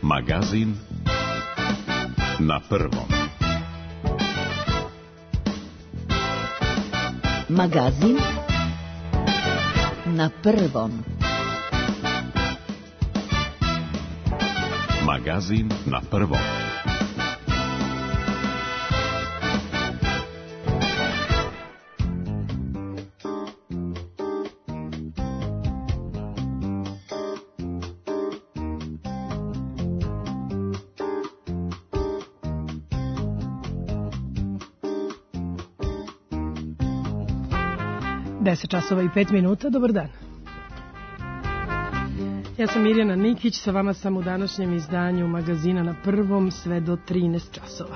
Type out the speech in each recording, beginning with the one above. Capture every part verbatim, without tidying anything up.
Magazin na prvom. Magazin na prvom. Magazin na prvom. deset časova i pet minuta, dobar dan. Ja sam Mirjana Nikić, sa vama sam u današnjem izdanju Magazina na prvom sve do trinaest časova.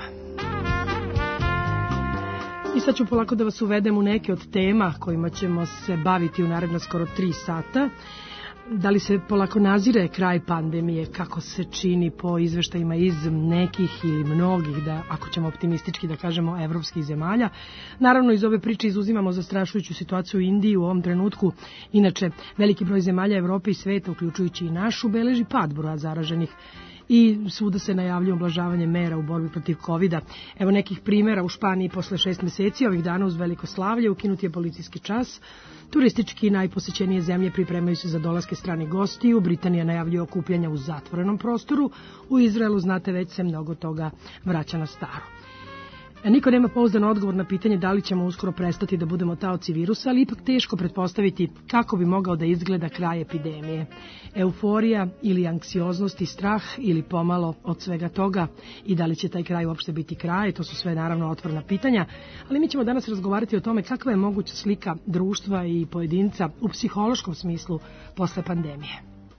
I sad ću polako da vas uvedem u neke od tema kojima ćemo se baviti u naredno skoro tri sata. Da li se polako nazire kraj pandemije, kako se čini po izveštajima iz nekih ili mnogih, da, ako ćemo optimistički da kažemo, evropskih zemalja. Naravno, iz ove priče izuzimamo zastrašujuću situaciju u Indiji u ovom trenutku. Inače, veliki broj zemalja Evrope i sveta, uključujući i našu, beleži pad broja zaraženih i svuda se najavljuje ublažavanje mera u borbi protiv kovida. Evo nekih primjera: u Španiji posle šest meseci ovih dana uz veliko slavlje ukinut je policijski čas. Turistički najposećenije zemlje pripremaju se za dolaske stranih gostiju. Britanija najavljuje okupljanja u zatvorenom prostoru. U Izraelu, znate, već se mnogo toga vraća na staro. Niko nema pouzdan odgovor na pitanje da li ćemo uskoro prestati da budemo taoci virusa, ali ipak teško pretpostaviti kako bi mogao da izgleda kraj epidemije. Euforija ili anksioznost i strah ili pomalo od svega toga, i da li će taj kraj uopšte biti kraj, to su sve naravno otvorena pitanja, ali mi ćemo danas razgovarati o tome kakva je moguća slika društva i pojedinca u psihološkom smislu posle pandemije.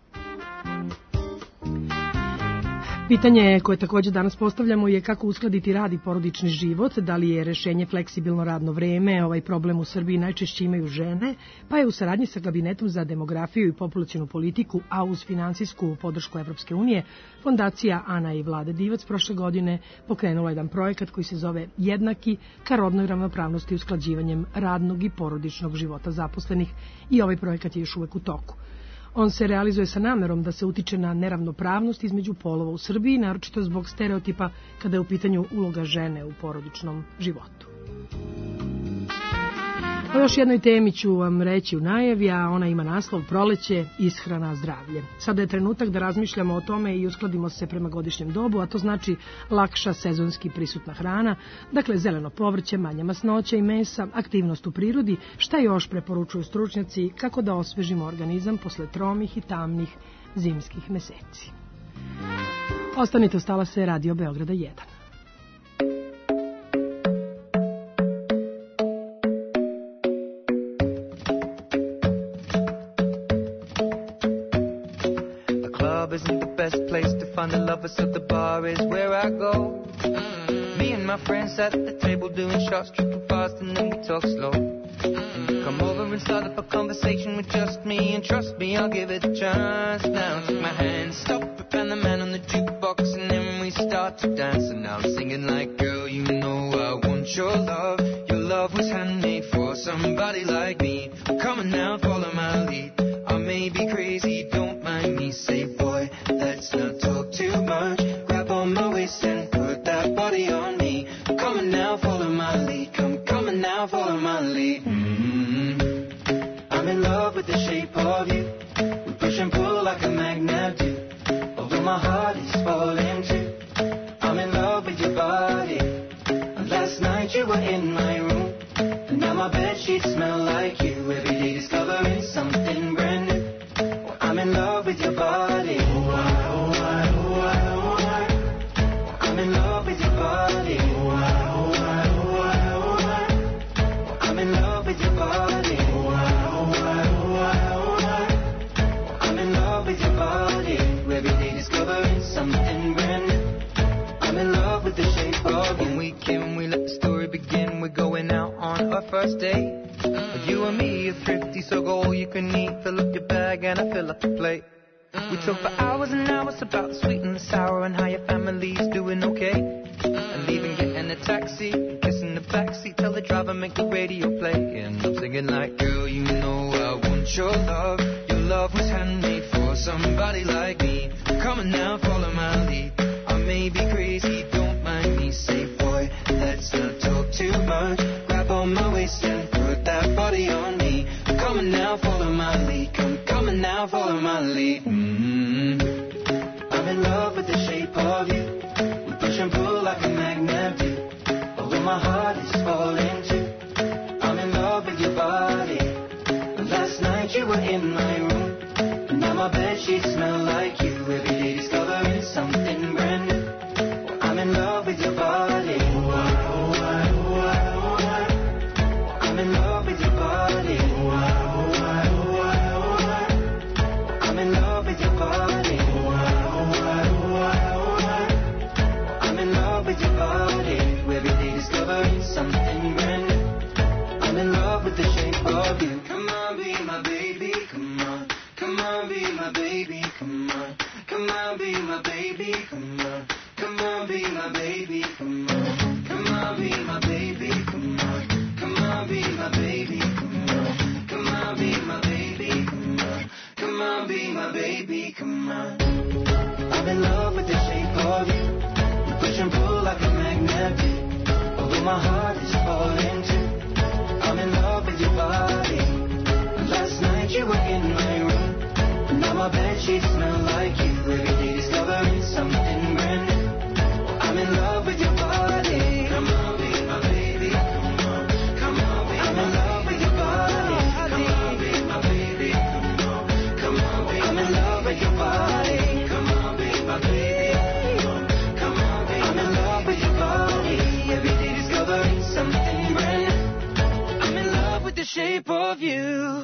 Pitanje koje također danas postavljamo je kako uskladiti rad i porodični život, da li je rešenje fleksibilno radno vreme. Ovaj problem u Srbiji najčešće imaju žene, pa je u saradnji sa Kabinetom za demografiju i populacionu politiku, a uz finansijsku podršku Evropske unije, Fondacija Ana i Vlade Divac prošle godine pokrenula jedan projekat koji se zove Jednaki ka rodnoj ravnopravnosti usklađivanjem radnog i porodičnog života zaposlenih, i ovaj projekat je još uvek u toku. On se realizuje sa namerom da se utiče na neravnopravnost između polova u Srbiji, naročito zbog stereotipa kada je u pitanju uloga žene u porodičnom životu. O još jednoj temi ću vam reći u najavi, a ona ima naslov Proleće, ishrana, zdravlje. Sada je trenutak da razmišljamo o tome i uskladimo se prema godišnjem dobu, a to znači lakša sezonski prisutna hrana, dakle zeleno povrće, manje masnoća i mesa, aktivnost u prirodi, šta još preporučuju stručnjaci, kako da osvežimo organizam posle tromih i tamnih zimskih meseci. Ostanite uz talase Radio Beograda jedan. Find the lovers, so the bar is where I go. Mm-hmm. Me and my friends at the table doing shots, tripping fast, and then we talk slow. Mm-hmm. Come over and start up a conversation with just me, and trust me, I'll give it a chance. Now take my hand, stop it, and the man on the jukebox, and then we start to dance. And now I'm singing like, girl, you know I want your love. Your love was handmade for somebody like me. Come on now, follow my lead. I may be crazy, don't mind me. Say, boy, let's not talk too much. Grab on my waist and put that body on me. Come on now, follow my lead. Come, come on now, follow my lead. Mm-hmm. I'm in love with the shape of you. We push and pull like a magnet do. Although my heart is falling too. I'm in love with your body. And last night you were in my room. And now my bedsheets smell like you. Every day discovering something brand new. Well, I'm in love with your body. Oh, I, oh, I, oh, I, oh, I. I'm in love with your body. Oh, I, oh, I, oh, I, oh, I. I'm in love with your body. Oh, I, oh, I, oh, I, oh, I. I'm in love with your body. Every day discovering something brand new. I'm in love with the shape of you. When we came, we let the story begin. We're going out on our first date. You and me are thrifty, so go all you can eat. Fill up your bag and I fill up the plate. We talk for hours and hours about the sweet and the sour and how your family's doing okay. And leaving, getting a taxi, kissing the backseat, tell the driver make the radio play. And I'm singing like, girl, you know I want your love. Your love was handmade for somebody like me. Come on now, follow my lead. I may be crazy, don't mind me. Say, boy, let's not talk too much. Grab on my waist and put that body on me. Come on now, follow my lead. Come, come on now, follow my lead. Mm-hmm. I'm in love with the shape of you. We push and pull like a magnet do. Although my heart is falling too. I'm in love with your body. Last night you were in my room. And now my bedsheets smell like you. Every day discovering something brand new. Well, I'm in love with your body. I'm in love with your body. I'm in love with your body. I'm in love with your body. Every day discovering something brand new. I'm in love with the shape of you. Come on, be my baby, come on. Come on, be my baby, come on. Come on, be my baby, come on. Come on, be my baby, come on. Come on, be my baby, come on. Come on, be my baby, come on. Come on, be my baby, come on. Come on, be my baby, come on. I'm in love with the shape of you. We push and pull like a magnet do. Although my heart is falling too. I'm in love with your body. Last night you were in my room. Now my bedsheets smell like you. Every day discovering something brand new. I'm in love with your body. Come on, be my baby. Come on, come on, be I'm in love with your body. Come on, be my baby. Come on, come on, be I'm in love with your body. Come on, be my baby. Come on, be I'm in love with your body. Every day discovering something brand new. I'm in love with the shape of you.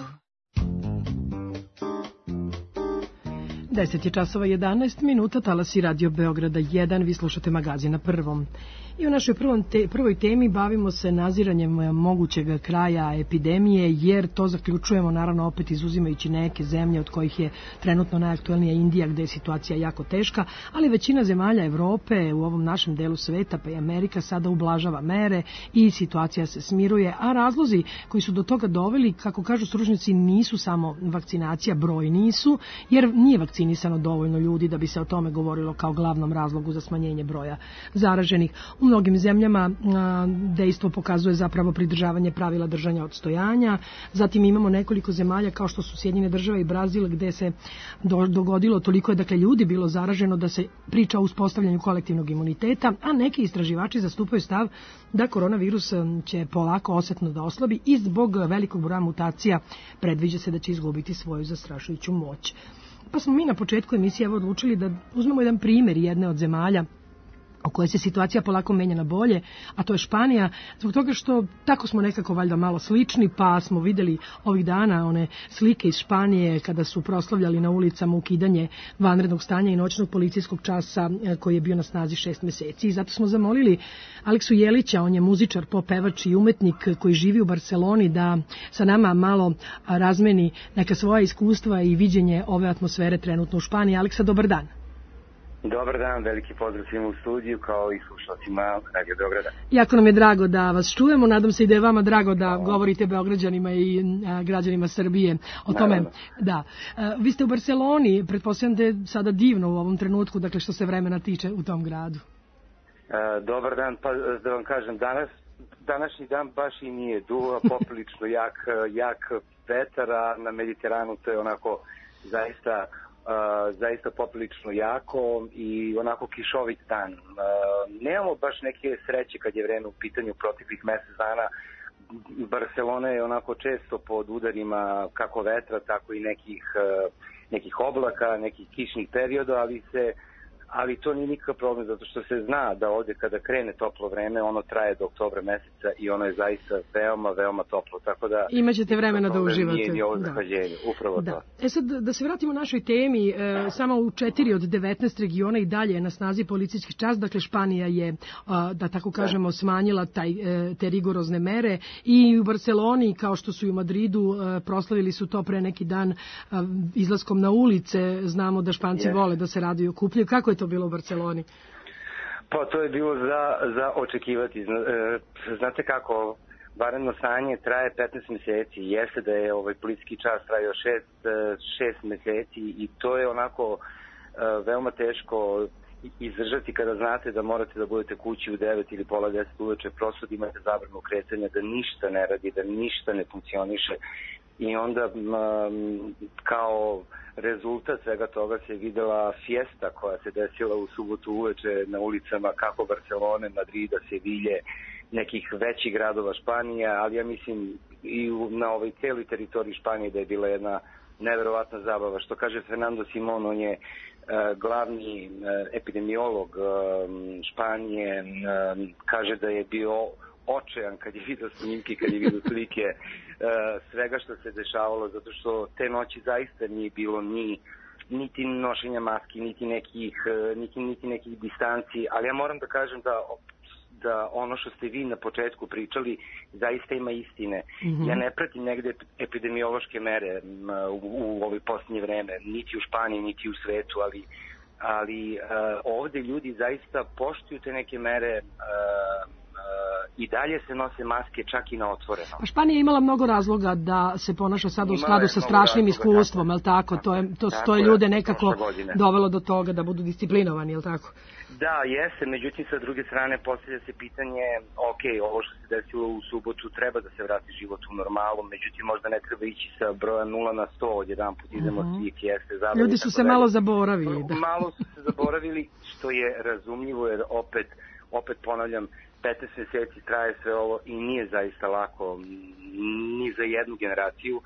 deset je časova jedanaest minuta, talasi Radio Beograda jedan, vi slušate magazin na Prvom. I u našoj prvom te, prvoj temi bavimo se naziranjem mogućeg kraja epidemije, jer to zaključujemo naravno opet izuzimajući neke zemlje od kojih je trenutno najaktuelnija Indija, gde je situacija jako teška, ali većina zemalja Evrope u ovom našem delu sveta, pa i Amerika, sada ublažava mere i situacija se smiruje, a razlozi koji su do toga doveli, kako kažu stručnjaci, nisu samo vakcinacija, broj nisu, jer nije vakcinisano dovoljno ljudi da bi se o tome govorilo kao glavnom razlogu za smanjenje broja zaraženih. U mnogim zemljama dejstvo pokazuje zapravo pridržavanje pravila držanja odstojanja. Zatim imamo nekoliko zemalja kao što su Sjedinjene Države i Brazil, gde se do, dogodilo toliko je dakle ljudi bilo zaraženo da se priča o uspostavljanju kolektivnog imuniteta, a neki istraživači zastupaju stav da koronavirus će polako osetno da oslabi i zbog velikog broja mutacija predviđa se da će izgubiti svoju zastrašujuću moć. Pa smo mi na početku emisije evo odlučili da uzmemo jedan primjer jedne od zemalja u kojoj se situacija polako menja na bolje, a to je Španija, zbog toga što tako smo nekako valjda malo slični, pa smo videli ovih dana one slike iz Španije kada su proslavljali na ulicama ukidanje vanrednog stanja i noćnog policijskog časa koji je bio na snazi šest meseci. I zato smo zamolili Aleksu Jelića, on je muzičar, popevač i umetnik koji živi u Barceloni, da sa nama malo razmeni neka svoja iskustva i viđenje ove atmosfere trenutno u Španiji. Aleksa, dobar dan. Dobar dan, veliki pozdrav svima u studiju kao i slušalcima Radio Beograda. Jako nam je drago da vas čujemo, nadam se i da je vama drago da govorite Beograđanima i a, građanima Srbije o tome. Naravno. Da. A, vi ste u Barceloni, pretpostavljam da je sada divno u ovom trenutku, dakle što se vremena tiče u tom gradu. E, dobar dan, pa da vam kažem, danas, današnji dan baš i nije duva, poprilično jak, jak vetar, a na Mediteranu to je onako zaista... Uh, zaista poprilično jako i onako kišovit dan. Uh, nemamo baš neke sreće kad je vreme u pitanju proteklih mesec dana. Barcelona je onako često pod udarima kako vetra, tako i nekih, uh, nekih oblaka, nekih kišnih perioda, ali se ali to nije nikakav problem, zato što se zna da ovdje kada krene toplo vreme, ono traje do oktobra meseca i ono je zaista veoma, veoma toplo. Tako da imaćete vremena da uživate. Nije ni ovo da. zahlađenje, upravo da. to. E sad, da se vratimo našoj temi, e, samo u četiri od devetnaest regiona i dalje je na snazi policijski čas, dakle Španija je, a, da tako kažemo, smanjila taj, e, te rigorozne mere i u Barceloni, kao što su i u Madridu, e, proslavili su to pre neki dan a, izlaskom na ulice. Znamo da Španci yes. vole da se raduju, okupljaju. Kako je to bilo u Barceloni? Pa to je bilo za, za očekivati. Znate kako, vanredno stanje traje petnaest meseci. Jeste da je ovaj policijski čas trajao šest, šest meseci i to je onako veoma teško izdržati kada znate da morate da budete kući u devet ili pola deset uveče, prosto da imate zabranu kretanja, da ništa ne radi, da ništa ne funkcioniše. I onda kao rezultat svega toga se videla fiesta koja se desila u subotu uveče na ulicama kako Barcelone, Madrida, Sevilje, nekih većih gradova Španije, ali ja mislim i na ovoj celoj teritoriji Španije da je bila jedna neverovatna zabava. Što kaže Fernando Simon, on je uh, glavni uh, epidemiolog uh, Španije, uh, kaže da je bio očajan kad je vidio snimke, kad je vidio slike uh, svega što se dešavalo, zato što te noći zaista nije bilo ni niti nošenja maski, niti nekih, uh, niti, niti nekih distanci, ali ja moram da kažem da da ono što ste vi na početku pričali zaista ima istine. Mm-hmm. Ja ne pratim negde epidemiološke mere u, u ovo posljednje vreme, niti u Španiji, niti u svetu, ali, ali uh, ovde ljudi zaista poštuju te neke mere, uh, uh, i dalje se nose maske čak i na otvoreno. A Španija je imala mnogo razloga da se ponaša sada u skladu sa strašnim iskustvom, je li tako? To je, to, to je ljude nekako dovelo do toga da budu disciplinovani, je li tako? Da, jeste, međutim sa druge strane postavlja se pitanje, ok, ovo što se desilo u subotu treba da se vrati život u normalu, međutim možda ne treba ići sa broja nula na sto, od jedan put idemo mm-hmm. svih jeste zabavili. Ljudi su se da, malo zaboravili. Da. Malo su se zaboravili, što je razumljivo, jer opet, opet ponavljam, petnaest meseci traje sve ovo i nije zaista lako ni za jednu generaciju,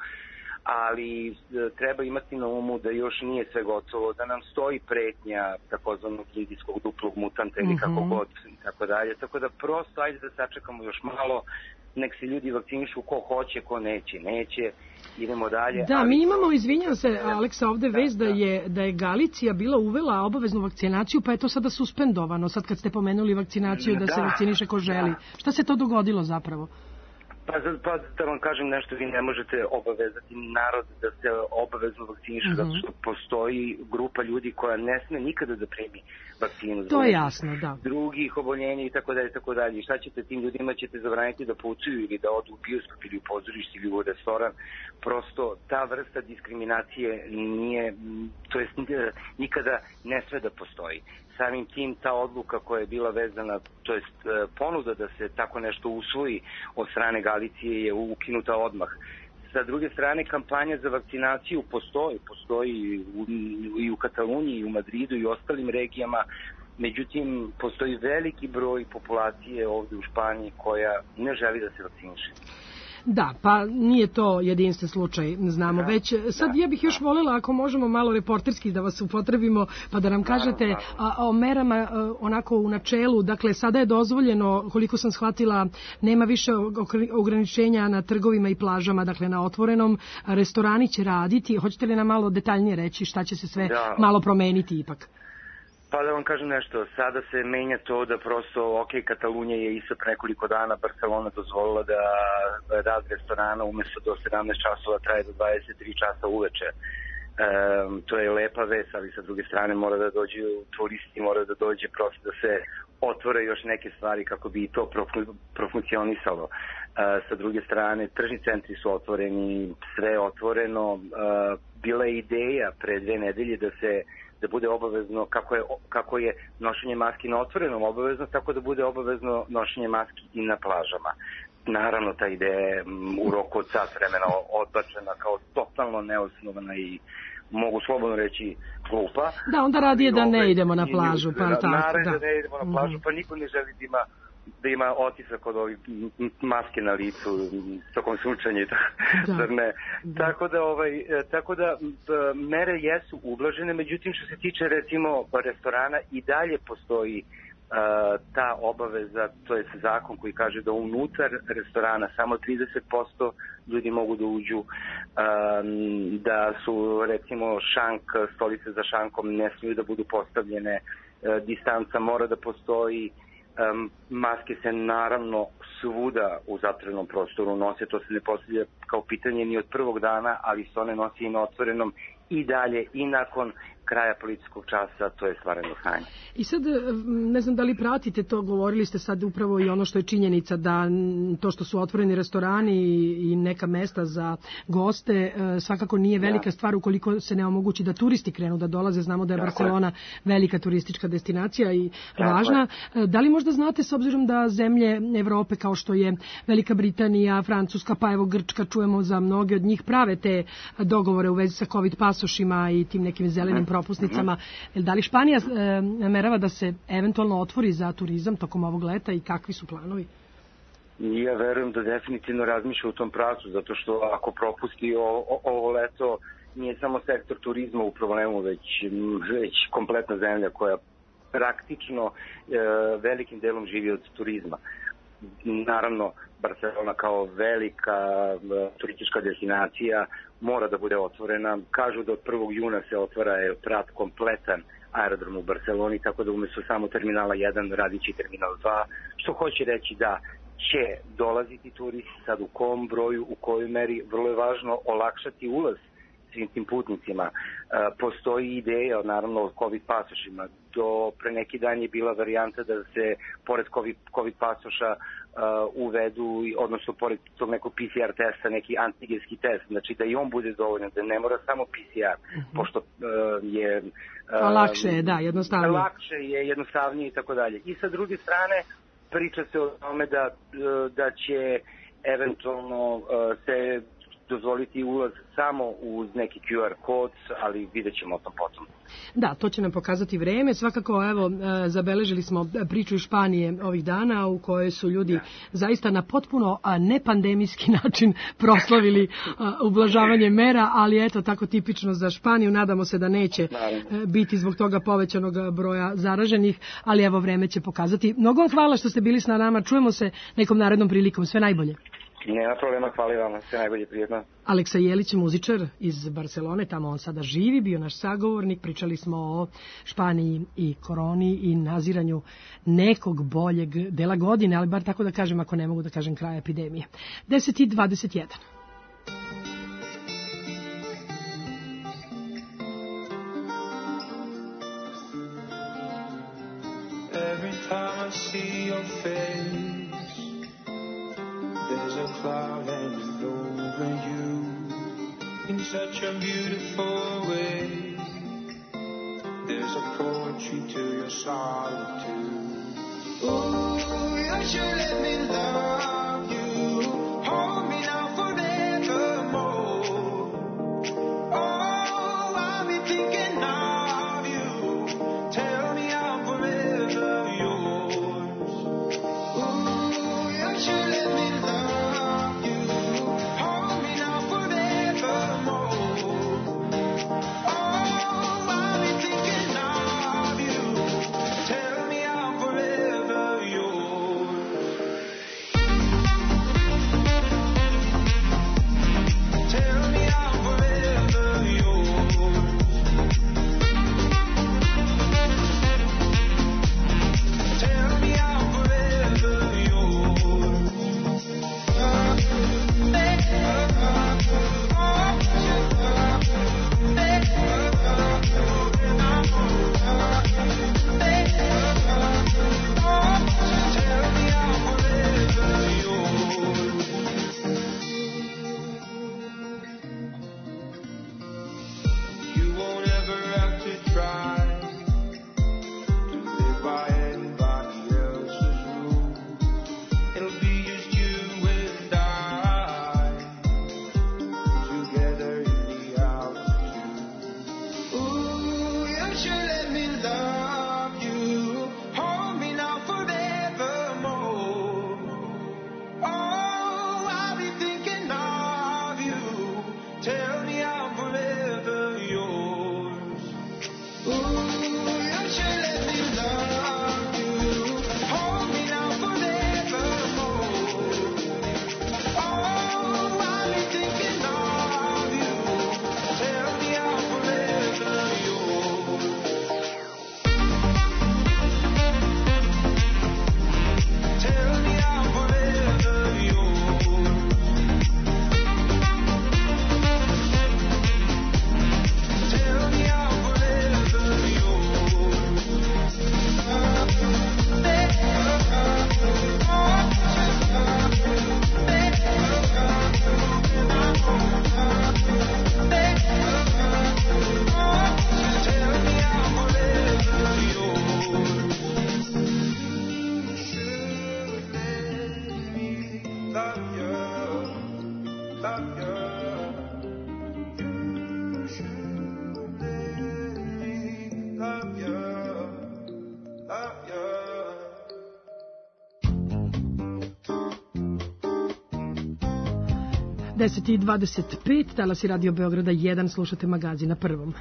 ali treba imati na umu da još nije sve gotovo, da nam stoji pretnja takozvanog indijskog duplog mutanta ili kako god i tako dalje, tako da prosto ajde da sačekamo još malo, nek se ljudi vakcinišu ko hoće, ko neće, neće, idemo dalje. Da, ali mi imamo, izvinjam se, Aleksa, ovde vez da je, da je Galicija bila uvela obaveznu vakcinaciju, pa je to sada suspendovano, sad kad ste pomenuli vakcinaciju da, da se vakciniše ko želi. Da. Šta se to dogodilo zapravo? Pa, pa da vam kažem nešto, vi ne možete obavezati narod da se obavezno vakciniše, mm-hmm. zato što postoji grupa ljudi koja ne sme nikada da primi vakcinu. To je jasno, da. Drugih oboljenja i tako dalje, tako dalje. I šta ćete tim ljudima? Ćete zabraniti da putuju ili da odu u bioskop ili u pozorište ili u restoran. Prosto ta vrsta diskriminacije nije, to jest nikada ne sve da postoji. Samim tim ta odluka koja je bila vezana, to jest ponuda da se tako nešto usvoji od strane Galicije je ukinuta odmah. Sa druge strane, kampanja za vakcinaciju postoji, postoji u, i u Kataluniji, i u Madridu i u ostalim regijama, međutim postoji veliki broj populacije ovde u Španiji koja ne želi da se vakciniše. Da, pa nije to jedinstven slučaj, znamo da, već. Sad da, ja bih još da. voljela, ako možemo malo reporterski da vas upotrebimo, pa da nam kažete da, da, da. A, o merama a, onako u načelu. Dakle, sada je dozvoljeno, koliko sam shvatila, nema više ograničenja na trgovima i plažama, dakle na otvorenom. Restorani će raditi. Hoćete li nam malo detaljnije reći šta će se sve da. malo promeniti ipak? Pa da vam kažem nešto, sada se menja to da prosto, ok, Katalunija je isto pre nekoliko dana, Barcelona dozvolila da rad restorana umesto do sedamnaest časova traje do dvadeset tri časa uveče. E, to je lepa vest, ali sa druge strane mora da dođe turisti, mora da dođe prosto da se otvore još neke stvari kako bi to profunkcionisalo. E, sa druge strane, tržni centri su otvoreni, sve je otvoreno. E, bila je ideja pre dve nedelje da se da bude obavezno, kako je, kako je nošenje maski na otvorenom obavezno, tako da bude obavezno nošenje maski i na plažama. Naravno, ta ideja je u roku od sat vremena odbačena kao totalno neosnovana i mogu slobodno reći glupa. Da, onda radije da ne idemo na plažu. Pa tako, naravno da. da ne idemo na plažu, mm-hmm. pa niko ne želi da ima da ima otisak od ovih maske na licu tokom sunčanja, da. Zar ne? Da. Tako da ovaj tako da mere jesu ublažene, međutim što se tiče recimo restorana i dalje postoji uh, ta obaveza, to je zakon koji kaže da unutar restorana samo trideset posto ljudi mogu da uđu, um, da su recimo šank, stolice za šankom ne smiju da budu postavljene, uh, distanca mora da postoji. Um, maske se naravno svuda u zatvorenom prostoru nose, to se ne postavlja kao pitanje ni od prvog dana, ali se one nosi i na otvorenom i dalje i nakon kraja policijskog časa, to je stvarno stanje. I sad, ne znam da li pratite to, govorili ste sad upravo i ono što je činjenica da to što su otvoreni restorani i neka mesta za goste svakako nije velika stvar ukoliko se ne omogući da turisti krenu da dolaze. Znamo da je Barcelona velika turistička destinacija i važna. Da li možda znate, s obzirom da zemlje Evrope kao što je Velika Britanija, Francuska, pa evo Grčka, čujemo za mnoge od njih prave te dogovore u vezi sa COVID pasošima i tim nekim zelenim propusnicama. Da li Španija namerava da se eventualno otvori za turizam tokom ovog leta i kakvi su planovi? Ja verujem da definitivno razmišlja u tom pravcu, zato što ako propusti o, ovo leto, nije samo sektor turizma u problemu, već, već kompletna zemlja koja praktično e, velikim delom živi od turizma. Naravno, Barcelona kao velika e, turistička destinacija mora da bude otvorena. Kažu da od prvog juna se otvara prat kompletan aerodrom u Barceloni, tako da umesto samo terminala jedan radit će terminal dva, što hoće reći da će dolaziti turisti, sad u kom broju, u kojoj meri, vrlo je važno olakšati ulaz svim tim putnicima. E, postoji ideja, naravno, o COVID pasošima. Do pre neki dan je bila varijanta da se pored COVID, COVID pasoša uh, uvedu, odnosno pored tog nekog P C R testa, neki antigenski test, znači da i on bude dovoljno, da ne mora samo P C R, uh-huh. pošto uh, je... Uh, A lakše je, da, jednostavnije. Lakše je, jednostavnije i tako dalje. I sa druge strane, priča se o tome da, da će eventualno uh, se dozvoliti ulaz samo uz neki Q R kod, ali vidjet ćemo o tom potom. Da, to će nam pokazati vreme. Svakako, evo, zabeležili smo priču iz Španije ovih dana u kojoj su ljudi da. zaista na potpuno nepandemijski način proslavili ublažavanje mera, ali eto, tako tipično za Španiju. Nadamo se da neće Naravno. biti zbog toga povećanog broja zaraženih, ali evo, vreme će pokazati. Mnogo vam hvala što ste bili s nama. Čujemo se nekom narednom prilikom. Sve najbolje. Nema problema, hvala vam, sve najbolje, prijetno. Aleksa Jelić, muzičar iz Barcelone, tamo on sada živi, bio naš sagovornik, pričali smo o Španiji i koroni i naziranju nekog boljeg dela godine, ali bar tako da kažem, ako ne mogu da kažem kraja epidemije. deset i dvadeset jedan. Every time I see your face, there's a cloud hanging over you in such a beautiful way. There's a poetry to your solitude. Ooh, you should let me love you. Hold me now forevermore. Oh, I'll be thinking of you. Tell me I'm forever yours. Ooh, you should let me love you. Hold me now forevermore. Oh, I'll be thinking of you. Tell me I'm forever yours. Tell me I'm forever yours. Tell me I'm forever yours. Tell me I'm forever yours. You won't ever have to try to live by anybody else's rule. It'll be just you and I together in the altitude. Ooh, you should let me love you. Hold me now forevermore. Oh, I'll be thinking of you. Tell me I'm forever yours. Ooh, you should let me love you. Hold me now forevermore. Oh, I'll be thinking of you. Tell me I'm forever yours. Tell me I'm forever yours. deset i dvadeset pet, talas je Radio Beograda jedan, slušate magazin na Prvom.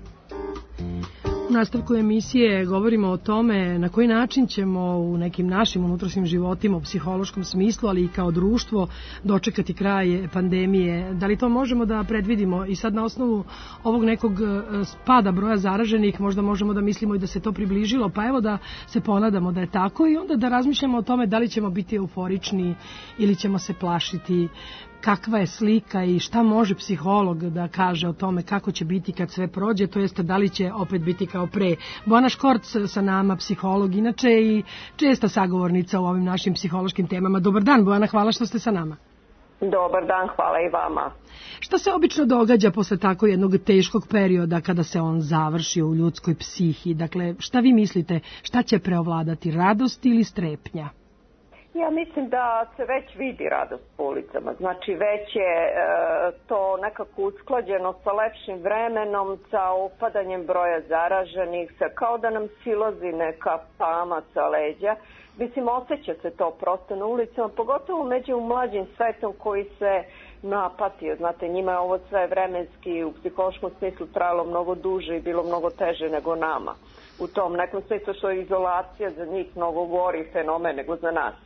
U nastavku emisije govorimo o tome na koji način ćemo u nekim našim unutrašnjim životima u psihološkom smislu, ali i kao društvo dočekati kraj pandemije. Da li to možemo da predvidimo i sad na osnovu ovog nekog spada broja zaraženih možda možemo da mislimo i da se to približilo, pa evo da se ponadamo da je tako i onda da razmišljamo o tome da li ćemo biti euforični ili ćemo se plašiti, kakva je slika i šta može psiholog da kaže o tome kako će biti kad sve prođe, to jeste da li će opet biti kao pre. Bojana Škorc sa nama, psiholog, inače i česta sagovornica u ovim našim psihološkim temama. Dobar dan, Bojana, hvala što ste sa nama. Dobar dan, hvala i vama. Šta se obično događa posle tako jednog teškog perioda kada se on završi u ljudskoj psihi? Dakle, šta vi mislite, šta će preovladati, radost ili strepnja? Ja mislim da se već vidi radost po ulicama, znači već je e, to nekako usklađeno sa lepšim vremenom, sa upadanjem broja zaraženih, sa, kao da nam silazi neka fama sa leđa. Mislim, osjeća se to prosto na ulicama, pogotovo među mlađim svetom koji se napatio. Znate, njima je ovo sve vremenski u psihološkom smislu trajalo mnogo duže i bilo mnogo teže nego nama. U tom nekom smislu što je izolacija za njih mnogo gori fenomen nego za nas.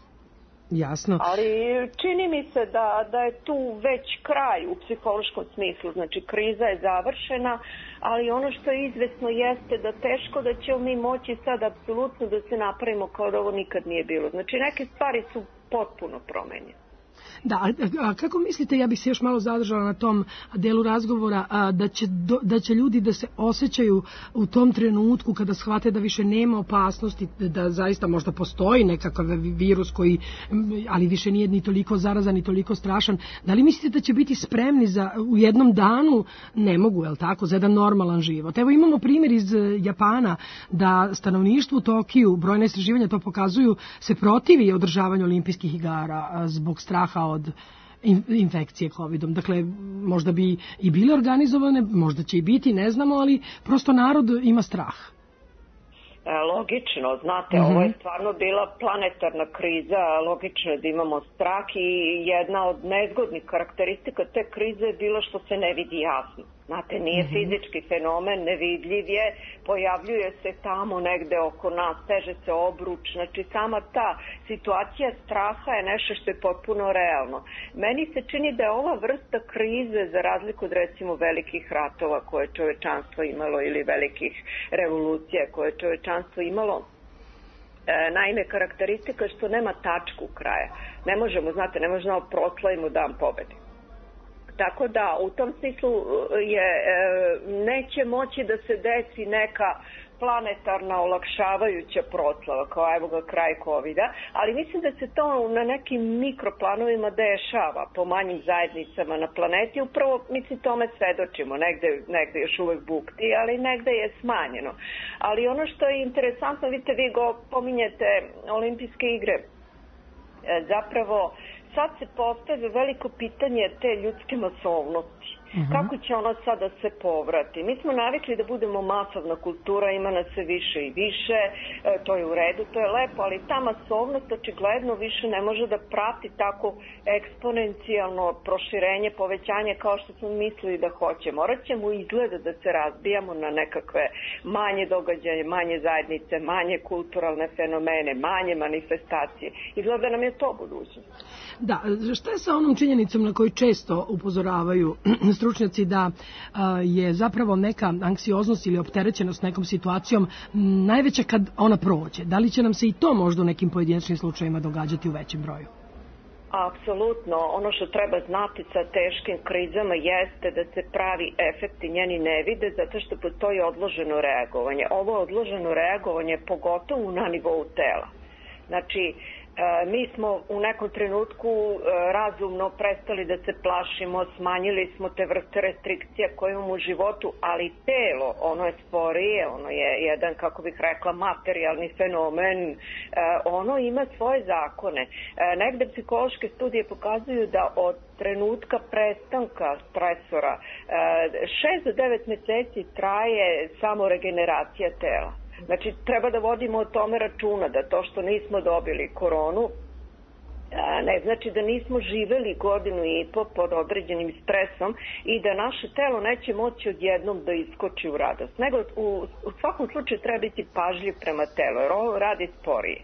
Jasno. Ali čini mi se da, da je tu već kraj u psihološkom smislu, znači kriza je završena, ali ono što je izvesno jeste da teško da ćemo mi moći sad apsolutno da se napravimo kao da ovo nikad nije bilo. Znači neke stvari su potpuno promenjene. Da, a, a kako mislite, ja bih se još malo zadržala na tom delu razgovora, a, da, će do, da će ljudi da se osjećaju u tom trenutku kada shvate da više nema opasnosti, da zaista možda postoji nekakav virus koji, ali više nije ni toliko zarazan ni toliko strašan, da li mislite da će biti spremni za u jednom danu, ne mogu, je li tako, za jedan normalan život? Evo imamo primjer iz Japana da stanovništvo u Tokiju, brojne istraživanja to pokazuju, se protivi održavanju olimpijskih igara zbog straha od infekcije kovidom. Dakle, možda bi i bile organizovane, možda će i biti, ne znamo, ali prosto narod ima strah. Logično, znate, uh-huh. ovo je stvarno bila planetarna kriza, logično je da imamo strah i jedna od nezgodnih karakteristika te krize je bilo što se ne vidi jasno. Znate, nije uh-huh. fizički fenomen, nevidljiv je, pojavljuje se tamo negde oko nas, teže se obruč, znači sama ta situacija straha je nešto što je potpuno realno. Meni se čini da je ova vrsta krize, za razliku od recimo velikih ratova koje je čovečanstvo imalo ili velikih revolucija koje je čovečanstvo imalo, e, naime karakteristika što nema tačku kraja. Ne možemo, znate, ne možemo da proslavimo dan pobede. Tako da u tom smislu je, neće moći da se desi neka planetarna olakšavajuća proslava kao evo ga kraj kovida, ali mislim da se to na nekim mikroplanovima dešava po manjim zajednicama na planeti. Upravo mislim tome svedočimo, negde, negde još uvek bukti, ali negde je smanjeno. Ali ono što je interesantno, vidite, vi go pominjete olimpijske igre, zapravo sad se postavlja veliko pitanje te ljudske masovnosti. Uh-huh. Kako će ona sada se povrati? Mi smo navikli da budemo masovna kultura, ima nas sve više i više, e, to je u redu, to je lepo, ali ta masovnost očigledno više ne može da prati tako eksponencijalno proširenje, povećanje kao što smo mislili da hoće. Morat ćemo izgleda da se razbijamo na nekakve manje događaje, manje zajednice, manje kulturalne fenomene, manje manifestacije. Izgleda nam je to budućnost. Da, šta je sa onom činjenicom na koju često upozoravaju stručnjaci da je zapravo neka anksioznost ili opterećenost nekom situacijom najveća kad ona prođe? Da li će nam se i to možda u nekim pojedinačnim slučajevima događati u većem broju? Apsolutno. Ono što treba znati sa teškim krizama jeste da se pravi efekti njeni ne vide zato što postoji odloženo reagovanje. Ovo odloženo reagovanje pogotovo na nivou tela. Znači, E, mi smo u nekom trenutku e, razumno prestali da se plašimo, smanjili smo te vrste restrikcija koje imamo u životu, ali telo, ono je sporije, ono je jedan, kako bih rekla, materijalni fenomen, e, ono ima svoje zakone. E, negde psihološke studije pokazuju da od trenutka prestanka stresora e, šest do devet meseci traje samo regeneracija tela. Znači, treba da vodimo o tome računa, da to što nismo dobili koronu, ne znači da nismo živeli godinu i po pod određenim stresom i da naše telo neće moći odjednom da iskoči u radost. Nego u, u svakom slučaju treba biti pažljiv prema telu, jer ovo radi sporije.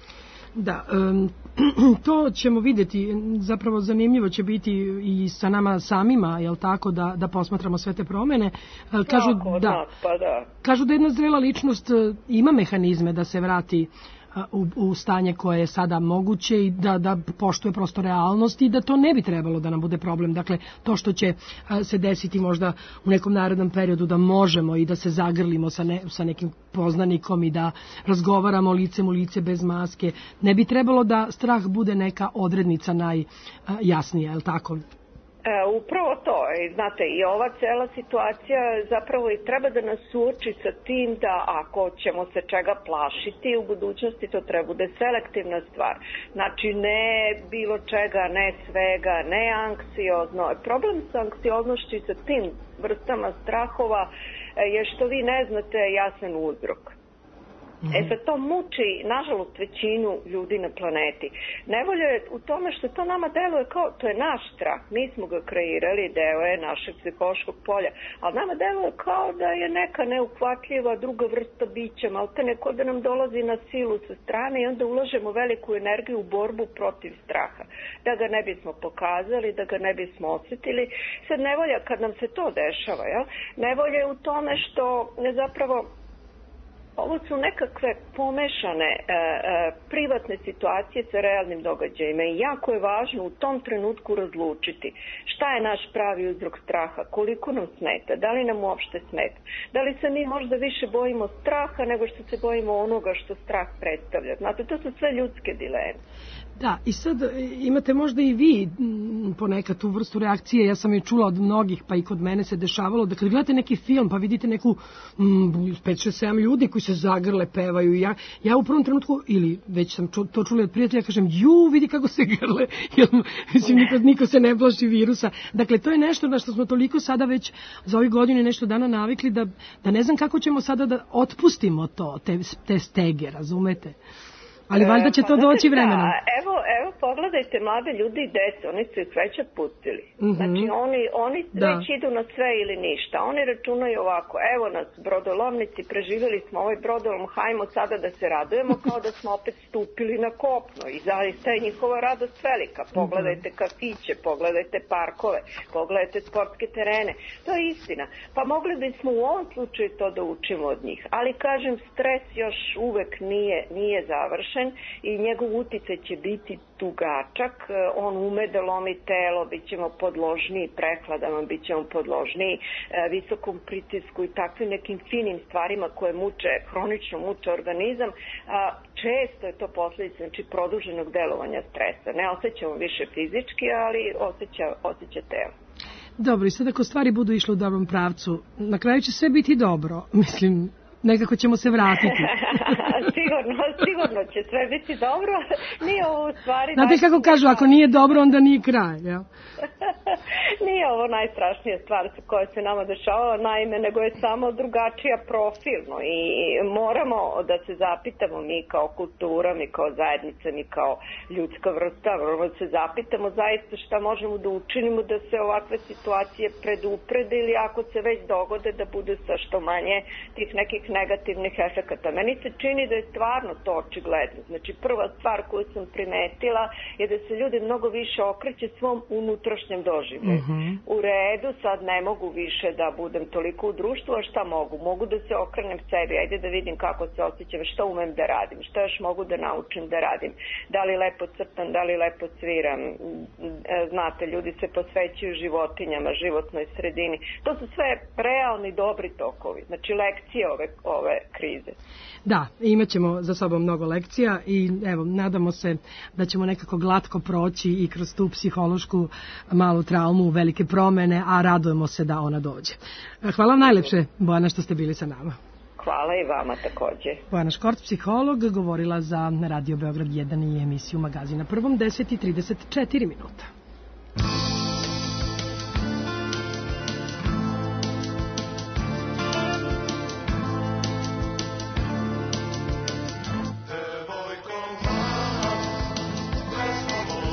Da, um, to ćemo vidjeti, zapravo zanimljivo će biti i sa nama samima, jel tako, da, da posmatramo sve te promene. Kažu, tako, da, nas, pa da. kažu da jedna zrela ličnost ima mehanizme da se vrati U, u stanje koje je sada moguće i da, da poštuje prosto realnost i da to ne bi trebalo da nam bude problem. Dakle, to što će a, se desiti možda u nekom narednom periodu da možemo i da se zagrlimo sa, ne, sa nekim poznanikom i da razgovaramo licem u lice bez maske, ne bi trebalo da strah bude neka odrednica najjasnija, je li tako? E, upravo to, i znate, i ova cela situacija zapravo i treba da nas suoči sa tim da ako ćemo se čega plašiti u budućnosti, to treba bude selektivna stvar. Znači, ne bilo čega, ne svega, ne anksiozno. Problem sa anksioznošću i sa tim vrstama strahova je što vi ne znate jasan uzrok. Mm-hmm. E sad to muči, nažalost, većinu ljudi na planeti. Nevolja je u tome što to nama deluje kao, to je naš strah, mi smo ga kreirali, deo je našeg psihološkog polja, ali nama deluje kao da je neka neuhvatljiva druga vrsta bića, malte neko da nam dolazi na silu sa strane i onda ulažemo veliku energiju u borbu protiv straha. Da ga ne bismo pokazali, da ga ne bismo osjetili. Sad nevolja kad nam se to dešava, jel? Nevolja je u tome što ne zapravo ovo su nekakve pomešane e, e, privatne situacije sa realnim događajima i jako je važno u tom trenutku razlučiti šta je naš pravi uzrok straha, koliko nam smeta, da li nam uopšte smeta, da li se mi možda više bojimo straha nego što se bojimo onoga što strah predstavlja. Znate, to su sve ljudske dileme. Da, i sad imate možda i vi ponekad tu vrstu reakcije, ja sam je čula od mnogih, pa i kod mene se dešavalo, da kad gledate neki film, pa vidite neku pet šest sedam ljudi koji se zagrle, pevaju, ja, ja u prvom trenutku, ili već sam ču, to čula od prijatelja, kažem, ju, vidi kako se grle, jer mislim, nikad niko se ne plaši virusa. Dakle, to je nešto na što smo toliko sada već za ovih godine nešto dana navikli, da, da ne znam kako ćemo sada da otpustimo to, te, te stege, razumete? Ali valjda će to doći vremenom. Da, evo, evo, pogledajte mlade ljudi i dece, oni su ih već otpustili. Mm-hmm. Znači, oni, oni već idu na sve ili ništa. Oni računaju ovako, evo nas, brodolomnici, preživjeli smo ovaj brodolom, hajmo sada da se radujemo kao da smo opet stupili na kopno. I zaista je njihova radost velika. Pogledajte kafiće, pogledajte parkove, pogledajte sportske terene. To je istina. Pa mogli bismo u ovom slučaju to da učimo od njih. Ali, kažem, stres još uvek nije, nije završen i njegov uticaj će biti dugačak, on ume da lomi telo, bit ćemo podložniji prehladama, bit ćemo podložniji visokom pritisku i takvim nekim finim stvarima koje muče, hronično muče organizam. Često je to posljedica, znači, produženog delovanja stresa. Ne osjećamo više fizički, ali osjeća, osjeća telo. Dobro, i sad ako stvari budu išle u dobrom pravcu, na kraju će sve biti dobro, mislim, nekako ćemo se vratiti. sigurno, sigurno će sve biti dobro. Nije ovo u stvari... Znate kako kažu, ako nije dobro, onda nije kraj, jel? Nije ovo najstrašnija stvar koja se nama dešavala, naime, nego je samo drugačija profilno i moramo da se zapitamo mi kao kultura, mi kao zajednica, mi kao ljudska vrsta, moramo da se zapitamo zaista šta možemo da učinimo da se ovakve situacije preduprede ili ako se već dogode da bude sa što manje tih nekih negativnih efekata. Meni se čini da je stvarno to očigledno. Znači, prva stvar koju sam primetila je da se ljudi mnogo više okreće svom unutrašnjem doživljaju. Mm-hmm. U redu, sad ne mogu više da budem toliko u društvu, a šta mogu? Mogu da se okrenem sebi, ajde da vidim kako se osjećam, šta umem da radim, šta još mogu da naučim da radim, da li lepo crtam, da li lepo cviram. Znate, ljudi se posvećuju životinjama, životnoj sredini. To su sve realni, dobri tokovi. Znači, lekcije ove ove krize. Da, imat ćemo za sobom mnogo lekcija i evo, nadamo se da ćemo nekako glatko proći i kroz tu psihološku malu traumu, velike promene, a radujemo se da ona dođe. Hvala vam najlepše, Bojana, što ste bili sa nama. Hvala i vama također. Bojana Škort, psiholog, govorila za Radio Beograd jedan i emisiju Magazina Prvom, deset i trideset četiri minuta. Devojko mala, sve smo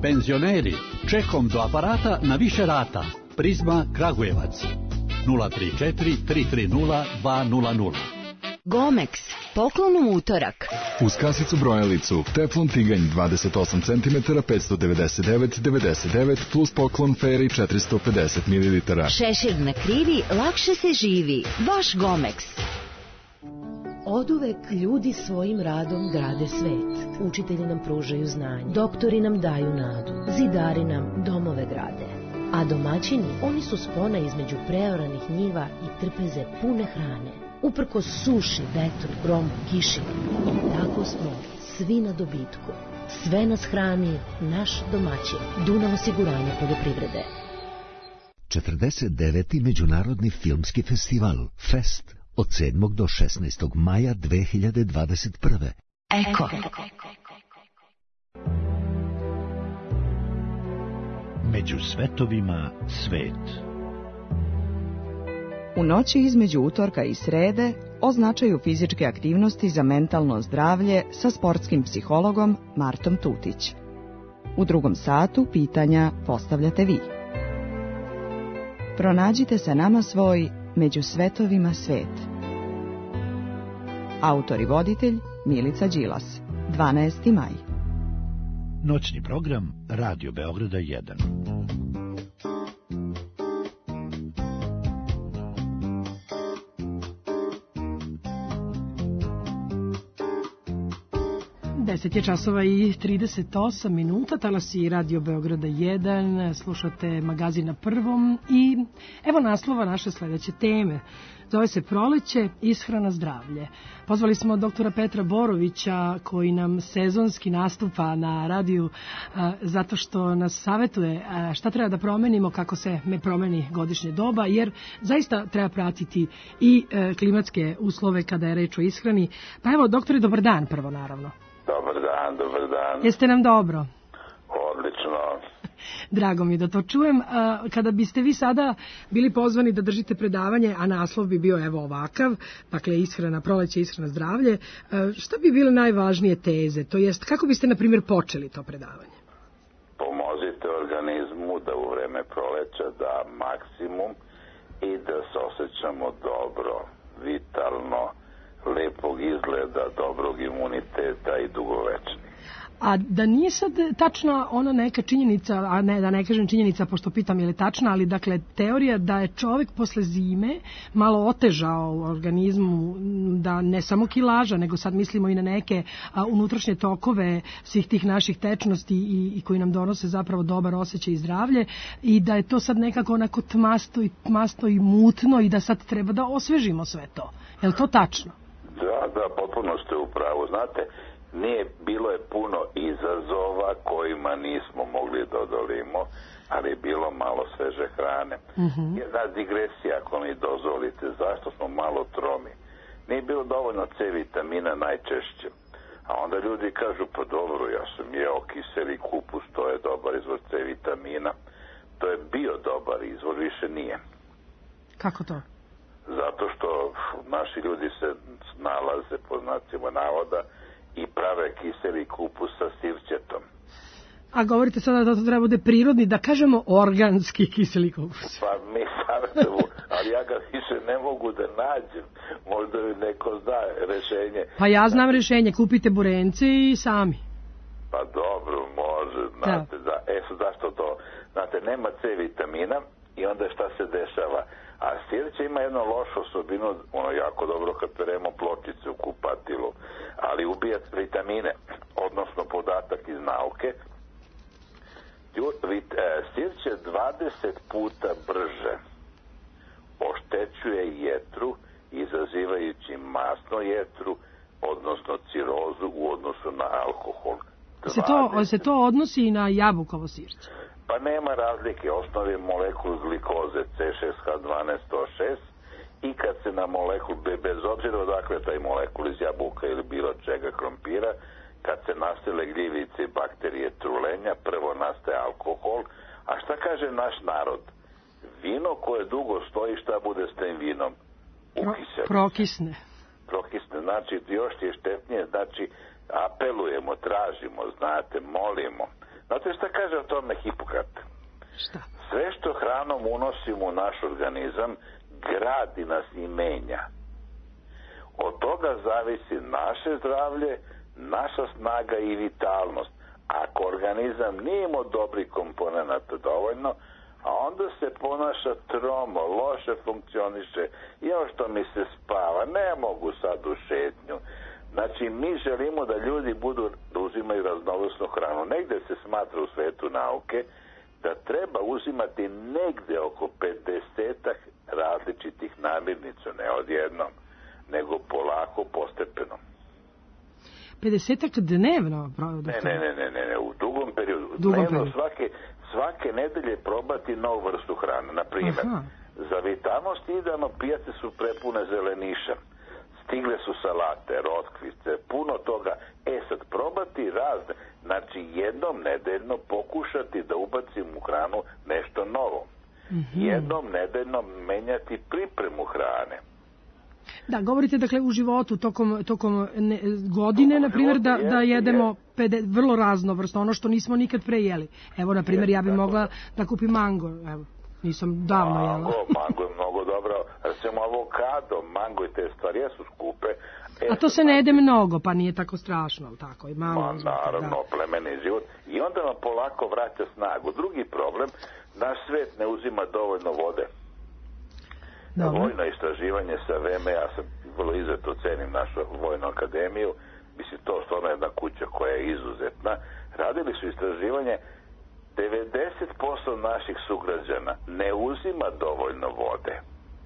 Penzioneri, čekom do aparata na više rata. Prizma Kragujevac. nula tri četiri tri tri nula dva nula nula. Gomex, poklon u utorak. Uz kasicu brojalicu, teflon tiganj dvadeset osam centimetara petsto devedeset devet devedeset devet plus poklon Fairy četiristo pedeset mililitara. Šešir na krivi, lakše se živi. Vaš Gomex. Oduvek ljudi svojim radom grade svet. Učitelji nam pružaju znanje. Doktori nam daju nadu. Zidari nam domove grade. A domaćini, oni su spona između preoranih njiva i trpeze pune hrane. Uprkos suši, vetru, gromu, kiši. I tako smo svi na dobitku. Sve nas hrani naš domaćin. Dunav osiguranje poljoprivrede. četrdeset deveti Međunarodni filmski festival Fest od sedmog do šesnaestog maja dve hiljade dvadeset prve. Eko. Među svetovima svet. U noći između utorka i srede o značaju fizičke aktivnosti za mentalno zdravlje sa sportskim psihologom Martom Tutić. U drugom satu pitanja postavljate vi. Pronađite sa nama svoj Među svetovima svet. Autor i voditelj Milica Đilas. dvanaesti maj. Noćni program Radio Beograda jedan. deset je časova i trideset osam minuta, talasi Radio Beograda jedan, slušate magazin Na prvom i evo naslova naše sledeće teme. Zove se Proleće, ishrana, zdravlje. Pozvali smo doktora Petra Borovića koji nam sezonski nastupa na radiju a, zato što nas savetuje a, šta treba da promenimo kako se ne promeni godišnje doba, jer zaista treba pratiti i a, klimatske uslove kada je reč o ishrani. Pa evo, doktore, dobar dan prvo naravno. Dobar dan, dobar dan. Jeste nam dobro? Odlično. Drago mi da to čujem. Kada biste vi sada bili pozvani da držite predavanje, a naslov bi bio evo ovakav, dakle ishrana, proleće, ishrana, zdravlje, šta bi bile najvažnije teze? To jest, kako biste, na primjer, počeli to predavanje? Pomozite organizmu da u vreme proleća da maksimum i da se osjećamo dobro, vitalno, lepog izgleda, dobrog imuniteta i dugovečni. A da nije sad tačna ona neka činjenica, a ne da ne kažem činjenica pošto pitam je li tačna, ali dakle teorija da je čovjek posle zime malo otežao u organizmu, da ne samo kilaža, nego sad mislimo i na neke a, unutrašnje tokove svih tih naših tečnosti i, i koji nam donose zapravo dobar osjećaj i zdravlje, i da je to sad nekako onako tmasto i, tmasto i mutno i da sad treba da osvežimo sve to. Je li to tačno? Da, da, potpuno ste u pravu. Znate, nije, bilo je puno izazova kojima nismo mogli da odolimo, ali je bilo malo sveže hrane. Uh-huh. Jedna digresija, ako mi dozvolite, zašto smo malo tromi? Nije bilo dovoljno C vitamina najčešće. A onda ljudi kažu, pa dobro, ja sam jeo kiseli kupus, to je dobar izvor C vitamina. To je bio dobar izvor, više nije. Kako to? Zato što naši ljudi se nalaze, po znacima navoda, i prave kiseli kupus sa sirćetom. A govorite sada da to treba bude prirodni, da kažemo organski kiseli kupus. Pa mi savjetujemo, ali ja ga više ne mogu da nađem. Možda mi neko zna rešenje. Pa ja znam rešenje, kupite burence i sami. Pa dobro, može, znate, da. Da. E, zašto to? Znate, nema C vitamina i onda šta se dešava? A sirće ima jednu lošu osobinu, ono jako dobro kad peremo pločice u kupatilu, ali ubija vitamine, odnosno podatak iz nauke. Sirće dvadeset puta brže oštećuje jetru, izazivajući masno jetru, odnosno cirozu u odnosu na alkohol. Se to, se to odnosi i na jabukovo sirće? Pa nema razlike, osnovi molekul glikoze C šest H dvanaest O šest i kad se na molekul, bez obzira odakle taj molekul iz jabuka ili bilo čega krompira, kad se nastale gljivice i bakterije trulenja, prvo nastaje alkohol. A šta kaže naš narod? Vino koje dugo stoji, šta bude s tim vinom? Ukise. Prokisne. Prokisne, znači još je štetnije, znači apelujemo, tražimo, znate, molimo Znate šta kaže o tome Hipokrat? Šta? Sve što hranom unosimo u naš organizam, gradi nas i menja. Od toga zavisi naše zdravlje, naša snaga i vitalnost. Ako organizam nije imao dobrih komponenata dovoljno, a onda se ponaša tromo, loše funkcioniše, još što mi se spava, ne mogu sad u šetnju. Znači, mi želimo da ljudi budu, da uzimaju raznovrsnu hranu. Negde se smatra u svetu nauke da treba uzimati negde oko pedesetak različitih namirnica, ne odjednom, nego polako, postepeno. pedesetak dnevno? Ne, ne, ne, ne, ne, ne, u dugom periodu. Dugom Dnevno periodu. svake, svake nedelje probati novu vrstu hrane. Na primjer, Aha. za vitalnost idealno pijace su prepune zeleniša. Stigle su salate, rotkvice, puno toga. E sad, probati razne. Znači, jednom nedeljno pokušati da ubacim u hranu nešto novo. Mm-hmm. Jednom nedeljno menjati pripremu hrane. Da, govorite dakle u životu tokom, tokom ne, godine, na primjer, da, da jedemo pede, vrlo raznovrsno, ono što nismo nikad pre jeli. Evo, na primjer, ja bi mogla da kupim mango, evo, nisam davno jela. Mango, mango je mnogo dobro, recimo avokado, mango i te stvari jesu skupe. E, a to se ne jede mnogo, pa nije tako strašno, ali tako, i malo. Ma, naravno, da. Plemeni život. I onda nam polako vraća snagu. Drugi problem, naš svet ne uzima dovoljno vode. Dobro. Vojno istraživanje sa V M, ja sam vrlo izuzetno cenim našu vojnu akademiju, mislim to stvarno jedna kuća koja je izuzetna. Radili su istraživanje, devedeset posto naših sugrađana ne uzima dovoljno vode.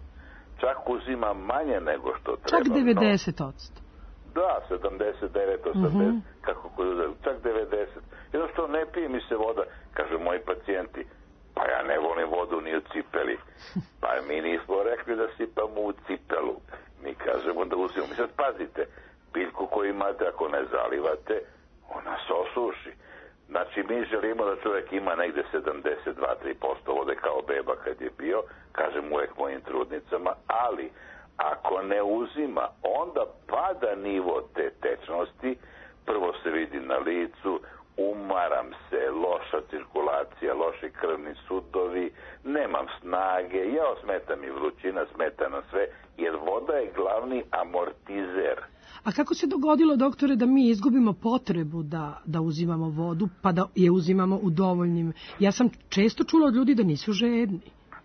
Čak uzima manje nego što treba. Čak devedeset posto. Da, sedamdeset devet, osamdeset, uh-huh. kako koji uzaju, čak devedeset. Jednostavno ne pije mi se voda, kažu moji pacijenti. Pa ja ne volim vodu ni u cipeli. Pa mi nismo rekli da sipamo u cipelu. Mi kažemo da uzimamo. Mi sad pazite, biljku koju imate ako ne zalivate, ona se osuši. Znači mi želimo da čovjek ima negde sedamdeset dva do tri posto vode kao beba kad je bio, kažem uvek mojim trudnicama, ali ako ne uzima, onda pada nivo te tečnosti, prvo se vidi na licu, umaram se, loša cirkulacija, loši krvni sudovi, nemam snage, ja smeta mi vrućina, smeta na sve, jer voda je glavni amortizer. A kako se dogodilo, doktore, da mi izgubimo potrebu da, da uzimamo vodu, pa da je uzimamo u dovoljnim? Ja sam često čula od ljudi da nisu žedni.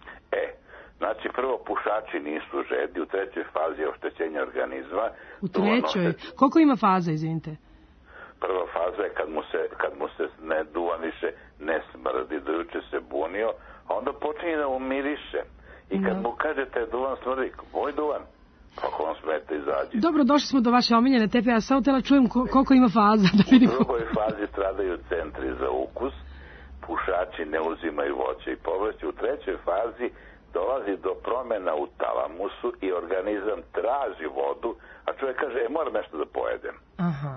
E, znači prvo pušači nisu žedni, u trećoj fazi oštećenja organizma. U trećoj? Oštećenja... Koliko ima faza, izvinite? Prva faza je kad mu se, kad mu se ne duva više, ne smrdi, do juče se bunio, a onda počinje da umiriše. I kad no. mu kažete duvan smrdi, moj duvan, kako vam smete izađi. Dobro, došli smo do vaše omiljene tepe, ja samo tela čujem koliko ima faza. Da vidim. U drugoj fazi stradaju centri za ukus, pušači ne uzimaju voće i povrće. U trećoj fazi dolazi do promjena u talamusu i organizam traži vodu, a čovjek kaže, e, moram nešto da pojedem. Aha.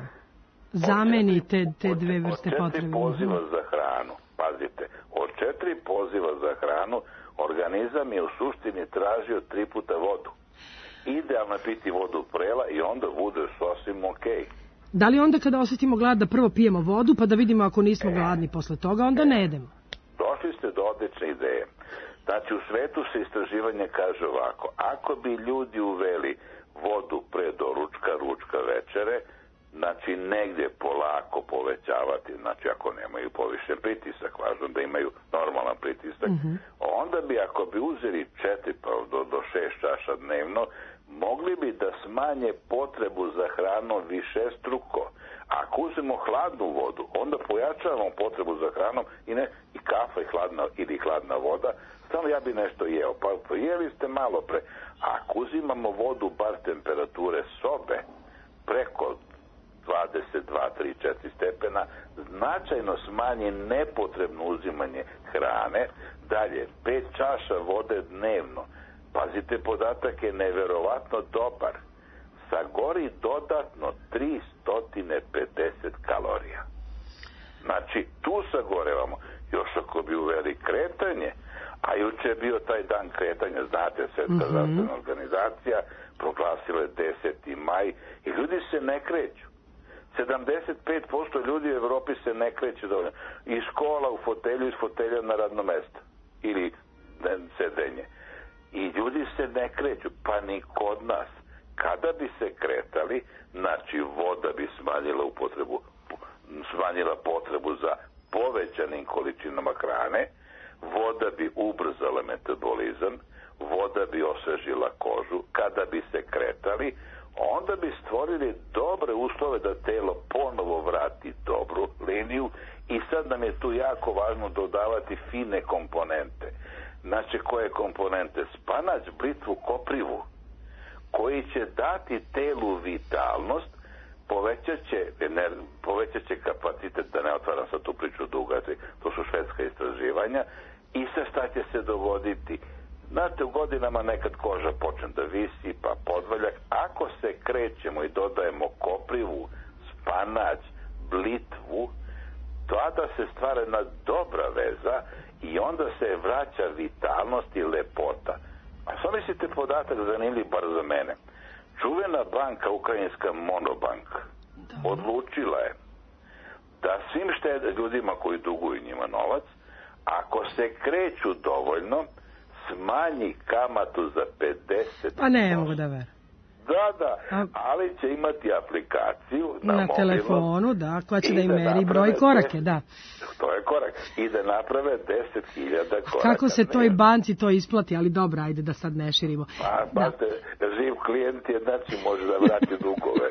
Zameni te, te dve vrste potrebe. Od četiri poziva za hranu, pazite, od četiri poziva za hranu organizam je u suštini tražio tri puta vodu. Idealno je piti vodu prela i onda bude sasvim okej. Da li onda kada osjetimo glad da prvo pijemo vodu pa da vidimo ako nismo e, gladni posle toga, onda e, ne jedemo? Došli ste do odlične ideje. Znači u svetu se istraživanje kaže ovako, ako bi ljudi uveli vodu pre doručka, ručka, večere, znači negdje polako povećavati, znači ako nemaju povišen pritisak, važno da imaju normalan pritisak, uh-huh. onda bi ako bi uzeli četiri do, do šest čaša dnevno, mogli bi da smanje potrebu za hranom višestruko. Ako uzmemo hladnu vodu, onda pojačavamo potrebu za hranom i ne i kafa i hladna ili hladna voda, samo ja bi nešto jeo, pa pojeli ste malo pre. Ako uzimamo vodu bar temperature sobe, preko dvadeset dva, tri, četiri stepena, značajno smanji nepotrebno uzimanje hrane. Dalje, pet čaša vode dnevno. Pazite, podatak je neverovatno dobar. Sagori dodatno tristo pedeset kalorija. Znači, tu sagorevamo. Još ako bi uveli kretanje, a juče je bio taj dan kretanja, znate, Svjetska mm-hmm. zdravstvena organizacija proglasila je deseti maj i ljudi se ne kreću. sedamdeset pet posto ljudi u Evropi se ne kreće dovoljno. Iz škola u fotelju, iz fotelja na radno mesto. Ili sedenje. I ljudi se ne kreću, pa ni kod nas. Kada bi se kretali, znači voda bi smanjila upotrebu, smanjila potrebu za povećanim količinama hrane, voda bi ubrzala metabolizam, voda bi osvežila kožu. Kada bi se kretali, onda bi stvorili dobre uslove da telo ponovo vrati dobru liniju i sad nam je tu jako važno dodavati fine komponente. Znači, koje komponente? Spanać, blitvu, koprivu, koji će dati telu vitalnost, povećat će, ener, povećat će kapacitet, da ne otvaram sad tu priču duga, to su švedska istraživanja, i sa šta će se dogoditi? Znate, u godinama nekad koža počne da visi, pa podvaljak. Ako se krećemo i dodajemo koprivu, spanać, blitvu, tada se stvara jedna dobra veza i onda se vraća vitalnost i lepota. A što mislite podatak zanimljiv bar za mene? Čuvena banka, ukrajinska Monobank, odlučila je da svim štede ljudima koji duguju njima novac, ako se kreću dovoljno, smanji kamatu za pedeset posto. Pa ne mogu da verujem. Da, da, ali će imati aplikaciju na, na telefonu, da, koja će da im meri broj korake, da. To je korak. I da naprave deset hiljada koraka. Kako se toj banci to isplati, ali dobro, ajde da sad ne širimo. Pa, pa te, živ klijent je, znači može da vrati dugove.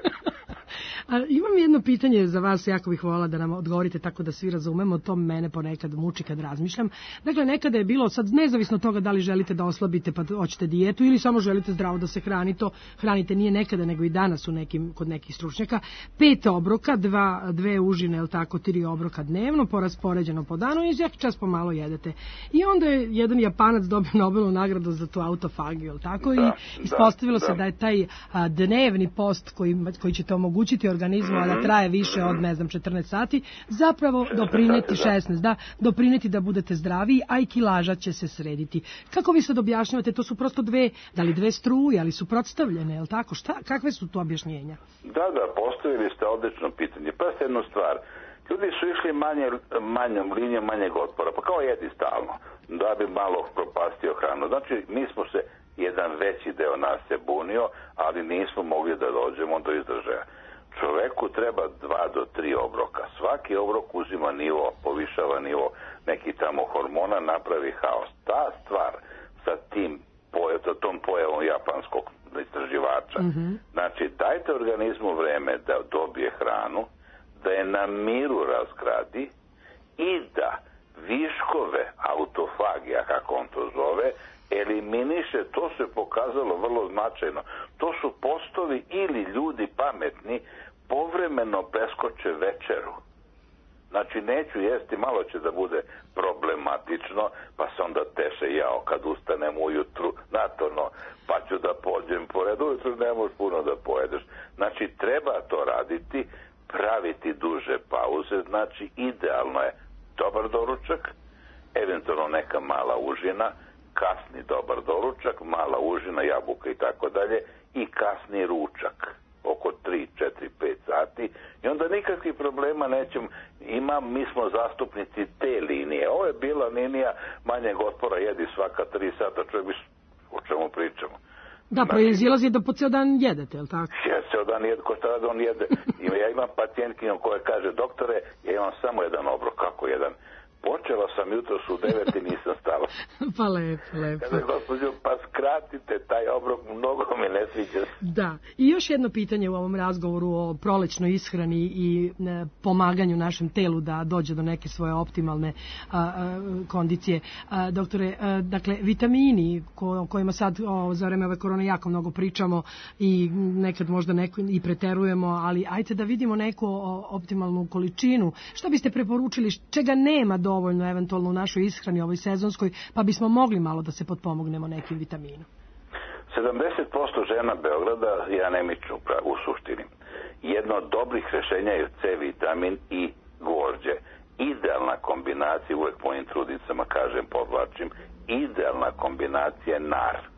A, imam jedno pitanje za vas, jako bih voljela da nam odgovorite tako da svi razumemo, to mene ponekad muči kad razmišljam. Dakle, nekada je bilo, sad nezavisno od toga da li želite da oslabite pa hoćete dijetu ili samo želite zdravo da se hranite, to hranite nije nekada nego i danas u nekim, kod nekih stručnjaka, pet obroka, dva, dve užine, ili tako, tri obroka dnevno, poraspoređeno po danu i svaki čas pomalo jedete. I onda je jedan Japanac dobio Nobelovu nagradu za tu autofagiju, ili tako, da, i ispostavilo da, se da. da je taj a, dnevni post koji, koji ćete omogućiti organizmu, a da traje više od, ne znam, četrnaest sati, zapravo doprineti šesnaest, da, doprineti da budete zdraviji, a i kilaža će se srediti. Kako vi sad objašnjavate, to su prosto dve, da li dve struje, ali su protstavljene, je li tako? Šta, kakve su to objašnjenja? Da, da, postavili ste odlično pitanje. Pa ste jednu stvar, ljudi su išli manje, manjom linijom manjeg otpora, pa kao jedi stalno, da bi malo propastio hranu. Znači, mi smo se, jedan veći deo nas se bunio, ali nismo mogli da dođemo do izražaja. Čoveku treba dva do tri obroka. Svaki obrok uzima nivo, povišava nivo neki tamo hormona, napravi haos. Ta stvar sa tim tom pojavom japanskog istraživača. Mm-hmm. Znači, dajte organizmu vreme da dobije hranu, da je na miru razgradi i da viškove autofagija, kako on to zove, eliminiše. To se pokazalo vrlo značajno. To su postovi ili ljudi pametni povremeno preskoče večeru. Znači, neću jesti, malo će da bude problematično, pa se onda teše jao kad ustanem ujutru, natorno, pa ću da pođem pored, ujutru ne možeš puno da pojedeš. Znači, treba to raditi, praviti duže pauze, znači, idealno je dobar doručak, eventualno neka mala užina, kasni dobar doručak, mala užina, jabuka i tako dalje, i kasni ručak oko tri, četiri, pet sati i onda nikakvih problema nećemo. Imam, mi smo zastupnici te linije. Ovo je bila linija manjeg otpora, jedi svaka tri sata, čovjek bi, o čemu pričamo. Da, znači, proizilazi da po cijel dan jedete, je li tako? Ja cijel dan jede, ko šta da on jede. Ja imam pacijentkinju koja kaže, doktore, ja imam samo jedan obrok. Kako jedan? Počela sam jutros u devet i nisam stala. Pa lepo, lepo. Kada je gospođo, pa skratite taj obrok, mnogo mi ne sviđa. Da, i još jedno pitanje u ovom razgovoru o prolećnoj ishrani i e, pomaganju našem telu da dođe do neke svoje optimalne a, a, kondicije. A, doktore, a, dakle, vitamini ko, o kojima sad o, za vreme ove korone jako mnogo pričamo i nekad možda neko i preterujemo, ali ajte da vidimo neku o, optimalnu količinu. Šta biste preporučili, čega nema dovoljno eventualno u našoj ishrani ovoj sezonskoj, pa bismo mogli malo da se potpomognemo nekim vitaminom? sedamdeset posto žena Beograda je anemično u suštini. Jedno od dobrih rešenja je C vitamin i gvožđe. Idealna kombinacija, uvek mojim trudnicama kažem, podvlačim, idealna kombinacija je nar.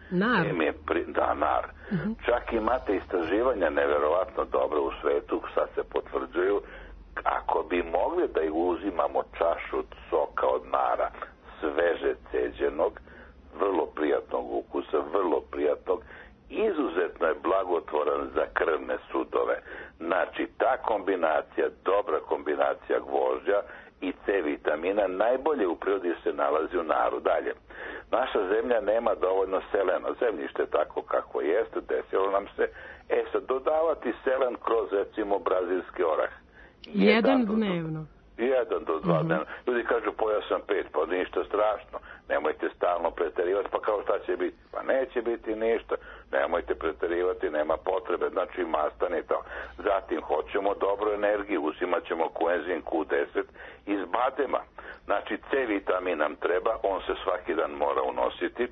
Nar? Pri, da, nar. Uh-huh. Čak imate istraživanja neverovatno dobro u svetu, sad se potvrđuju, ako bi mogli da ih uzimamo čašu soka od nara, sveže ceđenog, vrlo prijatnog ukusa, vrlo prijatnog, izuzetno je blagotvoran za krvne sudove. Znači, ta kombinacija, dobra kombinacija gvožđa i C vitamina najbolje u prirodi se nalazi u naru. Dalje, naša zemlja nema dovoljno selena, zemljište tako kako jeste, desilo nam se, e sad dodavati selen kroz recimo brazilski orah. Jedan, jedan dnevno. Jedan do dva uh-huh. dnevno. Ljudi kažu pojao sam pet, pa ništa strašno. Nemojte stalno preterivati, pa kao šta će biti? Pa neće biti ništa. Nemojte preterivati, nema potrebe, znači mastan i to. Zatim hoćemo dobru energiju, uzimat ćemo koenzim Q deset iz badema. Znači C vitamin nam treba, on se svaki dan mora unositi,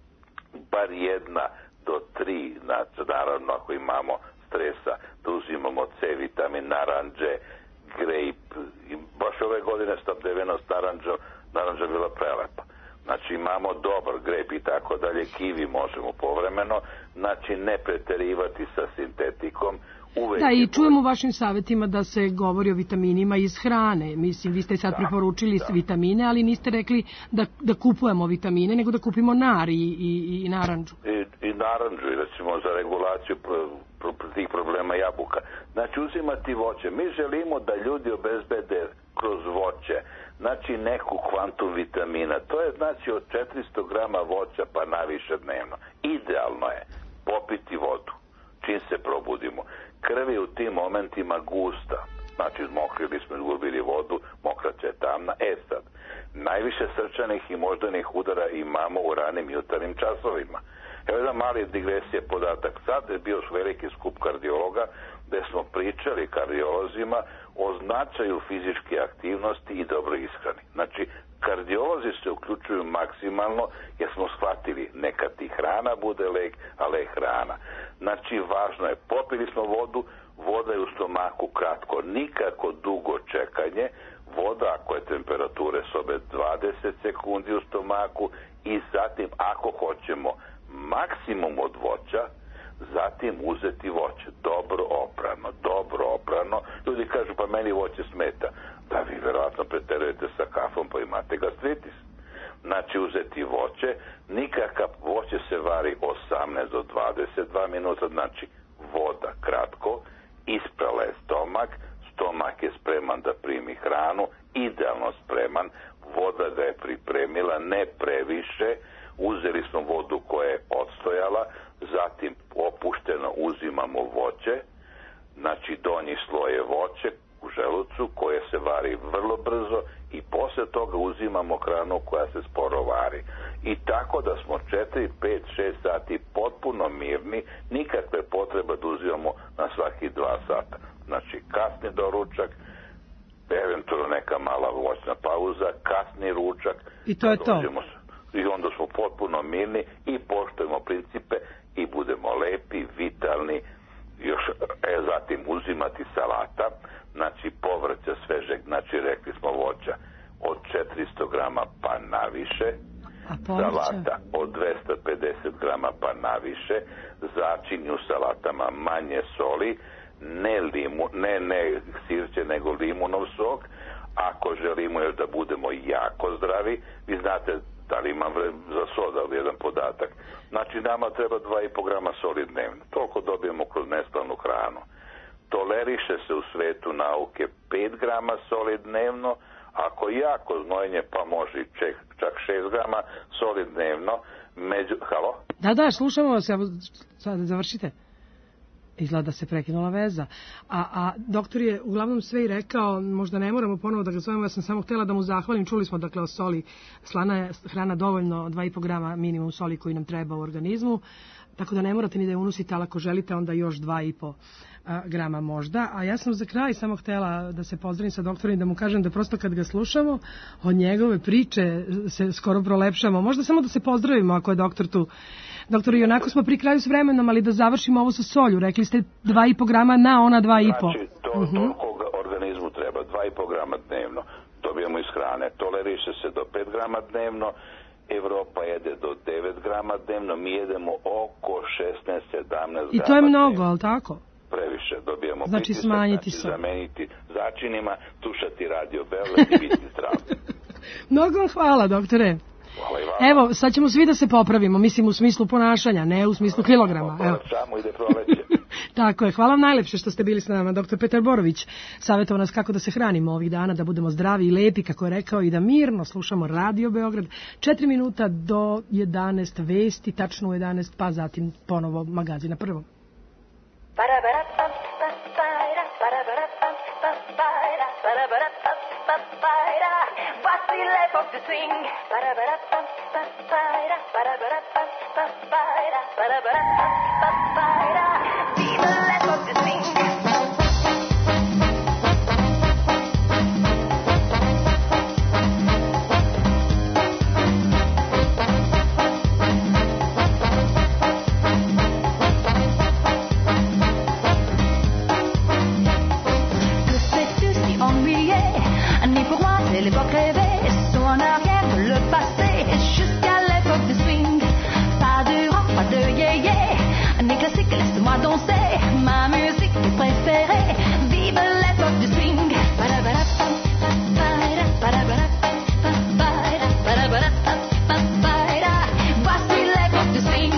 bar jedna do tri, znači naravno ako imamo stresa, da uzimamo C vitamin, naranđe, grape, baš ove godine snabdevenost naranđa, naranđa bila prelepa. Znači imamo dobar grape i tako dalje, kiwi možemo povremeno, znači ne preterivati sa sintetikom. Uvek da, i čujemo u vašim savjetima da se govori o vitaminima iz hrane. Mislim, vi ste sad da, preporučili da. vitamine, ali niste rekli da, da kupujemo vitamine, nego da kupimo nar i, i, i naranđu. I, i naranđu, recimo, za regulaciju pro, pro, tih problema jabuka. Znači, uzimati voće. Mi želimo da ljudi obezbede kroz voće, znači neku kvantum vitamina. To je znači od četiristo grama voća pa naviše dnevno. Idealno je popiti vodu čim se probudimo. Krv je u tim momentima gusta. Znači, izmokrili smo, izgubili vodu, mokraća je tamna. E sad, najviše srčanih i moždanih udara imamo u ranim jutarnjim časovima. Evo jedan mali digresije podatak. Sad je bio veliki skup kardiologa gde smo pričali kardiolozima o značaju fizičke aktivnosti i dobroj ishrani. Znači, kardiolozi se uključuju maksimalno jer smo shvatili neka ti hrana bude lek, a lek hrana. Znači, važno je, popili smo vodu, voda je u stomaku kratko, nikako dugo čekanje, voda ako je temperature sobe dvadeset sekundi u stomaku i zatim ako hoćemo maksimum od voća, zatim uzeti voće, dobro oprano, dobro oprano. Ljudi kažu, pa meni voće smeta. Da, vi verovatno preterujete sa kafom pa imate gastritis. Znači, uzeti voće, nikakav voće se vari osamnaest do dvadeset dva minuta, znači voda kratko, isprala je stomak, stomak je spreman da primi hranu, idealno spreman, voda ga je pripremila, ne previše, uzeli smo vodu koja je odstojala, zatim opušteno uzimamo voće, znači donji sloj je voće u želucu koje se vari vrlo brzo i posle toga uzimamo hranu koja se sporo vari. I tako da smo četiri, pet, šest sati potpuno mirni, nikakve potrebe da uzimamo na svaki dva sata. Znači kasni doručak, eventualno neka mala voćna pauza, kasni ručak. I to je to. I onda smo potpuno mirni i poštujemo principe i budemo lepi, vitalni. Još, e, zatim uzimati salata, znači povrća svežeg, znači rekli smo voća od četiristo grama pa naviše, salata od dvesta pedeset grama pa naviše, začini u salatama manje soli, ne, limu, ne, ne sirće, nego limunov sok. Ako želimo još da budemo jako zdravi, vi znate da li imam za soda, ali jedan podatak. Znači, nama treba dva i po grama soli dnevno. Toliko dobijemo kroz nestalnu hranu. Toleriše se u svetu nauke pet grama soli dnevno, ako jako znojenje, pa može i čak šest grama soli dnevno. Među... Halo? Da, da, slušamo vas, sad završite. Izgleda da se prekinula veza. A, a doktor je uglavnom sve i rekao, možda ne moramo ponovo da ga zovemo, ja sam samo htjela da mu zahvalim, čuli smo dakle o soli, slana je hrana dovoljno, dva i po grama minimum soli koji nam treba u organizmu, tako da ne morate ni da je unosite, ali ako želite onda još dva i po grama možda. A ja sam za kraj samo htjela da se pozdravim sa doktorom i da mu kažem da prosto kad ga slušamo, od njegove priče se skoro prolepšamo. Možda samo da se pozdravimo ako je doktor tu. Doktor, i onako smo pri kraju s vremenom, ali da završimo ovo sa solju. Rekli ste dva i po grama na ona dva i po. Znači, to, uh-huh. toliko organizmu treba, dva i po grama dnevno. Dobijemo iz hrane. Toleriše se do pet grama dnevno. Evropa jede do devet grama dnevno, mi jedemo oko šesnaest sedamnaest grama. I to je mnogo, ali tako? Previše, dobijamo znači, pritisak, smanjiti znači sol. zameniti začinima, slušati Radio Beograd i biti zdrav. Mnogo vam hvala, doktore. Hvala i vama. Evo, sad ćemo svi da se popravimo, mislim u smislu ponašanja, ne u smislu kilograma. Evo. Samo ide proleće. Tako je, hvala vam najlepše što ste bili s nama. Doktor Petar Borović savjetovao nas kako da se hranimo ovih dana, da budemo zdravi i lepi, kako je rekao, i da mirno slušamo Radio Beograd. Četiri minuta do jedanaest vesti, tačno u jedanaest, pa zatim ponovo magazin na prvom. Voici l'époque de swing. Vive l'époque de swing. Que fais-tu si ennuyé? Ni pour moi c'est l'époque rêvée. Saut en arrière le passé jusqu'à l'époque de swing. Pas de rock, pas de yé-yé. Ni classique, laisse-moi danser. Ma musique préférée. Vive l'époque du swing. Voici l'époque du swing.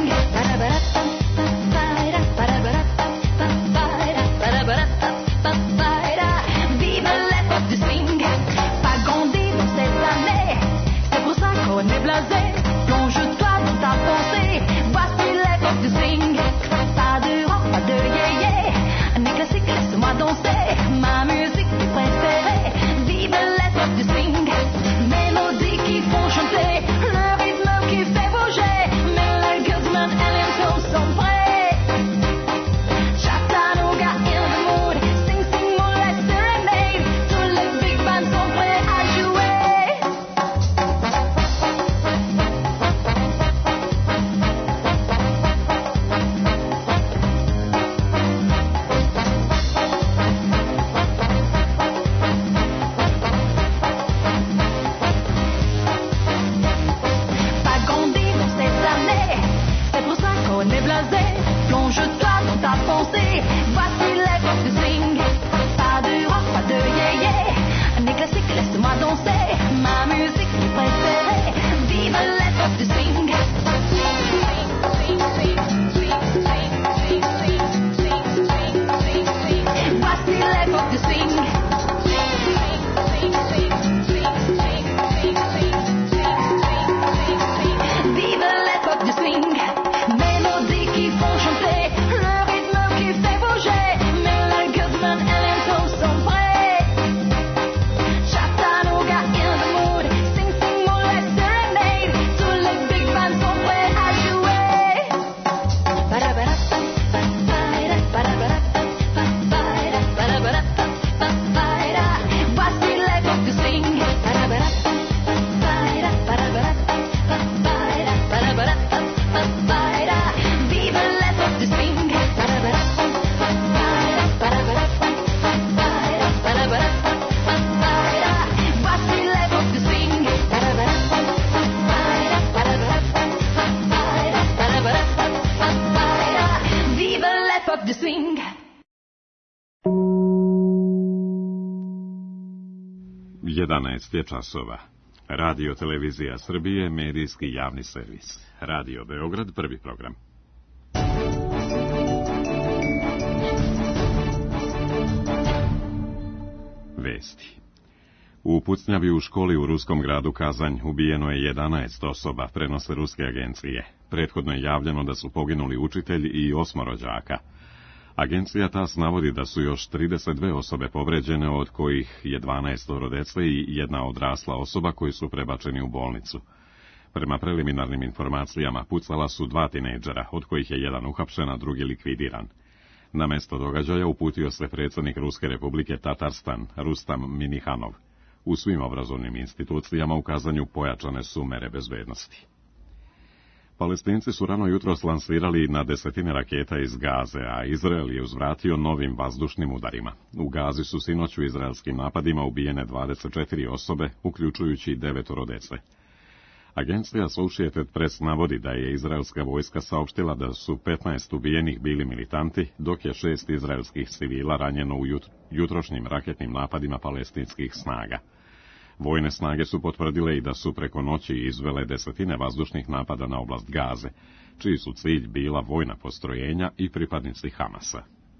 Vive l'époque du swing. Pas grandi dans cette année. C'est pour ça qu'on est blasé. Plonge-toi dans ta pensée. Voici l'époque du swing. Pas de rock, pas de yé-yé. Ni classique, laisse-moi danser. Ma musique préférée. Vive l'époque du swing. Mélodies qui font chanter. Le rythme qui fait bouger. Miller, Guzman et Lenzo sont prêts. Chattanooga in the mood. Sing, sing, moonlight serenade. Tous les big bands sont prêts à jouer. Pas grandi dans cette année. C'est pour ça qu'on est blasé. Plonge-toi dans ta pensée. Voici l'époque du swing. Pas de rock, pas de yé-yé. Ni classique, laisse-moi danser. Ma musique préférée. Vive l'époque du swing. Voici l'époque du swing. Vive l'époque du swing. Mélodies qui font chanter. Le rythme qui fait bouger. Miller, Guzman et Lenzo sont prêts. Chattanooga in the mood. Sing, sing, moonlight serenade. Tous les big bands sont prêts à jouer. Voici l'époque du swing. Vive l'époque du swing. Voici l'époque du swing. Vive l'époque du swing. jedanaest je časova. Radio Televizija Srbije, medijski javni servis. Radio Beograd, prvi program. Vesti. U pucnjavi u školi u ruskom gradu Kazanj ubijeno je jedanaest osoba, prenose ruske agencije. Prethodno je javljeno da su poginuli učitelj i osmoro đaka. Agencija T A S navodi da su još trideset dve osobe povređene, od kojih je dvanaest dece i jedna odrasla osoba koji su prebačeni u bolnicu. Prema preliminarnim informacijama pucala su dva tinejdžera, od kojih je jedan uhapšen, a drugi likvidiran. Na mesto događaja uputio se predsjednik Ruske republike Tatarstan, Rustam Minihanov. U svim obrazovnim institucijama u Kazanju pojačane su mere bezbednosti. Palestinci su rano jutros lansirali na desetine raketa iz Gaze, a Izrael je uzvratio novim vazdušnim udarima. U Gazi su sinoć u izraelskim napadima ubijene dvadeset četiri osobe, uključujući devetoro dece. Agencija Associated Press navodi da je izraelska vojska saopštila da su petnaest ubijenih bili militanti, dok je šest izraelskih civila ranjeno u jutrošnjim raketnim napadima palestinskih snaga. Vojne snage su potvrdile i da su preko noći izvele desetine vazdušnih napada na oblast Gaze, čiji su cilj bila vojna postrojenja i pripadnici Hamasa.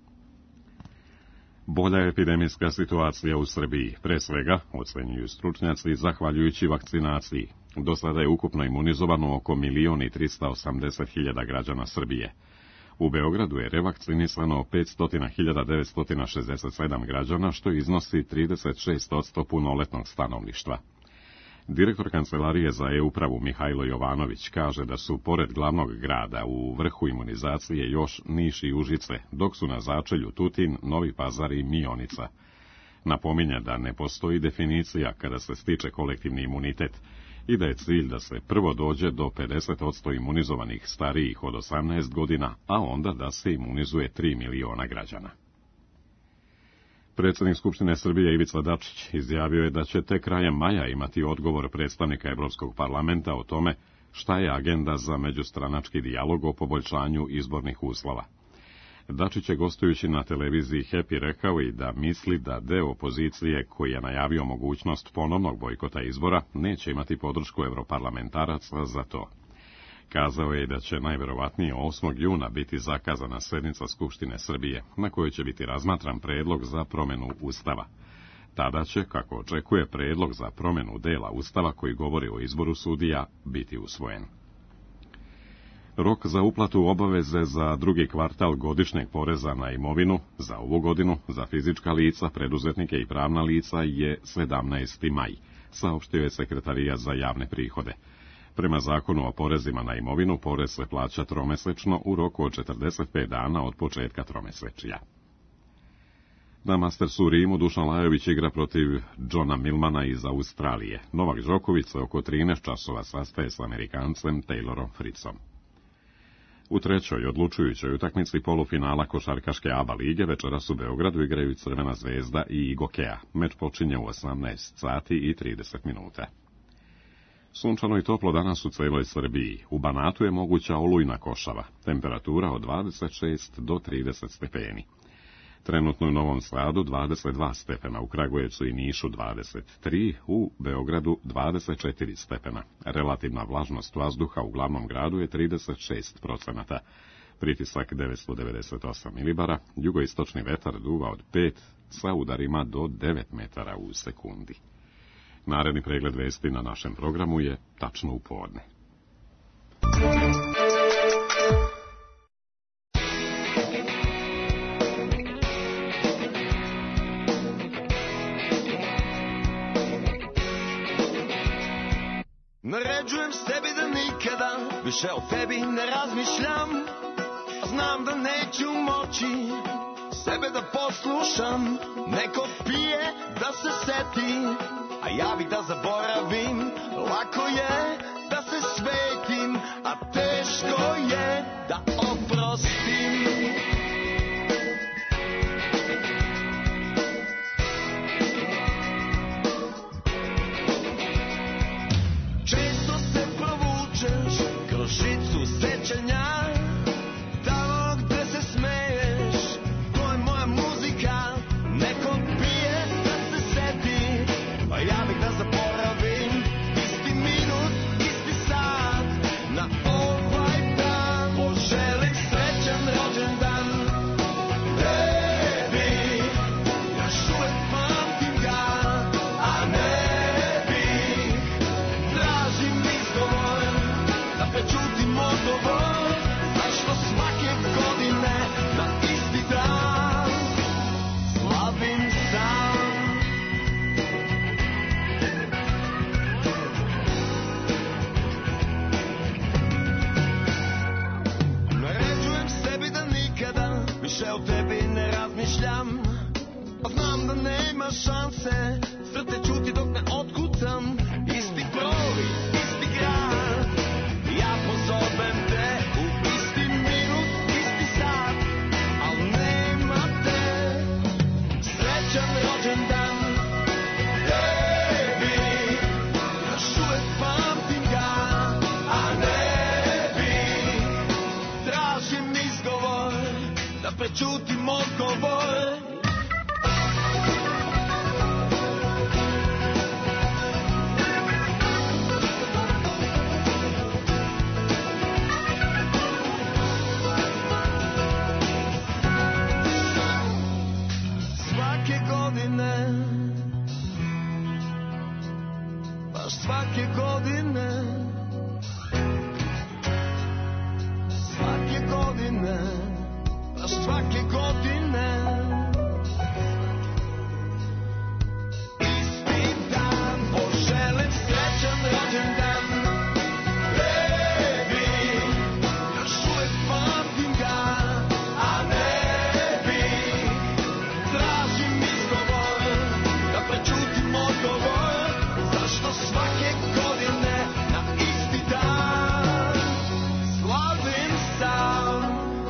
Bolja epidemijska situacija u Srbiji, pre svega, ocenjuju stručnjaci, zahvaljujući vakcinaciji. Do sada je ukupno imunizovano oko milion i trista osamdeset hiljada građana Srbije. U Beogradu je revakcinisano petsto hiljada devetsto šezdeset sedam građana, što iznosi trideset šest posto punoletnog stanovništva. Direktor Kancelarije za e-upravu Mihajlo Jovanović kaže da su pored glavnog grada u vrhu imunizacije još Niš i Užice, dok su na začelju Tutin, Novi Pazar i Mionica. Napominje da ne postoji definicija kada se stiče kolektivni imunitet i da je cilj da se prvo dođe do pedeset posto imunizovanih starijih od osamnaest godina, a onda da se imunizuje tri miliona građana. Predsjednik Skupštine Srbije Ivica Dačić izjavio je da će tek krajem maja imati odgovor predstavnika Evropskog parlamenta o tome šta je agenda za međustranački dijalog o poboljšanju izbornih uslova. Dačić je gostujući na televiziji Happy rekao i da misli da deo opozicije koji je najavio mogućnost ponovnog bojkota izbora neće imati podršku europarlamentaraca za to. Kazao je da će najverovatnije osmog juna biti zakazana sjednica Skupštine Srbije, na kojoj će biti razmatran predlog za promjenu Ustava. Tada će, kako očekuje, predlog za promjenu dela Ustava koji govori o izboru sudija biti usvojen. Rok za uplatu obaveze za drugi kvartal godišnjeg poreza na imovinu za ovu godinu za fizička lica, preduzetnike i pravna lica je sedamnaesti maj, saopštio je Sekretarijat za javne prihode. Prema zakonu o porezima na imovinu, porez se plaća tromesečno u roku od četrdeset pet dana od početka tromesečja. Na Mastersu u Rimu Dušan Lajović igra protiv Johna Millmana iz Australije. Novak Đoković se oko trinaest časova sastaje s Amerikancem Taylorom Fritzom. U trećoj odlučujućoj utakmici polufinala košarkaške ABA lige večeras u Beogradu igraju Crvena zvezda i Igokea. Meč počinje u osamnaest sati i trideset minuta. Sunčano i toplo danas u celoj Srbiji. U Banatu je moguća olujna košava. Temperatura od dvadeset šest do trideset stepeni. Trenutno u Novom Sadu dvadeset dva stepena, u Kragujevcu i Nišu dvadeset tri, u Beogradu dvadeset četiri stepena. Relativna vlažnost vazduha u glavnom gradu je trideset šest procenata. Pritisak devetsto devedeset osam milibara, jugoistočni vetar duva od pet sa udarima do devet metara u sekundi. Naredni pregled vesti na našem programu je tačno u podne. Naređujem sebi da nikada više o tebi ne razmišljam. Znam da neću moći sebe da poslušam. Neko pije da se seti, a ja bih da zaboravim. Lako je da se svetim, a teško je da oprostim. Često se provučeš kroz žicu sećanja, tamo gde se smeješ, to je moja muzika. Neko pije da se seti, a ja bih da zaboravim. Isti minut, isti sat, na ovaj dan poželim srećan rođendan tebi. Još uvek pamtim ga, a ne bih. Tražim izgovor da prećutim odgovor, zašto svake godine na isti dan slavim sam. Naređujem sebi da nikada više o tebi ne razmišljam, a znam da nema šanse, srce čuti dok ne otkucam. Isti broj, isti grad, ja pozovem te u isti minut, isti sat, al nema te. Srećan rođendan tebi, još uvek pamtim ga, prećutim odgovor. Svake godine, baš svake godine, svake godine, baš svake godine, isti dan poželim srećan rođendan. Baby, još uvek pamtim ga, a ne bi tražim izgovor da prećutim odgovor. Zašto svake godine na isti dan slavim sam?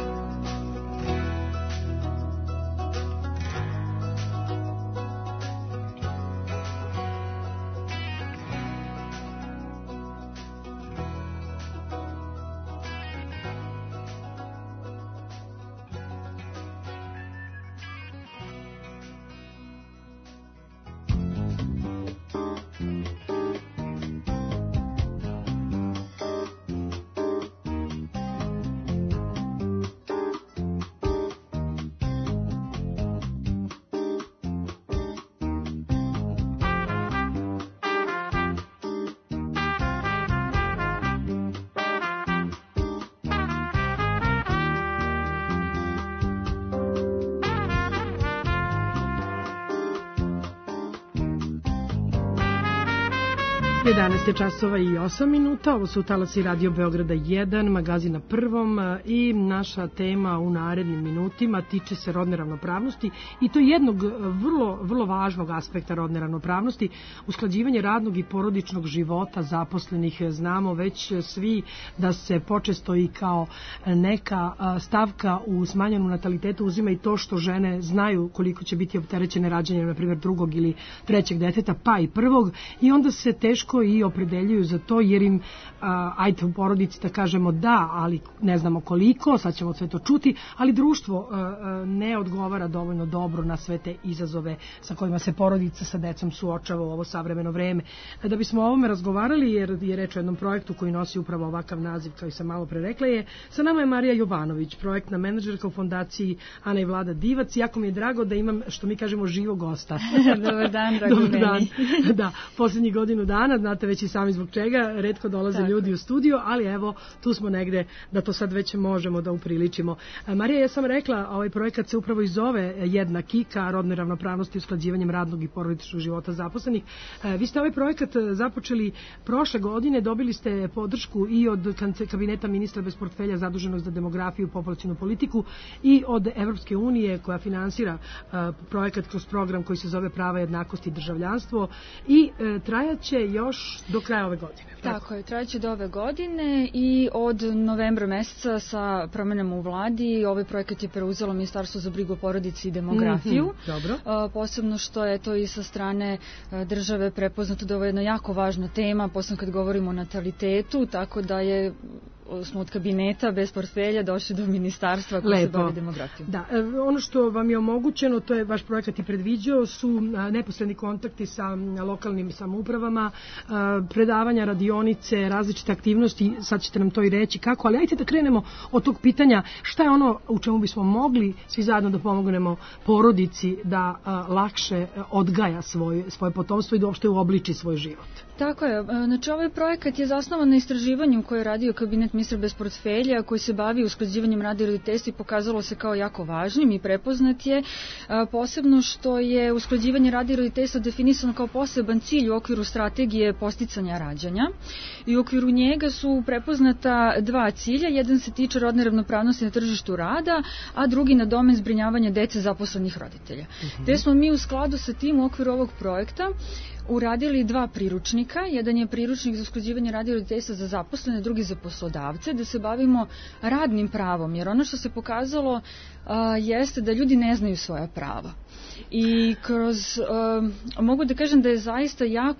jedanaest časova i osam minuta, ovo su talasi Radio Beograda jedan, magazin na prvom i naša tema u narednim minutima tiče se rodne ravnopravnosti i to jednog vrlo, vrlo važnog aspekta rodne ravnopravnosti, usklađivanje radnog i porodičnog života zaposlenih. Znamo već svi da se počesto i kao neka stavka u smanjenom natalitetu uzima i to što žene znaju koliko će biti opterećene rađanjem, na primjer, drugog ili trećeg deteta, pa i prvog, i onda se teško i opredeljuju za to jer im, a, ajde u porodici da kažemo da, ali ne znamo koliko, sad ćemo sve to čuti, ali društvo a, a, ne odgovara dovoljno dobro na sve te izazove sa kojima se porodica sa decom suočava u ovo savremeno vreme. Da bismo o ovome razgovarali, jer je reč o jednom projektu koji nosi upravo ovakav naziv, kao i sam malo pre rekla, je, sa nama je Marija Jovanović, projektna menadžerka u fondaciji Ana i Vlada Divac. Jako mi je drago da imam, što mi kažemo, živog gosta. Dobar dan, drago Dobar dan. meni. Da, poslednjih godinu dana, znate već i sami zbog čega, retko dolaze Tako. ljudi u studio, ali evo, tu smo negde da to sad već možemo da upriličimo. Marija, ja sam rekla, ovaj projekat se upravo i zove Jednaki ka rodnoj ravnopravnosti usklađivanjem radnog i porodičnog života zaposlenih. Vi ste ovaj projekat započeli prošle godine, dobili ste podršku i od kabineta ministra bez portfelja zaduženog za demografiju i populacionu politiku i od Evropske unije koja finansira projekat kroz program koji se zove Prava, jednakost i državljanstvo i trajaće još do kraja ove godine. Tako je, trajaće do ove godine i od novembra meseca sa promenama u vladi ovaj projekat je preuzelo Ministarstvo za brigu o porodici i demografiju. Mm-hmm, dobro. Uh, posebno što je to i sa strane uh, države prepoznato da ovo je jedna jako važna tema, posebno kad govorimo o natalitetu, tako da je smo od kabineta bez portfelja došli do ministarstva koje se bavi demografijom. Da, ono što vam je omogućeno, to je vaš projekat i predviđao, su neposredni kontakti sa lokalnim samoupravama, predavanja, radionice, različite aktivnosti, sad ćete nam to i reći kako, ali ajte da krenemo od tog pitanja šta je ono u čemu bismo mogli svi zajedno da pomognemo porodici da lakše odgaja svoje, svoje potomstvo i da uopšte uobliči svoj život. Tako je. Znači, ovaj projekat je zasnovan na istraživanju koje je radio kabinet ministra bez portfelja, koji se bavi usklađivanjem rada i roditeljstva i pokazalo se kao jako važnim i prepoznat je, posebno što je usklađivanje rada i roditeljstva definisano kao poseban cilj u okviru strategije posticanja rađanja i u okviru njega su prepoznata dva cilja. Jedan se tiče rodne ravnopravnosti na tržištu rada, a drugi na domen zbrinjavanja dece zaposlenih roditelja. Uh-huh. Te smo mi u skladu sa tim u okviru ovog projekta uradili dva priručnika. Jedan je priručnik za usklađivanje rada i roditeljstva za zaposlene, drugi za poslodavce, da se bavimo radnim pravom, jer ono što se pokazalo a, jeste da ljudi ne znaju svoja prava. I kroz, a, mogu da kažem da je zaista jako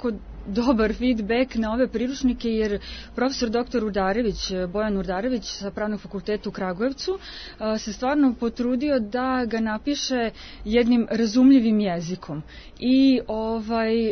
dobar feedback na ove priručnike, jer profesor doktor Urdarević, Bojan Urdarević sa Pravnog fakulteta u Kragujevcu se stvarno potrudio da ga napiše jednim razumljivim jezikom i ovaj,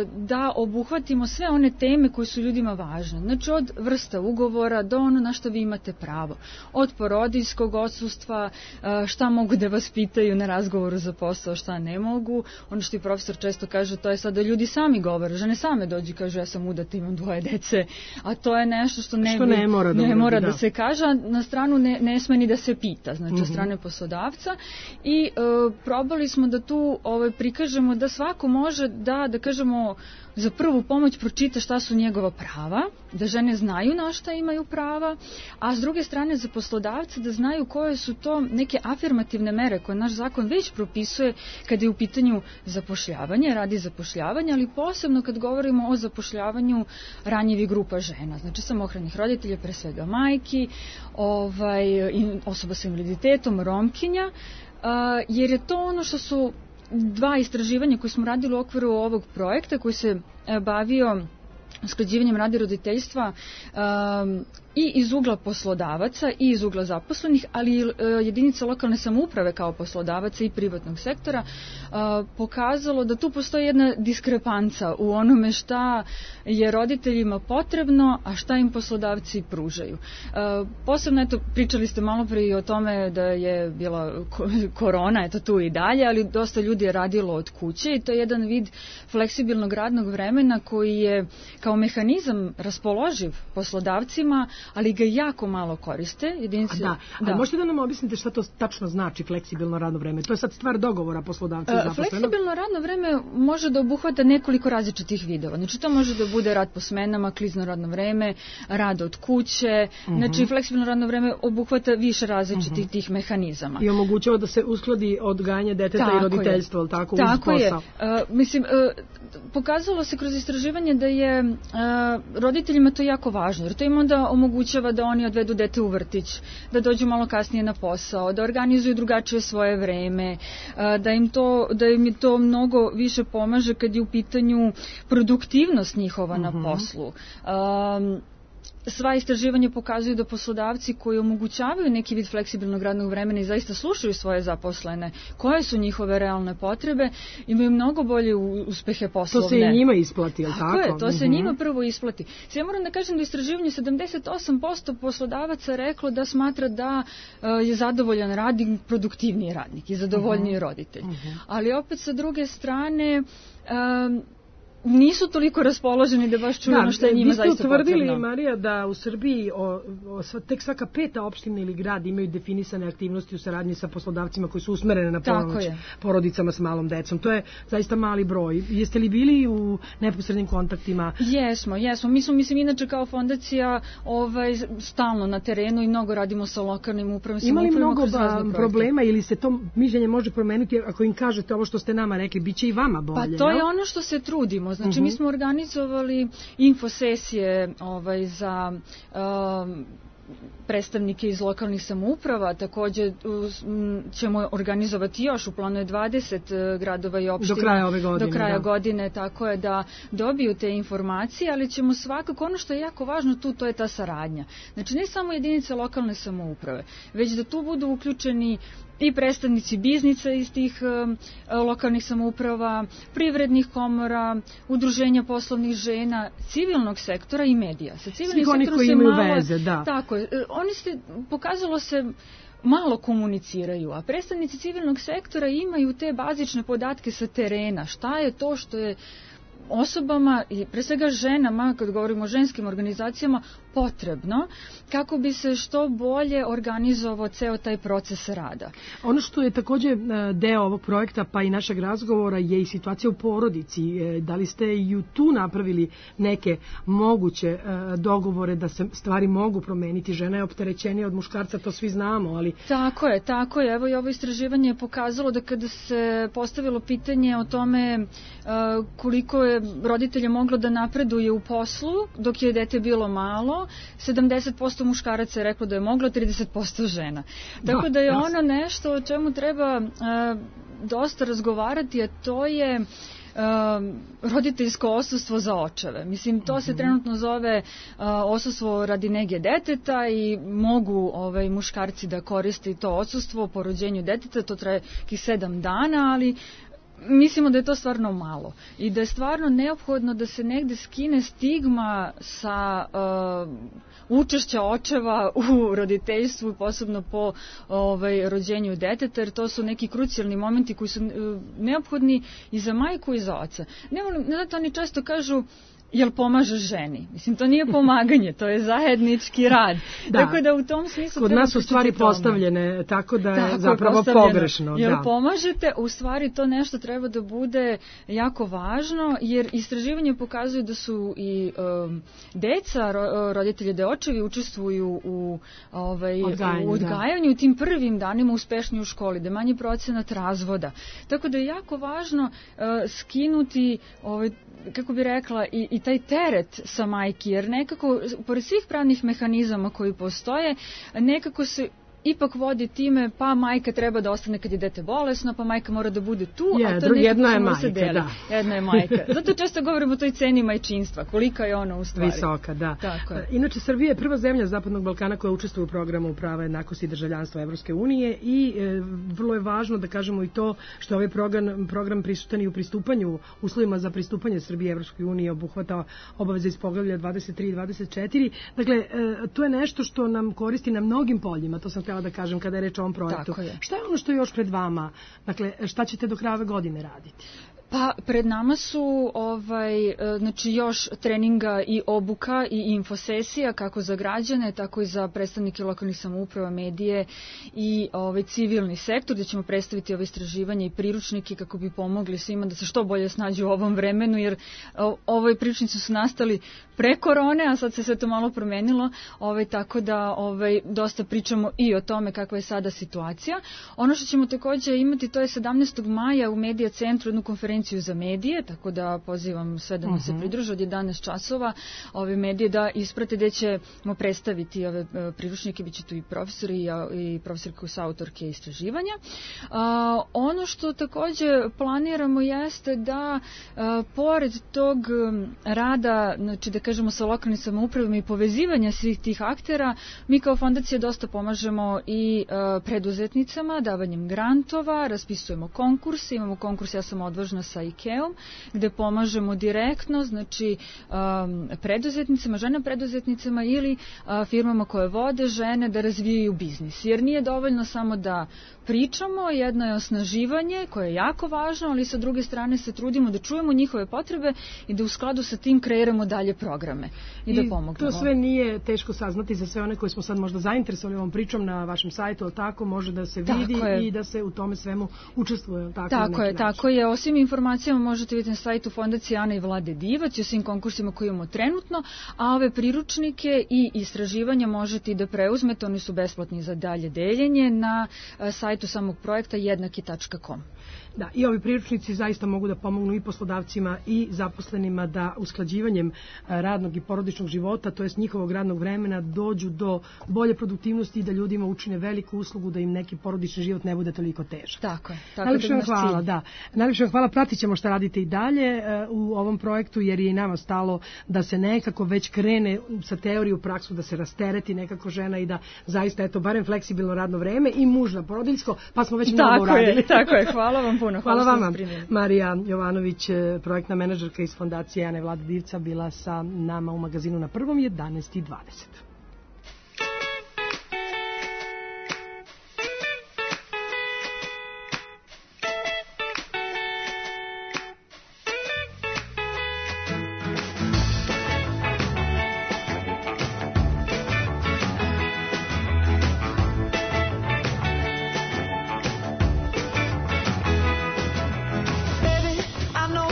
da obuhvatimo sve one teme koje su ljudima važne. Znači od vrsta ugovora do ono na što vi imate pravo. Od porodiljskog odsustva, šta mogu da vas pitaju na razgovoru za posao, šta ne mogu. Ono što i profesor često kaže, to je sad da ljudi sami govore, žene same dođu i kažu ja sam udata, imam dvoje dece, a to je nešto što ne, što ne mora, da, ne mora da. da se kaže, a na stranu ne, ne sme ni da se pita, znači mm-hmm. od strane poslodavca i e, probali smo da tu ovaj, prikažemo da svako može da, da kažemo, za prvu pomoć pročita šta su njegova prava, da žene znaju na šta imaju prava, a s druge strane za poslodavce da znaju koje su to neke afirmativne mere koje naš zakon već propisuje kada je u pitanju zapošljavanje, radi zapošljavanja, ali posebno kad govorimo o zapošljavanju ranjivih grupa žena, znači samohranih roditelja, pre svega majki, ovaj, osoba sa invaliditetom, romkinja, a, jer je to ono što su dva istraživanja koje smo radili u okviru ovog projekta koji se bavio usklađivanjem rada i roditeljstva um, i iz ugla poslodavaca i iz ugla zaposlenih, ali i uh, jedinica lokalne samouprave kao poslodavaca i privatnog sektora uh, pokazalo da tu postoji jedna diskrepanca u onome šta je roditeljima potrebno, a šta im poslodavci pružaju. Uh, posebno, eto, pričali ste malo prije o tome da je bila korona, eto tu i dalje, ali dosta ljudi je radilo od kuće i to je jedan vid fleksibilnog radnog vremena koji je kao mehanizam raspoloživ poslodavcima, ali ga jako malo koriste. Jedinice, da, da. Ali možete da nam objasnite šta to tačno znači fleksibilno radno vreme? To je sad stvar dogovora poslodavca i zaposlenog? Fleksibilno radno vreme može da obuhvata nekoliko različitih vidova. Znači to može da bude rad po smenama, klizno radno vreme, rad od kuće. Uh-huh. Znači fleksibilno radno vreme obuhvata više različitih uh-huh. tih mehanizama. I omogućava da se uskladi odgajanje deteta tako i roditeljstvo, je. Tako, tako uz je. posao. Uh, mislim, uh, pokazalo se kroz istraživanje da je uh, roditeljima to jako važno, jer to im onda omogućava da oni odvedu dete u vrtić, da dođu malo kasnije na posao, da organizuju drugačije svoje vreme, uh, da im to, da im to mnogo više pomaže kad je u pitanju produktivnost njihova uh-huh. na poslu. Um, Sva istraživanja pokazuju da poslodavci koji omogućavaju neki vid fleksibilnog radnog vremena i zaista slušaju svoje zaposlene, koje su njihove realne potrebe, imaju mnogo bolje uspehe poslovne. To se i njima isplati, je li tako? Tako je, to uh-huh. se njima prvo isplati. Sve moram da kažem da u istraživanju sedamdeset osam posto poslodavaca reklo da smatra da uh, je zadovoljan radnik, produktivniji radnik i zadovoljniji uh-huh. roditelj. Uh-huh. Ali opet sa druge strane um, nisu toliko raspoloženi da baš čuju ono što je njima zaista potrebno. Vi ste utvrdili, Marija, da u Srbiji o, o, tek svaka peta opština ili grad imaju definisane aktivnosti u saradnji sa poslodavcima koji su usmerene na pomoć porodicama s malom decom. To je zaista mali broj. Jeste li bili u neposrednim kontaktima? Jesmo, jesmo. Mi smo, mislim, inače kao fondacija ovaj, stalno na terenu i mnogo radimo sa lokalnim upravama. Ima li mnogo ba, problema ili se to mišljenje može promeniti ako im kažete ovo što ste nama rekli, bit će i vama bolje? Pa to je ono što se trudimo. Znači, uh-huh. mi smo organizovali infosesije ovaj, za um, predstavnike iz lokalnih samouprava, takođe ćemo organizovati još, u planu je dvadeset gradova i opština do kraja ove godine, do kraja da. godine, tako je da dobiju te informacije, ali ćemo svakako, ono što je jako važno tu, to je ta saradnja. Znači, ne samo jedinice lokalne samouprave, već da tu budu uključeni i predstavnici biznisa iz tih uh, lokalnih samouprava, privrednih komora, udruženja poslovnih žena, civilnog sektora i medija. Sa civilnim Svih onih koji imaju malo, veze, da. Tako je. Oni se, pokazalo se, malo komuniciraju, a predstavnici civilnog sektora imaju te bazične podatke sa terena. Šta je to što je osobama i pre svega ženama, kad govorimo o ženskim organizacijama, potrebno kako bi se što bolje organizovao ceo taj proces rada. Ono što je takođe deo ovog projekta pa i našeg razgovora je i situacija u porodici. Da li ste i tu napravili neke moguće dogovore da se stvari mogu promeniti? Žena je opterećenija od muškarca, to svi znamo, ali... Tako je, tako je. Evo i ovo istraživanje je pokazalo da kada se postavilo pitanje o tome koliko je roditelje moglo da napreduje u poslu dok je dete bilo malo, sedamdeset posto muškaraca je reklo da je moglo, trideset posto žena. Tako da, da je ono nešto o čemu treba uh, dosta razgovarati, a to je roditeljsko odsustvo za očeve. Mislim, to se trenutno zove uh, odsustvo radi nege deteta i mogu ovaj, muškarci da koriste to odsustvo po rođenju deteta, to traje kih sedam dana, ali mislimo da je to stvarno malo i da je stvarno neophodno da se negde skine stigma sa uh, učešća očeva u roditeljstvu, posebno po ovaj, rođenju deteta, jer to su neki krucijalni momenti koji su uh, neophodni i za majku i za oca. Ne volim, ne znate, oni često kažu jel pomaže ženi. Mislim, to nije pomaganje, to je zajednički rad. Da. Tako da u tom smislu... Kod nas su stvari postavljene, tako da je tako zapravo je pogrešno. Jel da. pomažete, u stvari to nešto treba da bude jako važno, jer istraživanje pokazuje da su i um, deca, ro, roditelji, da očevi učestvuju u, ovaj, odgajanju, u odgajanju, tim prvim danima uspešniji u školi, da je manji procenat razvoda. Tako da je jako važno uh, skinuti ovaj, kako bi rekla, i, i taj teret sa majki, jer nekako, pored svih pravnih mehanizama koji postoje, nekako se ipak vodi time, pa majka treba da ostane kad je dete bolesno, pa majka mora da bude tu, je, a to drugi, nekako jedna je majka, se deli. Da. Jedna je majka. Zato često govorimo o toj ceni majčinstva, kolika je ona u stvari. Visoka, da. Tako je. Inače, Srbija je prva zemlja Zapadnog Balkana koja učestvuje u programu prava jednakosti i državljanstva Evropske unije i e, vrlo je važno da kažemo i to što ovaj program, program prisutan i u pristupanju, uslovima za pristupanje Srbije Evropskoj uniji obuhvata obaveze iz poglavlja dvadeset tri i dvadeset četiri. Dakle, e, to je nešto što nam koristi na mnogim poljima, to sam htjela da kažem kada je reč o ovom projektu. Je. Šta je ono što je još pred vama? Dakle, šta ćete do kraja ove godine raditi? Pa pred nama su ovaj, znači još treninga i obuka i infosesija kako za građane, tako i za predstavnike lokalnih samouprava, medije i ovaj, civilni sektor, gdje ćemo predstaviti ove istraživanja i priručnike kako bi pomogli svima da se što bolje snađu u ovom vremenu, jer ovaj priručnici su nastali pre korone, a sad se sve to malo promenilo, ovaj, tako da ovaj, dosta pričamo i o tome kakva je sada situacija. Ono što ćemo također imati, to je sedamnaestog maja u Medija centru jednu konferenciju za medije, tako da pozivam sve da nam uh-huh. se pridruže od jedanaest časova ove medije da isprate gde ćemo predstaviti ove priručnike, bit će tu i profesori i profesorke sa autorke istraživanja. A, ono što također planiramo jeste da a, pored tog rada, znači da kažemo sa lokalnim samoupravama i povezivanja svih tih aktera, mi kao fondacija dosta pomažemo i a, preduzetnicama, davanjem grantova, raspisujemo konkurse, imamo konkurs Ja sam odvažna sa IKEA-om, gde pomažemo direktno, znači um, preduzetnicama, žene preduzetnicama ili uh, firmama koje vode žene da razvijaju biznis. Jer nije dovoljno samo da pričamo, jedno je osnaživanje koje je jako važno, ali sa druge strane se trudimo da čujemo njihove potrebe i da u skladu sa tim kreiramo dalje programe i, I da pomognemo. To sve nije teško saznati za sve one koje smo sad možda zainteresovali ovom pričom na vašem sajtu, ali tako može da se vidi i da se u tome svemu učestvuje. Tako, tako je, način. tako je. O svim informacijama možete vidjeti na sajtu Fondacije Ana i Vlade Divac i o svim konkursima koje imamo trenutno, a ove priručnike i istraživanja možete i da preuzmete, oni su besplatni za dalje deljenje na sajtu samog projekta jednaki tačka com. Da, i ovi priručnici zaista mogu da pomognu i poslodavcima i zaposlenima da usklađivanjem radnog i porodičnog života, to jest njihovog radnog vremena, dođu do bolje produktivnosti i da ljudima učine veliku uslugu da im neki porodični život ne bude toliko težak. Tako je. Tako Najlepše vam hvala, da. Najlepše vam hvala, pratit ćemo šta radite i dalje u ovom projektu, jer je i nama stalo da se nekako već krene sa teoriju u praksu, da se rastereti nekako žena i da zaista, eto, barem fleksibilno radno vreme i mužno, porodiljsko, pa smo već mnogo uradili. Tako je, hvala vam puno. Hvala, hvala vama. Marija Jovanović, projektna menadžerka iz Fondacije Ane Vlade Divca, bila sa nama u magazinu na prvom jedanaest i dvadeset.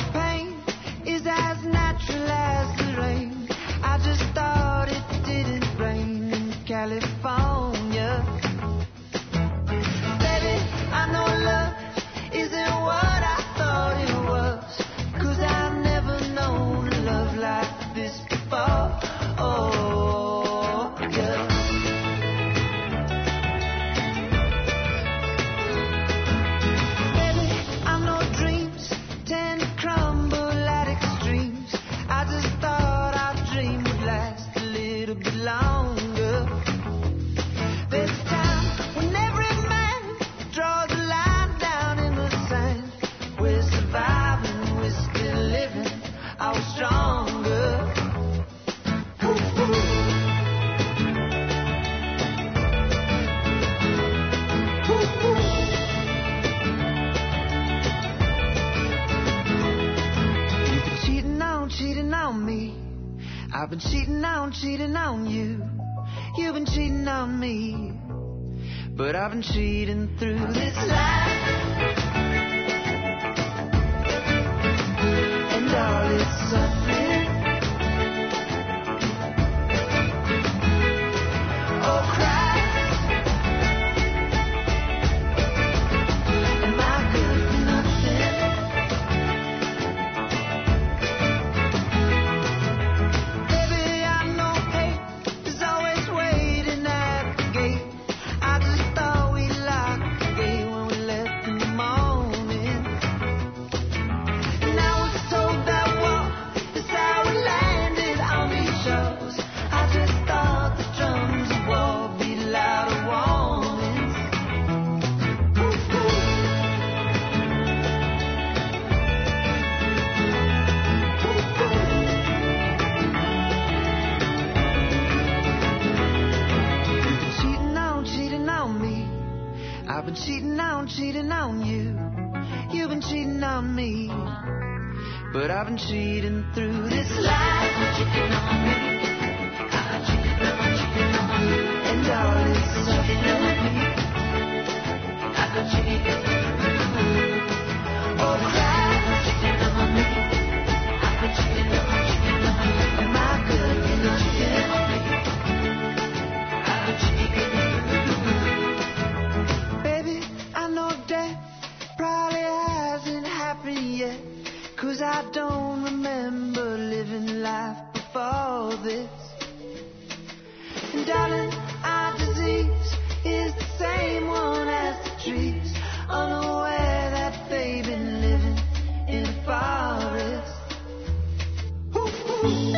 As natural as the rain, I just thought it didn't been cheating on, cheating on you. You've been cheating on me. But I've been cheating through this life. And all its suffering. Oh, Christ. Am I good for nothing? Baby, I know hate is always waiting at the gate. I just thought we locked the gate when we left in the morning. Now we're told that war is how we landed on these shores. I just thought the drums of war beat louder warnings. Ooh, ooh. You've been cheating on, cheating on me. I've been cheating on, cheating on you. You've been cheating on me. But I've been cheating through this life. Cheating on me. I've been cheating on, cheating on you. And all its suffering. I've been cheating through. Oh, Christ. Cheating on me. I've been cheating on, cheating on you. Am I good for nothing? I've been cheating through. Baby, I know death probably hasn't happened yet. Cause I don't remember living life before this. And darling, our disease is the same one as the trees, unaware that they've been living in a forest. Ooh, ooh.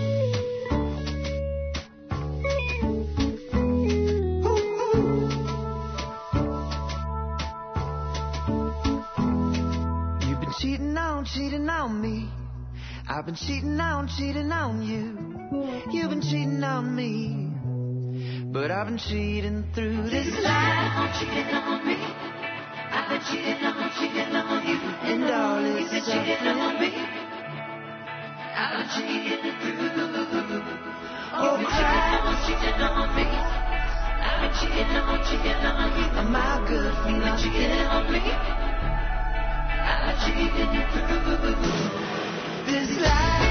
You've been cheating on, cheating on me. I've been cheating on, cheating on you. You've been cheating on me. But I've been cheating through this life. Cheating on me. I've been cheating on, cheating on you. And all its suffering. Cheating on me. I've been cheating through. Oh, Christ. Cheating on me. I've been cheating on, cheating on you. Am I good for nothing? Cheating on me. I've been cheating through this life.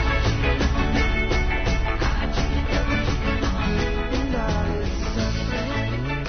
And all its suffering.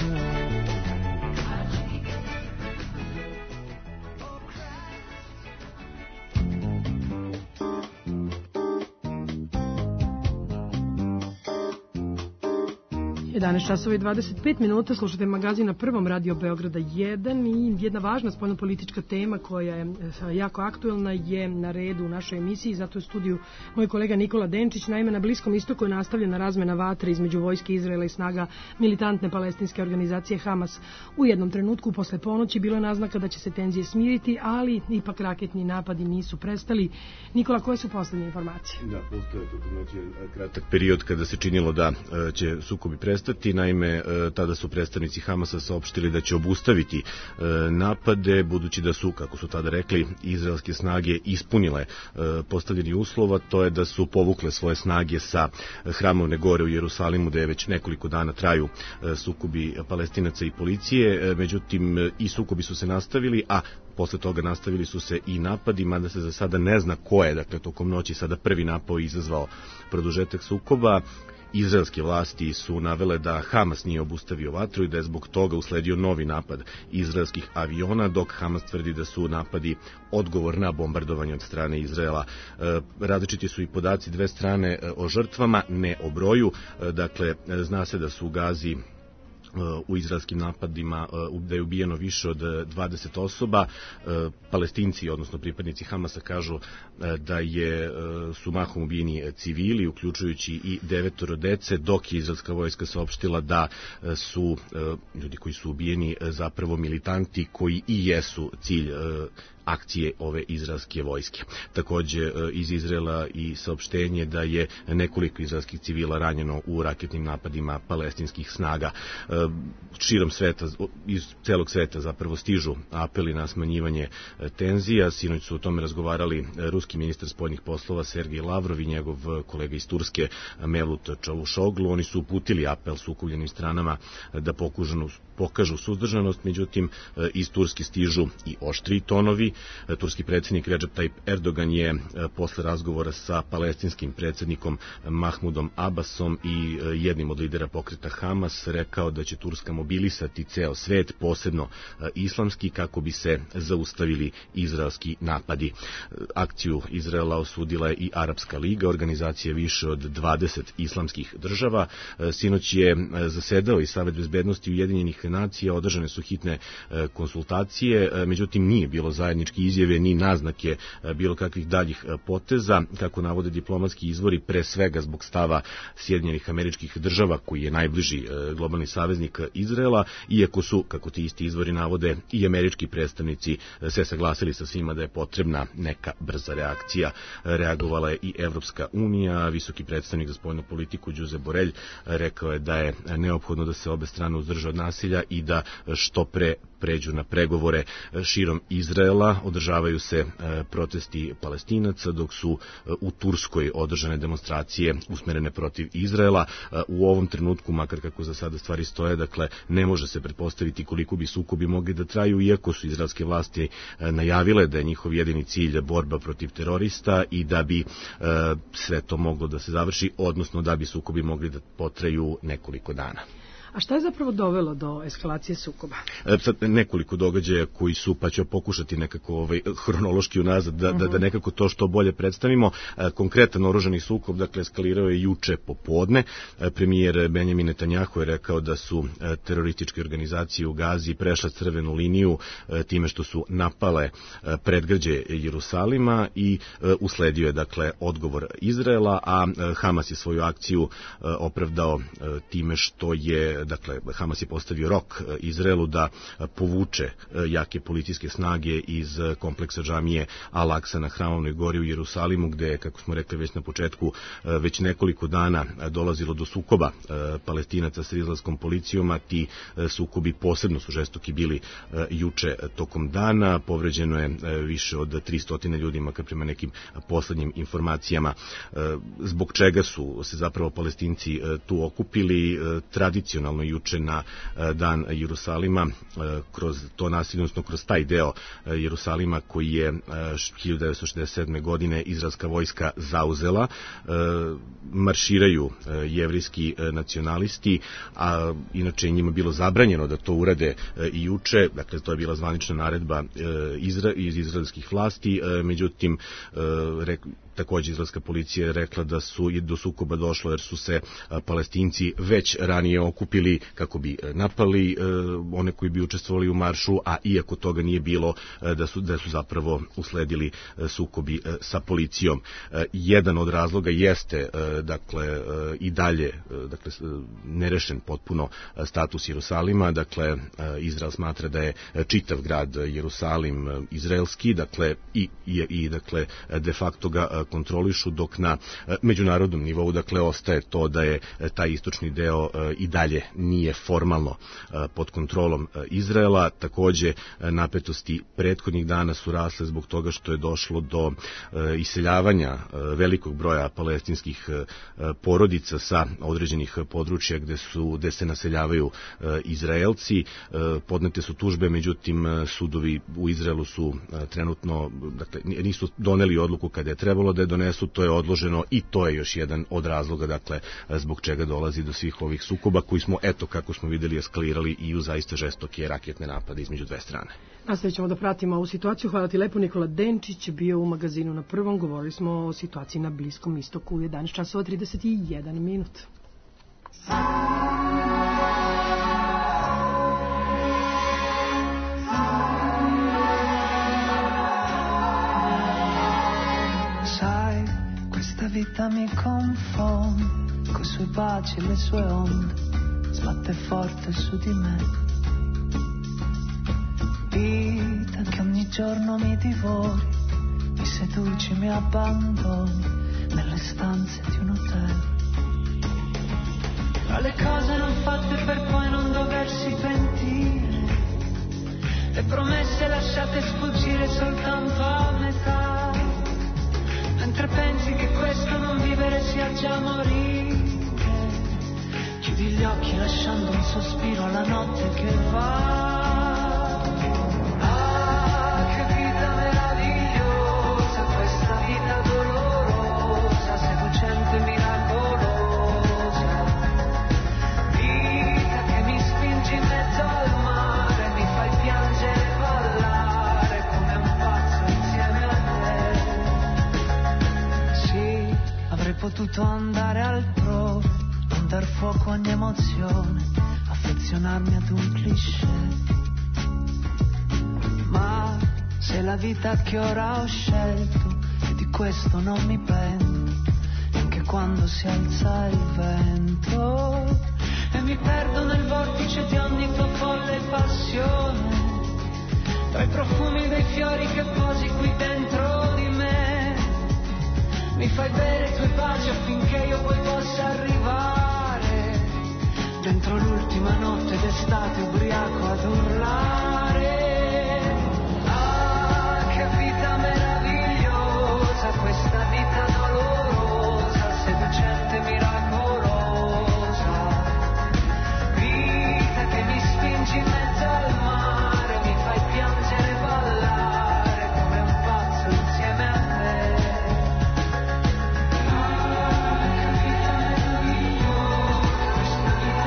jedanaest časova i dvadeset pet minuta, slušate magazin na Prvom radio Beograda jedan i jedna važna spoljnopolitička tema koja je jako aktuelna je na redu u našoj emisiji, zato je u studiju moj kolega Nikola Denčić. Naime, na Bliskom istoku je nastavljena razmena vatre između vojske Izraela i snaga militantne palestinske organizacije Hamas. U jednom trenutku posle ponoći bilo je naznaka da će se tenzije smiriti, ali ipak raketni napadi nisu prestali. Nikola, koje su poslednje informacije? Da, postoje tokom noći kratak period kada se činilo da će sukobi prestati. Naime, tada su predstavnici Hamasa saopštili da će obustaviti napade, budući da su, kako su tada rekli, izraelske snage ispunile postavljeni uslova, to je da su povukle svoje snage sa Hramovne gore u Jerusalimu, gde već nekoliko dana traju sukobi Palestinaca i policije. Međutim, i sukobi su se nastavili, a posle toga nastavili su se i napadi, mada se za sada ne zna ko je, dakle, tokom noći sada prvi napao izazvao produžetak sukoba. Izraelske vlasti su navele da Hamas nije obustavio vatru i da je zbog toga usledio novi napad izraelskih aviona, dok Hamas tvrdi da su napadi odgovor na bombardovanje od strane Izraela. E, različiti su i podaci dve strane o žrtvama, ne o broju. E, dakle, zna se da su u Gazi u izraelskim napadima da je ubijeno više od dvadeset osoba. Palestinci, odnosno pripadnici Hamasa, kažu da je, su mahom ubijeni civili, uključujući i devetoro dece, dok je izraelska vojska saopštila da su ljudi koji su ubijeni zapravo militanti koji i jesu cilj akcije ove izraelske vojske. Takođe iz Izraela i saopštenje da je nekoliko izraelskih civila ranjeno u raketnim napadima palestinskih snaga. Širom sveta, iz celog sveta zapravo stižu apeli na smanjivanje tenzija. Sinoć su o tome razgovarali ruski ministar spoljnih poslova Sergej Lavrov i njegov kolega iz Turske Mevlut Čavuşoglu. Oni su uputili apel sukobljenim stranama da pokužanu, pokažu suzdržanost, međutim iz Turske stižu i oštriji tonovi. Turski predsjednik Recep Tayyip Erdogan je posle razgovora sa palestinskim predsjednikom Mahmudom Abbasom i jednim od lidera pokreta Hamas rekao da će Turska mobilisati ceo svet, posebno islamski, kako bi se zaustavili izraelski napadi. Akciju Izraela osudila je i Arapska liga, organizacija više od dvadeset islamskih država. Sinoć je zasedao i Savet bezbednosti Ujedinjenih nacija, održane su hitne konsultacije, međutim nije bilo zajedničke izjave ni naznake bilo kakvih daljih poteza, kako navode diplomatski izvori, pre svega zbog stava Sjedinjenih Američkih Država, koji je najbliži globalni saveznik Izraela, iako su, kako ti isti izvori navode, i američki predstavnici se saglasili sa svima da je potrebna neka brza reakcija. Reagovala je i Evropska unija. Visoki predstavnik za spoljnu politiku Josep Borrell rekao je da je neophodno da se obe strane uzdrže od nasilja i da što pre pređu na pregovore. Širom Izraela održavaju se protesti Palestinaca, dok su u Turskoj održane demonstracije usmerene protiv Izraela. U ovom trenutku, makar kako za sada stvari stoje, dakle, ne može se pretpostaviti koliko bi sukobi mogli da traju, iako su izraelske vlasti najavile da je njihov jedini cilj borba protiv terorista i da bi sve to moglo da se završi, odnosno da bi sukobi mogli da potraju nekoliko dana. A šta je zapravo dovelo do eskalacije sukoba? Sad nekoliko događaja koji su, pa ću pokušati nekako ovaj, hronološki unazad da, uh-huh. da, da nekako to što bolje predstavimo. Konkretan oružani sukob, dakle, eskalirao je juče popodne. Premijer Benjamin Netanjahu je rekao da su terorističke organizacije u Gazi prešle crvenu liniju time što su napale predgrađe Jerusalima i usledio je, dakle, odgovor Izraela, a Hamas je svoju akciju opravdao time što je, dakle, Hamas je postavio rok Izraelu da povuče jake policijske snage iz kompleksa džamije Al-Aksa na Hramovnoj gori u Jerusalimu, gde je, kako smo rekli već na početku, već nekoliko dana dolazilo do sukoba Palestinaca sa izraelskom policijom, a ti sukobi posebno su žestoki bili juče tokom dana. Povređeno je više od tristo ljudi, makar prema nekim poslednjim informacijama. Zbog čega su se zapravo Palestinci tu okupili? Tradicionalno juče na dan Jerusalima, kroz to nasilje, odnosno kroz taj deo Jerusalima koji je hiljadu devetsto šezdeset sedme. godine izraelska vojska zauzela, marširaju jevrijski nacionalisti, a inače njima bilo zabranjeno da to urade i juče, dakle to je bila zvanična naredba iz izraelskih vlasti, međutim takođe izraelska policija je rekla da su i do sukoba došlo jer su se Palestinci već ranije okupili kako bi napali one koji bi učestvovali u maršu, a iako toga nije bilo, da su, da su zapravo usledili sukobi sa policijom. Jedan od razloga jeste, dakle, i dalje, dakle, nerešen potpuno status Jerusalima. Dakle, Izrael smatra da je čitav grad Jerusalim izraelski, dakle, i, i, i dakle, de facto ga kontrolišu, dok na međunarodnom nivou, dakle, ostaje to da je taj istočni deo i dalje nije formalno pod kontrolom Izraela. Takođe, napetosti prethodnih dana su rasle zbog toga što je došlo do iseljavanja velikog broja palestinskih porodica sa određenih područja gde su, gde se naseljavaju Izraelci. Podnete su tužbe, međutim sudovi u Izraelu su trenutno, dakle, nisu doneli odluku kada je trebalo da je donesu, to je odloženo i to je još jedan od razloga, dakle, zbog čega dolazi do svih ovih sukoba koji smo, eto, kako smo videli, eskalirali i u zaista žestoke raketne napade između dve strane. Nastavit ćemo da pratimo ovu situaciju. Hvala ti lepo. Nikola Denčić bio u magazinu Na prvom. Govorili smo o situaciji na Bliskom istoku u jedanaest časova trideset jedan minut. Sai, questa vita mi confonde, coi suoi baci e le sue onde, sbatte forte su di me. Vita vita che ogni giorno mi divori, mi seduci, mi abbandoni nelle stanze di un hotel. Tra le cose non fatte per poi non doversi pentire, le promesse lasciate sfuggire soltanto a metà, mentre pensi che questo non vivere sia già morire, chiudi gli occhi lasciando un sospiro alla notte che va. Ah, che vita meravigliosa, questa vita dolorosa, seducente e miracolosa, vita che mi spingi in mezzo al mare, mi fai piangere e ballare come un pazzo insieme a te. Sì, avrei potuto andare altrove, dar fuoco a ogni emozione, affezionarmi ad un cliché, ma se la vita che ora ho scelto, e di questo non mi pento, neanche quando si alza il vento, e mi perdo nel vortice di ogni tua folle passione, tra i profumi dei fiori che posi qui dentro di me, mi fai bere i tuoi baci affinché io poi possa arrivare dentro l'ultima notte d'estate ubriaco ad urlare. Ah, che vita meravigliosa, questa vita dolorosa, seducente e miracolosa, vita che mi spingi in mezzo al mare, mi fai piangere e ballare come un pazzo insieme a te. Ah, che vita meravigliosa, questa vita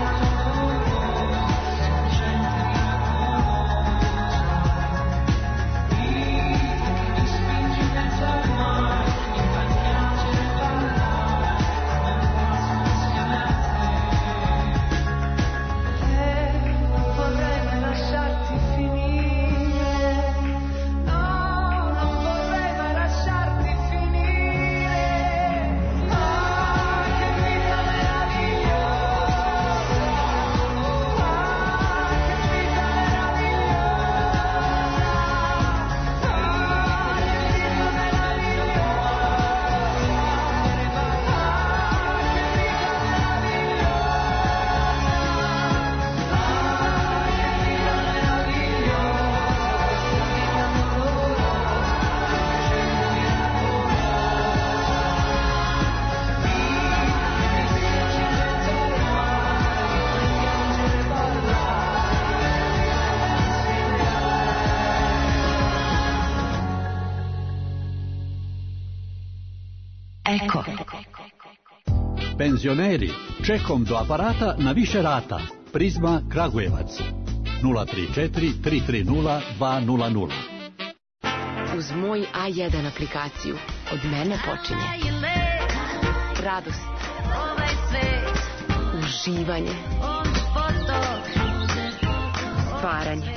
Eko. Penzioneri, čekom do aparata na više rata. Prizma Kragujevac. nula tri četiri tri tri nula dva nula nula. Uz moj A jedan aplikaciju od mene počinje radost, uživanje, stvaranje.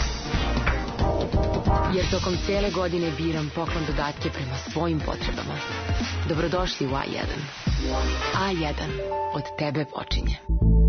Jer tokom cijele godine biram poklon dodatke prema svojim potrebama. Dobrodošli u A jedan. A jedan. Od tebe počinje.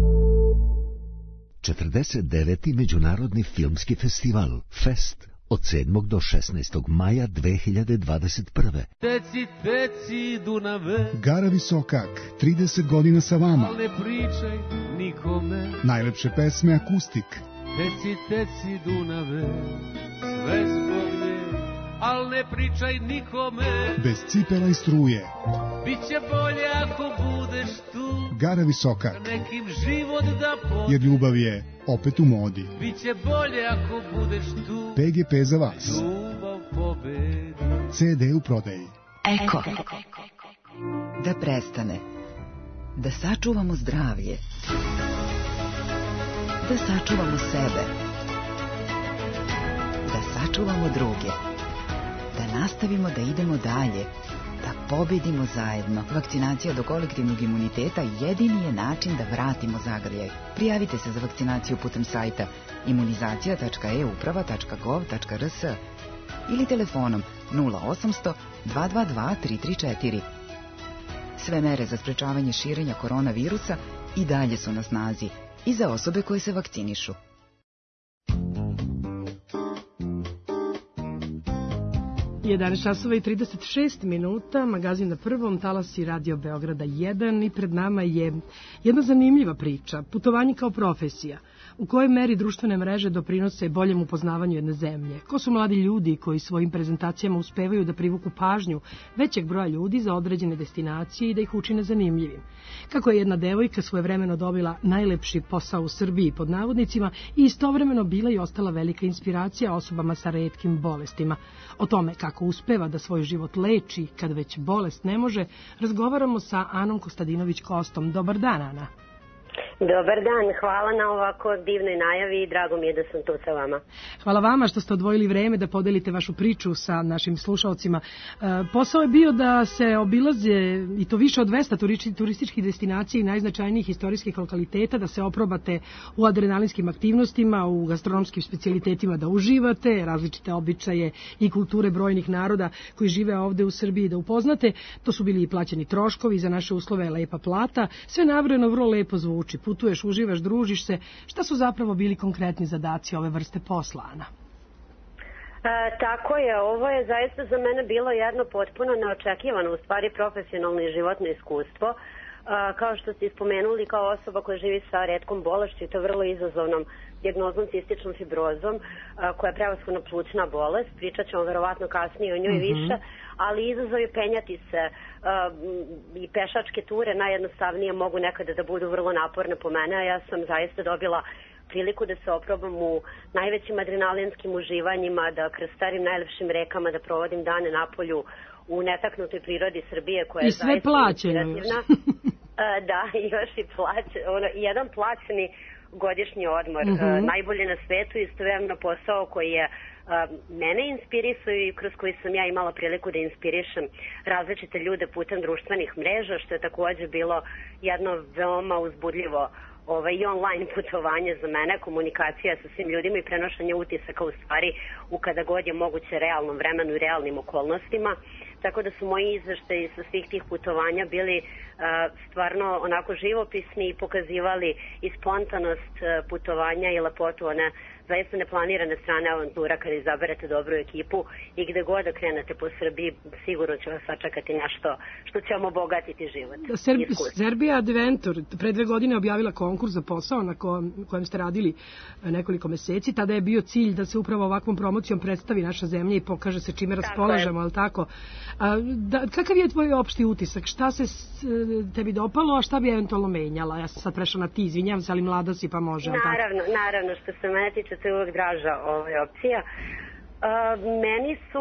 četrdeset deveti Međunarodni filmski festival Fest od sedmog do šesnaestog maja dve hiljade dvadeset prve. Teci, teci, Dunave. Gara Visokak, trideset godina sa vama. Ne pričaj nikome. Najlepše pesme akustik. Teci, teci, Dunave, sve zbog nje, al ne pričaj nikome. Bez cipela i struje. Biće bolje ako budeš tu. Gara Visokak. Nekim život da pobedi. Jer ljubav je opet u modi. Biće bolje ako budeš tu. P G P za vas. Ljubav pobedi. C D u prodaji. Eko. Da prestane. Da sačuvamo zdravlje. Da sačuvamo sebe. Da sačuvamo druge. Da nastavimo da idemo dalje. Da pobedimo zajedno. Vakcinacija do kolektivnog imuniteta jedini je način da vratimo zagrljaj. Prijavite se za vakcinaciju putem sajta imunizacija tačka e uprava tačka gov tačka r s ili telefonom nula osamsto dva dva dva tri tri četiri. Sve mere za sprečavanje širenja koronavirusa i dalje su na snazi i za osobe koje se vakcinišu. jedanaest časova i trideset šest minuta, magazin na prvom, talasi Radio Beograda jedan i pred nama je jedna zanimljiva priča, putovanje kao profesija. U kojoj meri društvene mreže doprinose boljem upoznavanju jedne zemlje? Ko su mladi ljudi koji svojim prezentacijama uspevaju da privuku pažnju većeg broja ljudi za određene destinacije i da ih učine zanimljivim? Kako je jedna devojka svojevremeno dobila najlepši posao u Srbiji pod navodnicima i istovremeno bila i ostala velika inspiracija osobama sa retkim bolestima. O tome kako uspeva da svoj život leči kad već bolest ne može, razgovaramo sa Anom Kostadinović-Kostom. Dobar dan, Ana. Dobar dan, hvala na ovako divnoj najavi i drago mi je da sam tu sa vama. Hvala vama što ste odvojili vreme da podelite vašu priču sa našim slušalcima. E, posao je bio da se obilaze i to više od dvesta turističkih destinacija i najznačajnijih istorijskih lokaliteta, da se oprobate u adrenalinskim aktivnostima, u gastronomskim specijalitetima da uživate, različite običaje i kulture brojnih naroda koji žive ovde u Srbiji da upoznate. To su bili i plaćeni troškovi, za naše uslove je lepa plata, sve nabrojeno vrlo lepo zvuči. Putuješ, uživaš, družiš se. Šta su zapravo bili konkretni zadaci ove vrste posla, Ana? E, tako je, ovo je zaista za mene bilo jedno potpuno neočekivano, u stvari profesionalno i životno iskustvo. E, kao što ste ispomenuli, kao osoba koja živi sa retkom bolešću i to vrlo izazovnom dijagnozom cističnom fibrozom, a, koja je prevashodno plućna bolest, pričat ćemo verovatno kasnije o njoj mm-hmm. više, ali izazov je penjati se a, i pešačke ture najjednostavnije mogu nekada da budu vrlo naporne po mene, a ja sam zaista dobila priliku da se oprobam u najvećim adrenalinskim uživanjima, da krstarim najlepšim rekama, da provodim dane na polju u netaknutoj prirodi Srbije koja je zaista inspirativna. Da, još i plaćen, ono, jedan plaćeni godišnji odmor, mm-hmm. najbolje na svetu, istovremeno posao koji je mene inspirisao i kroz koji sam ja imala priliku da inspirišem različite ljude putem društvenih mreža, što je također bilo jedno veoma uzbudljivo ovaj, i online putovanje za mene, komunikacija sa svim ljudima i prenošenje utisaka u stvari u kada god je moguće realnom vremenu i realnim okolnostima. Tako da su moji izveštaji sa svih tih putovanja bili uh, stvarno onako živopisni i pokazivali i spontanost uh, putovanja i lepotu one zaista neplanirane strane avantura kada izaberete dobru ekipu i gde god da krenete po Srbiji sigurno će vas sačekati nešto što će vam obogatiti život. Serb, Serbia Adventure pre dve godine objavila konkurs za posao na ko, kojem ste radili nekoliko meseci. Tada je bio cilj da se upravo ovakvom promocijom predstavi naša zemlja i pokaže se čime raspolažemo, ali tako? A, da, kakav je tvoj opšti utisak? Šta se s, tebi dopalo, a šta bi eventualno menjala? Ja sam sad prešla na ti, izvinjam se, ali mlada si pa može. Naravno, naravno, što se mene tiče, to je uvek draža ovaj, opcija. Uh, meni su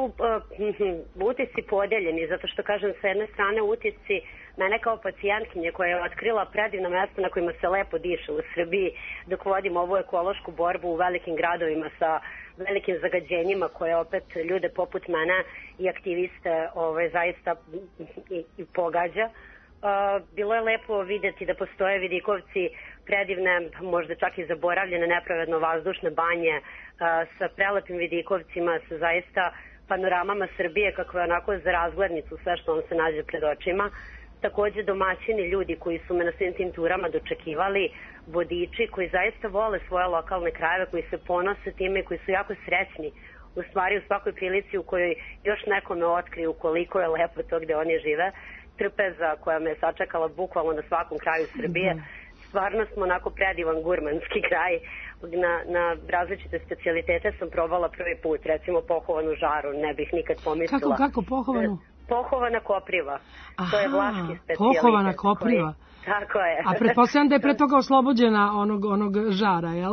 uh, utisci podeljeni, zato što kažem sa jedne strane utisci mene kao pacijentkinje koja je otkrila predivno mesto na kojima se lepo diše u Srbiji dok vodim ovu ekološku borbu u velikim gradovima sa velikim zagađenjima koje opet ljude poput mene i aktiviste ovaj, zaista i, i pogađa. Uh, bilo je lepo videti da postoje vidikovci predivne, možda čak i zaboravljene nepravedno vazdušne banje uh, sa prelepim vidikovcima, sa zaista panoramama Srbije kakva je onako za razglednicu sve što vam se nađe pred očima. Takođe domaćini ljudi koji su me na svim tim turama dočekivali, vodiči koji zaista vole svoje lokalne krajeve, koji se ponose time, koji su jako srećni u stvari u svakoj prilici u kojoj još nekome otkriju koliko je lepo to gde oni žive. Trpeza koja me je sačekala bukvalno na svakom kraju Srbije. Stvarno smo onako predivan gurmanski kraj. Na, na različite specijalitete sam probala prvi put, recimo pohovanu žaru, ne bih nikad pomislila. Kako, kako pohovanu? Pohovana kopriva. Aha, to je vlaški specijalitet. Pohovana kopriva. Koji, tako je. A pretpostavljam da je pre toga oslobođena onog, onog žara, jel?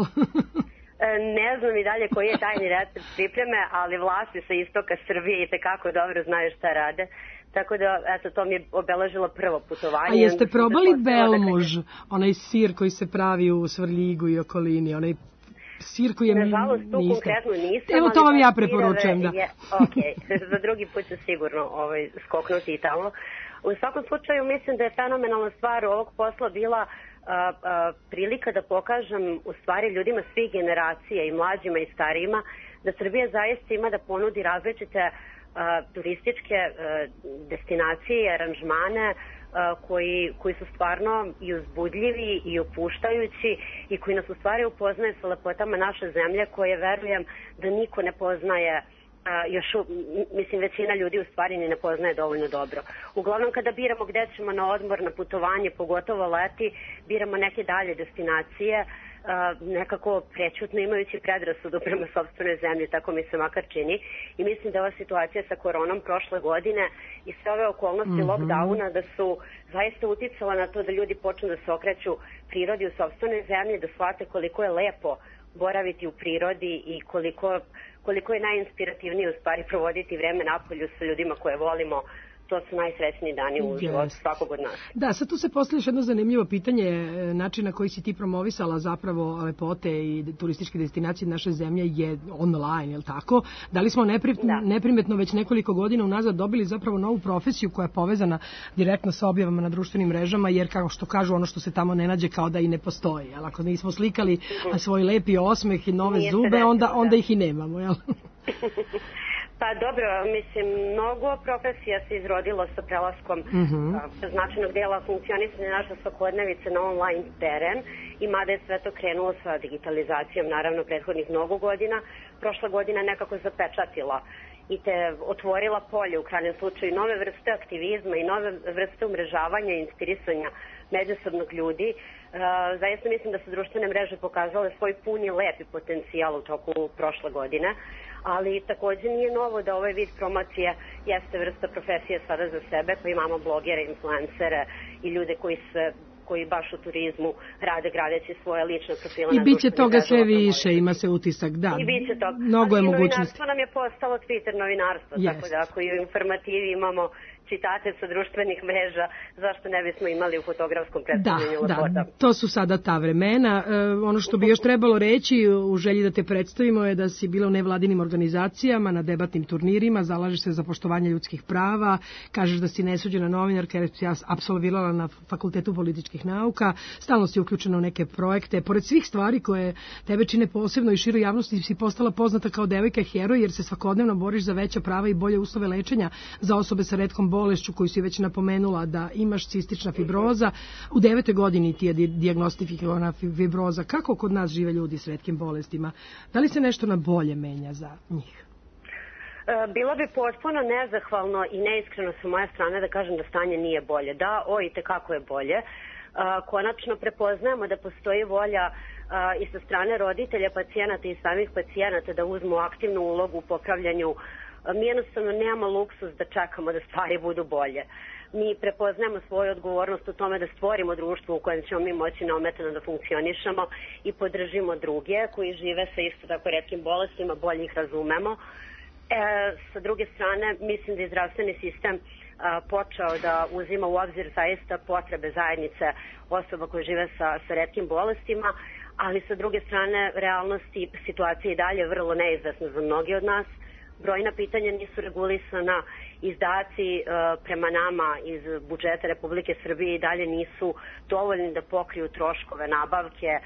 Ne znam i dalje koji je tajni recept pripreme, ali vlasti sa istoka Srbije i tekako dobro znaju šta rade. Tako da, eto, to mi je obeležilo prvo putovanje. A jeste probali belmuž, onaj sir koji se pravi u Svrljigu i okolini, onaj sir koji je... Nažalost, tu niste. Konkretno nisam. Evo, to vam ja preporučujem, da. Je, ok, za drugi put ću sigurno ovaj, skoknuti i tamo. U svakom slučaju, mislim da je fenomenalna stvar ovog posla bila a, a, prilika da pokažem u stvari ljudima svih generacija, i mlađima i starijima, da Srbija zaista ima da ponudi različite Uh, turističke uh, destinacije i aranžmane uh, koji, koji su stvarno i uzbudljivi i opuštajući i koji nas u stvari upoznaju sa lepotama naše zemlje koje verujem da niko ne poznaje a, još, u, mislim, većina ljudi u stvari ni ne poznaje dovoljno dobro. Uglavnom, kada biramo gde ćemo na odmor, na putovanje, pogotovo leti, biramo neke dalje destinacije, a, nekako prećutno imajući predrasudu prema sopstvenoj zemlji, tako mi se makar čini. I mislim da ova situacija sa koronom prošle godine i sve ove okolnosti mm-hmm. lockdowna da su zaista uticala na to da ljudi počnu da se okreću prirodi u sopstvenoj zemlji, da shvate koliko je lepo boraviti u prirodi i koliko, koliko je najinspirativnije u stvari provoditi vreme napolju sa ljudima koje volimo. To su najsrećniji dani u životu svakog od nas. Da, sad tu se postavlja jedno zanimljivo pitanje načina koji si ti promovisala zapravo lepote i turističke destinacije naše zemlje je online, je li tako? Da li smo nepri, da. neprimetno već nekoliko godina unazad dobili zapravo novu profesiju koja je povezana direktno sa objavama na društvenim mrežama, jer kao što kažu ono što se tamo ne nađe kao da i ne postoji. Jel? Ako nismo slikali mm-hmm. svoj lepi osmeh i nove Nije zube, desilo, onda, onda ih i nemamo. Jel? Pa dobro, mislim, mnogo profesija se izrodilo sa prelaskom mm-hmm. značajnog dela funkcionisanja naše svakodnevice na online teren i mada je sve to krenulo sa digitalizacijom, naravno, prethodnih mnogo godina, prošla godina nekako zapečatila i te otvorila polje, u krajnjem slučaju, nove vrste aktivizma i nove vrste umrežavanja i inspirisanja međusobnog ljudi. Uh, zaista mislim da su društvene mreže pokazale svoj puni lepi potencijal u toku prošle godine, ali takođe nije novo da ovaj vid promocije jeste vrsta profesije sada za sebe, pa imamo blogere, influencere i ljude koji se koji baš u turizmu rade gradeći svoje lične profile. I bit će toga sve više, ima se utisak, da. I bit će toga. Mnogo je mogućnosti. Novinarstvo nam je postalo Twitter novinarstvo, yes. Tako da ako i u informativi imamo citate sa društvenih mreža, zašto ne bismo imali u fotografskom predstavljanju lepota? Da, da, to su sada ta vremena. E, ono što bi još trebalo reći u želji da te predstavimo je da si bila u nevladinim organizacijama, na debatnim turnirima, zalažeš se za poštovanje ljudskih prava, kažeš da si nesuđena novinarka jer si apsolvirala na Fakultetu političkih nauka, stalno si uključena u neke projekte. Pored svih stvari koje tebe čine posebno i široj javnosti si postala poznata kao devojka heroj jer se svakodnevno boriš za veća prava i bolje uslove lečenja za osobe sa retkom bolešću koju si već napomenula da imaš cistična fibroza. U devetoj godini ti je dijagnostifikovana fibroza. Kako kod nas žive ljudi s retkim bolestima? Da li se nešto na bolje menja za njih? Bilo bi potpuno nezahvalno i neiskreno sa moje strane da kažem da stanje nije bolje. Da, o, i tekako je bolje. Konačno prepoznajemo da postoji volja i sa strane roditelja, pacijenata i samih pacijenata da uzmu aktivnu ulogu u popravljanju. Mi jednostavno nemamo luksus da čekamo da stvari budu bolje. Mi prepoznajemo svoju odgovornost u tome da stvorimo društvo u kojem ćemo mi moći neometano da funkcionišemo i podržimo druge koji žive sa isto tako retkim bolestima, bolje ih razumemo. E, sa druge strane, mislim da je zdravstveni sistem a, počeo da uzima u obzir zaista potrebe zajednice osoba koje žive sa, sa retkim bolestima, ali sa druge strane, realnost i situacija i dalje vrlo neizvesna za mnogi od nas. Brojna pitanja nisu regulisana, izdaci e, prema nama iz budžeta Republike Srbije i dalje nisu dovoljni da pokriju troškove nabavke e,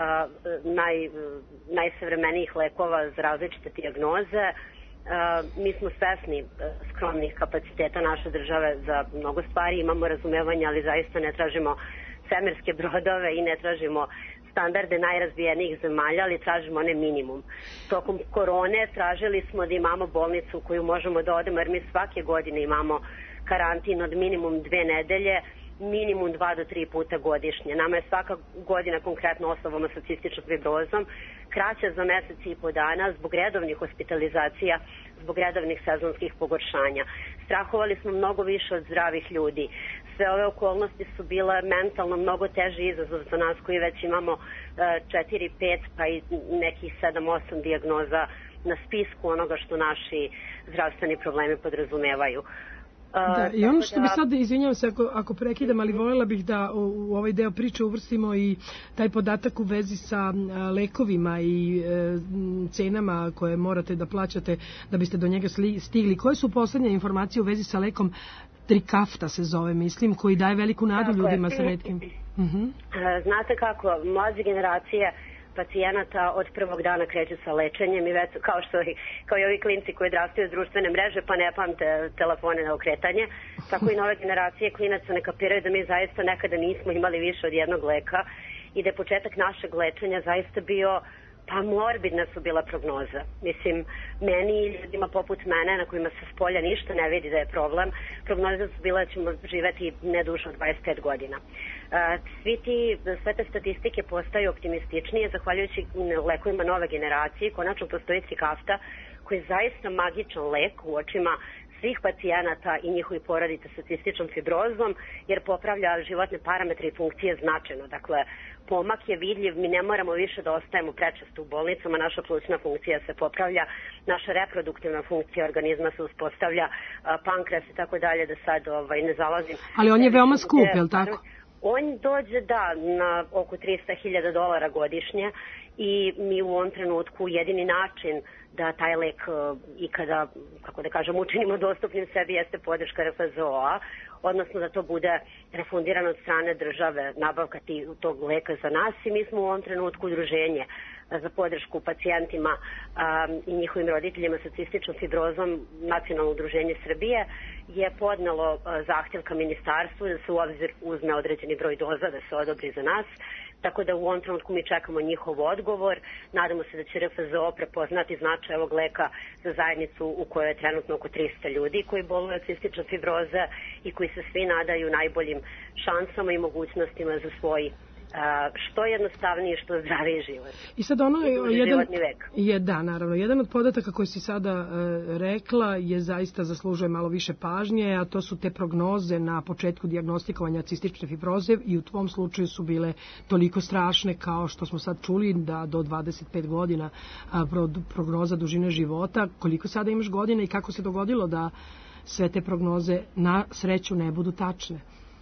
naj, najsavremenijih lekova za različite dijagnoze. E, mi smo svesni skromnih kapaciteta naše države za mnogo stvari, imamo razumevanje, ali zaista ne tražimo svemirske brodove i ne tražimo standarde najrazvijenijih zemalja, ali tražimo onaj minimum. Tokom korone tražili smo da imamo bolnicu u koju možemo da odemo, jer mi svake godine imamo karantin od minimum dve nedelje, minimum dva do tri puta godišnje. Nama je svaka godina konkretno osobama sa cističnom fibrozom kraća za mesec i po dana zbog redovnih hospitalizacija, zbog redovnih sezonskih pogoršanja. Strahovali smo mnogo više od zdravih ljudi. Sve ove okolnosti su bile mentalno mnogo teži izazov za nas koji već imamo četiri pet pa i nekih sedam osam dijagnoza na spisku onoga što naši zdravstveni problemi podrazumevaju. Da, i ono što bi sad, izvinjavam se ako, ako prekidam, ali voljela bih da u, u ovaj deo priče uvrstimo i taj podatak u vezi sa a, lekovima i e, cenama koje morate da plaćate da biste do njega stigli. Koje su poslednje informacije u vezi sa lekom Trikafta se zove, mislim, koji daje veliku nadu tako ljudima je. Sa retkim? Uh-huh. Znate kako, mlađe generacije pacijenata od prvog dana kreću sa lečenjem i već kao što kao i ovi klinci koji odrastaju s društvene mreže pa ne pamte telefone na okretanje, tako i nove generacije klinaca ne kapiraju da mi zaista nekada nismo imali više od jednog leka i da je početak našeg lečenja zaista bio Pa morbidna su bila prognoza. Mislim, meni i ljudima poput mene, na kojima se s polja ništa ne vidi da je problem, prognoze su bila da ćemo živeti ne duže od dvadeset pet godina. Svi ti, sve te statistike postaju optimističnije, zahvaljujući lekovima nove generacije. Konačno postoji Trikafta, koji je zaista magičan lek u očima svih pacijenata i njihovi porodica sa cističnom fibrozom, jer popravlja životne parametre i funkcije značajno. Dakle, pomak je vidljiv, mi ne moramo više da ostajemo prečesto u bolnicama, naša plućna funkcija se popravlja, naša reproduktivna funkcija organizma se uspostavlja, pankreas i tako dalje, da sad ovaj, ne zalazim. Ali on je veoma skup, je li tako? On dođe, da, na oko trista hiljada dolara godišnje i mi u ovom trenutku jedini način da taj lek ikada, kako da kažem, učinimo dostupnim sebi jeste podrška R F Z O-a, odnosno da to bude refundirano od strane države, nabavka tog leka za nas i mi smo u ovom trenutku udruženje za podršku pacijentima um, i njihovim roditeljima sa cističnom fibrozom, Nacionalno udruženje Srbije, je podnelo uh, zahtjev ka ministarstvu da se u obzir uzme određeni broj doza, da se odobri za nas. Tako da u ovom trenutku mi čekamo njihov odgovor. Nadamo se da će R F Z O prepoznati značaj ovog leka za zajednicu u kojoj je trenutno oko trista ljudi koji boluju od cistične fibroze i koji se svi nadaju najboljim šansama i mogućnostima za svoj što jednostavniji, što zdraviji život. I sad ono je jedan, vek. je da, naravno, jedan od podataka koji si sada e, rekla je zaista zaslužuje malo više pažnje, a to su te prognoze na početku dijagnostikovanja cistične fibroze i u tvom slučaju su bile toliko strašne kao što smo sad čuli da do dvadeset pet godina a, pro, prognoza dužine života. Koliko sada imaš godina i kako se dogodilo da sve te prognoze na sreću ne budu tačne?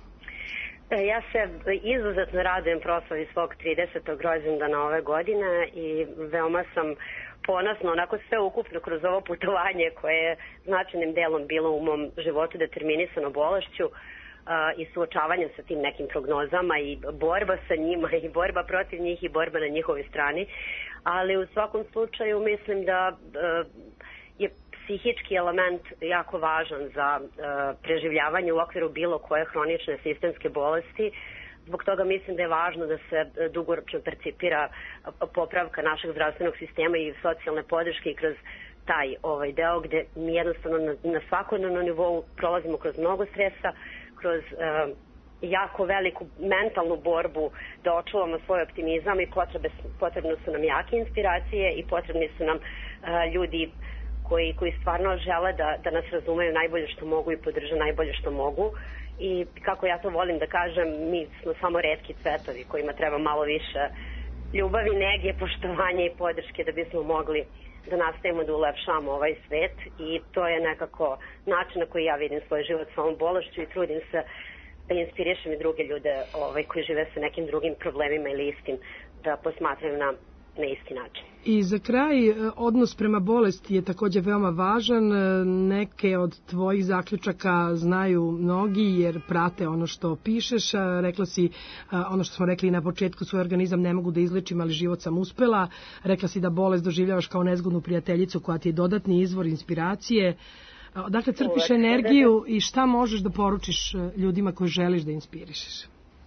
Ja se izuzetno radujem proslavi svog tridesetog rođendana ove godine i veoma sam ponosna, onako sve ukupno kroz ovo putovanje koje je značajnim delom bilo u mom životu determinisano bolešću i suočavanjem sa tim nekim prognozama i borba sa njima i borba protiv njih i borba na njihovoj strani. Ali u svakom slučaju mislim da je psihički element jako važan za uh, preživljavanje u okviru bilo koje hronične sistemske bolesti. Zbog toga mislim da je važno da se dugoročno percipira popravka našeg zdravstvenog sistema i socijalne podrške i kroz taj ovaj deo gde mi jednostavno na, na svakodnevnom nivou prolazimo kroz mnogo stresa, kroz uh, jako veliku mentalnu borbu da očuvamo svoj optimizam i potrebe, potrebno su nam jake inspiracije i potrebni su nam uh, ljudi Koji, koji stvarno žele da, da nas razumeju najbolje što mogu i podrže najbolje što mogu. I kako ja to volim da kažem, mi smo samo retki cvetovi kojima treba malo više ljubavi, nege, poštovanja i podrške da bismo mogli da nastavimo da ulepšamo ovaj svet. I to je nekako način na koji ja vidim svoj život sa ovom bolešću i trudim se da inspirišem i druge ljude ovaj, koji žive sa nekim drugim problemima ili istim da posmatraju na na isti način. I za kraj, odnos prema bolesti je također veoma važan. Neke od tvojih zaključaka znaju mnogi jer prate ono što pišeš. Rekla si, ono što smo rekli na početku, svoj organizam ne mogu da izlečim, ali život sam uspela. Rekla si da bolest doživljavaš kao nezgodnu prijateljicu koja ti je dodatni izvor inspiracije. Dakle, crpiš energiju i šta možeš da poručiš ljudima koje želiš da inspirišeš?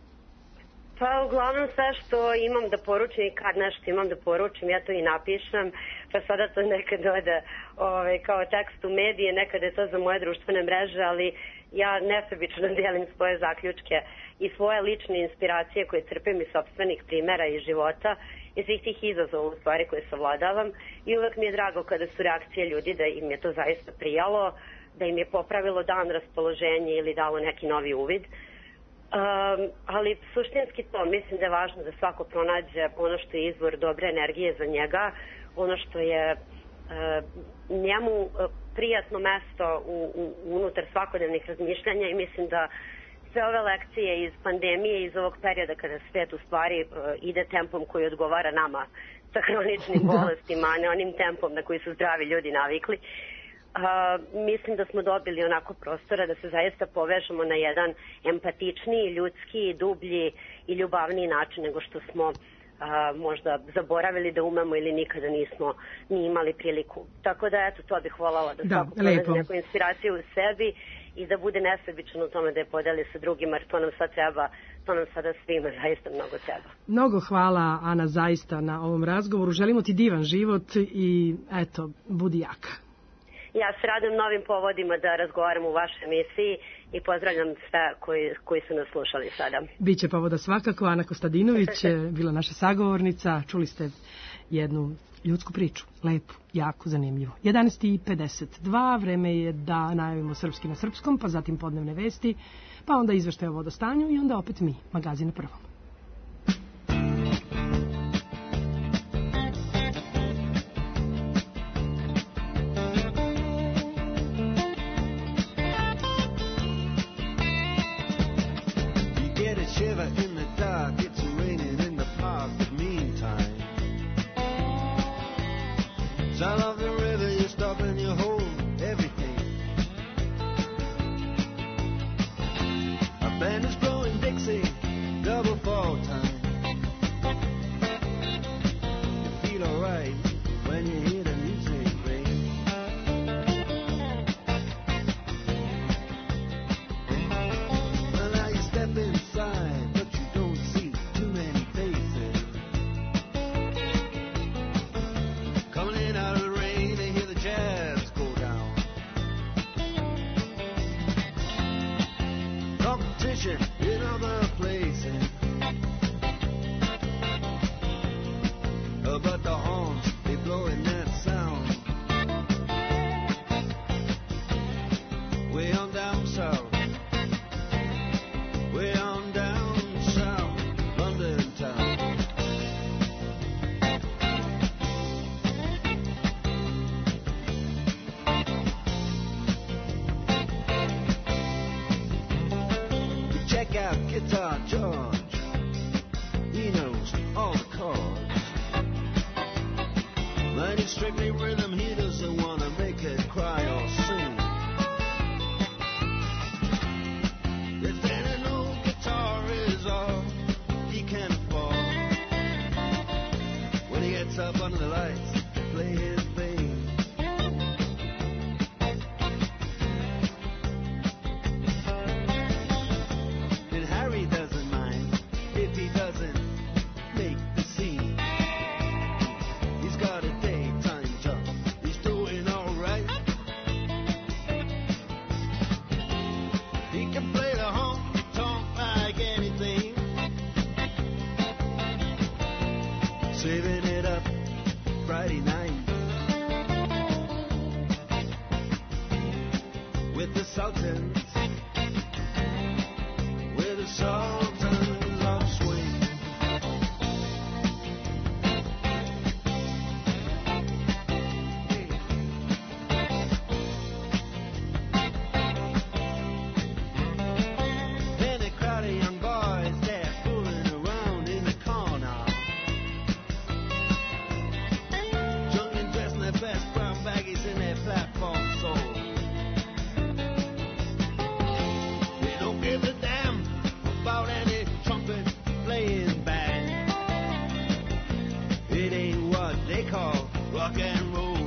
Pa uglavnom sve što imam da poručim i kad nešto imam da poručim, ja to i napišem, pa sada to nekad ode ove, kao tekst u medije, nekad je to za moje društvene mreže, ali ja nesebično delim svoje zaključke i svoje lične inspiracije koje crpim iz sopstvenih primjera i života i svih tih izazova u stvari koje savladavam i uvek mi je drago kada su reakcije ljudi da im je to zaista prijalo, da im je popravilo dan, raspoloženje ili dalo neki novi uvid. Um, ali suštinski to, mislim da je važno da svako pronađe ono što je izvor dobre energije za njega, ono što je uh, njemu uh, prijatno mesto u, u, unutar svakodnevnih razmišljanja i mislim da sve ove lekcije iz pandemije, iz ovog perioda kada svijet u stvari uh, ide tempom koji odgovara nama sa hroničnim bolestima, a ne onim tempom na koji su zdravi ljudi navikli. Uh, mislim da smo dobili onako prostora da se zaista povežemo na jedan empatičniji, ljudski, dublji i ljubavniji način nego što smo uh, možda zaboravili da umemo ili nikada nismo ni imali priliku. Tako da eto, to bih voljela da, da svako pronađe neku inspiraciju u sebi i da bude nesebičan u tome da je podeli sa drugima, jer to nam sad treba to nam sada svima zaista mnogo treba. Mnogo hvala, Ana, zaista na ovom razgovoru. Želimo ti divan život i eto, budi jaka. Ja se radim novim povodima da razgovaram u vašoj emisiji i pozdravljam sve koji, koji su nas slušali sada. Biće povoda svakako. Ana Kostadinović je bila naša sagovornica. Čuli ste jednu ljudsku priču, lepu, jako zanimljivu. jedanaest i pedeset dva, vreme je da najavimo Srpski na srpskom, pa zatim podnevne vesti, pa onda izveštaj o vodostanju i onda opet mi, magazin na prvom. Sound of the river, you stop and you hold everything. A band is blowing Dixie, double fall time. You feel alright when you hear the music ring. Well, now you step inside, but you don't see too many faces. Coming in out of the rain, they hear the jazz go down. Competition in other places, uh, but the horns, they blowing that sound. Way on down south, way on down south, London town. Check out Guitar George, he knows all the chords. But it's strictly rhythm, he doesn't want to make it cry or sing. If then an old guitar is all he can afford, when he gets up under the lights to play his thing. And Harry doesn't mind if he doesn't make the scene. He's got a daytime job, he's doing alright. He can play the honky-tonk like anything, saving it up Friday night with the Sultans, with the Sultans of Swing. And a crowd of young boys, they're fooling around in the corner, drunk and dressed in their best brown baggies in their platform soles. They don't give a damn about any trumpet playing band. It ain't what they call rock and roll.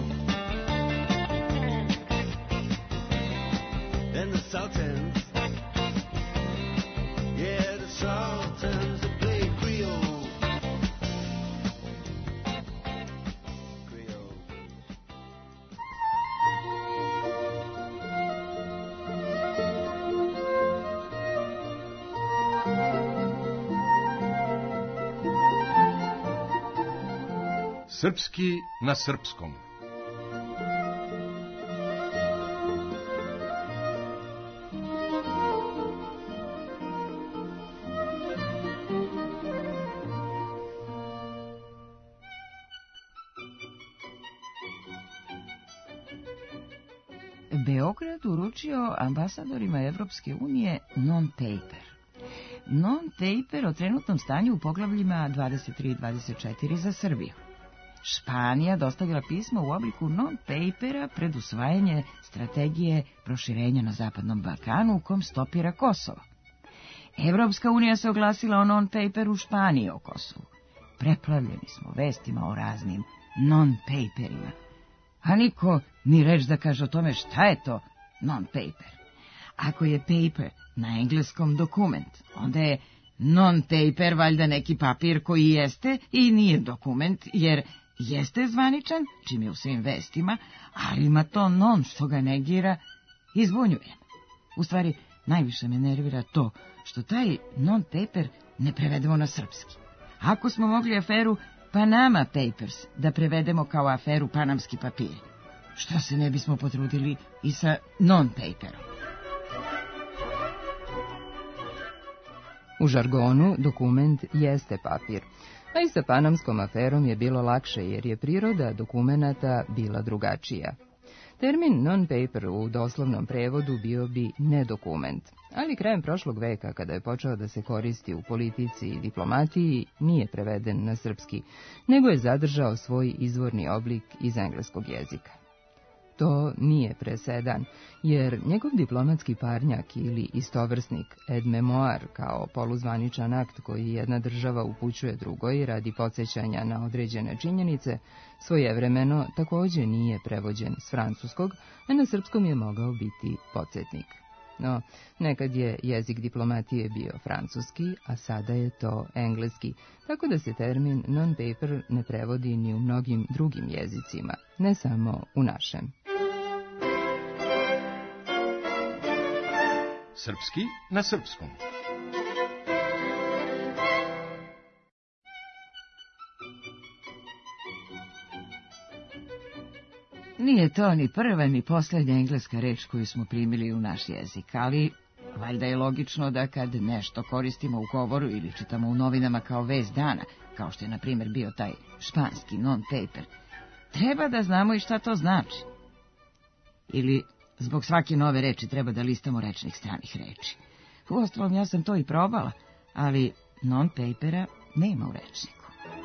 And the Sultans, yeah, the Sultans that play Creole. Creole. Srpski na srpskom. Beograd uručio ambasadorima Evropske unije non-paper. Non-paper o trenutnom stanju u poglavljima dvadeset tri i dvadeset četiri za Srbiju. Španija dostavila pismo u obliku non-papera pred usvajanje strategije proširenja na Zapadnom Balkanu u kom stopira Kosovo. Evropska unija se oglasila o non-paperu Španije o Kosovu. Preplavljeni smo vestima o raznim non-paperima. A niko ni reč da kaže o tome šta je to non-paper. Ako je paper na engleskom dokument, onda je Non-paper, valjda neki papir koji jeste i nije dokument, jer jeste zvaničan, čim je u svim vestima, ali ima to non što ga negira i zbunjuje. U stvari, najviše me nervira to što taj non-paper ne prevedemo na srpski. Ako smo mogli aferu Panama Papers da prevedemo kao aferu Panamski papiri, što se ne bismo potrudili i sa non-paperom? U žargonu dokument jeste papir, a i sa Panamskom aferom je bilo lakše jer je priroda dokumenata bila drugačija. Termin non-paper u doslovnom prevodu bio bi nedokument, ali krajem prošlog veka, kada je počeo da se koristi u politici i diplomatiji, nije preveden na srpski, nego je zadržao svoj izvorni oblik iz engleskog jezika. To nije presedan, jer njegov diplomatski parnjak ili istovrsnik ad memoar kao poluzvaničan akt koji jedna država upućuje drugoj radi podsjećanja na određene činjenice, svojevremeno takođe nije prevođen s francuskog, a na srpskom je mogao biti podsjetnik. No, nekad je jezik diplomatije bio francuski, a sada je to engleski, tako da se termin non-paper ne prevodi ni u mnogim drugim jezicima, ne samo u našem. Srpski na srpskom. Nije to ni prva ni posljednja engleska reč koju smo primili u naš jezik, ali valjda je logično da kad nešto koristimo u govoru ili čitamo u novinama kao vest dana, kao što je na primjer bio taj španski non-paper, treba da znamo i šta to znači. Ili zbog svake nove reči treba da listamo rečnik stranih reči. Uostalom, ja sam to i probala, ali non-papera nema u rečniku.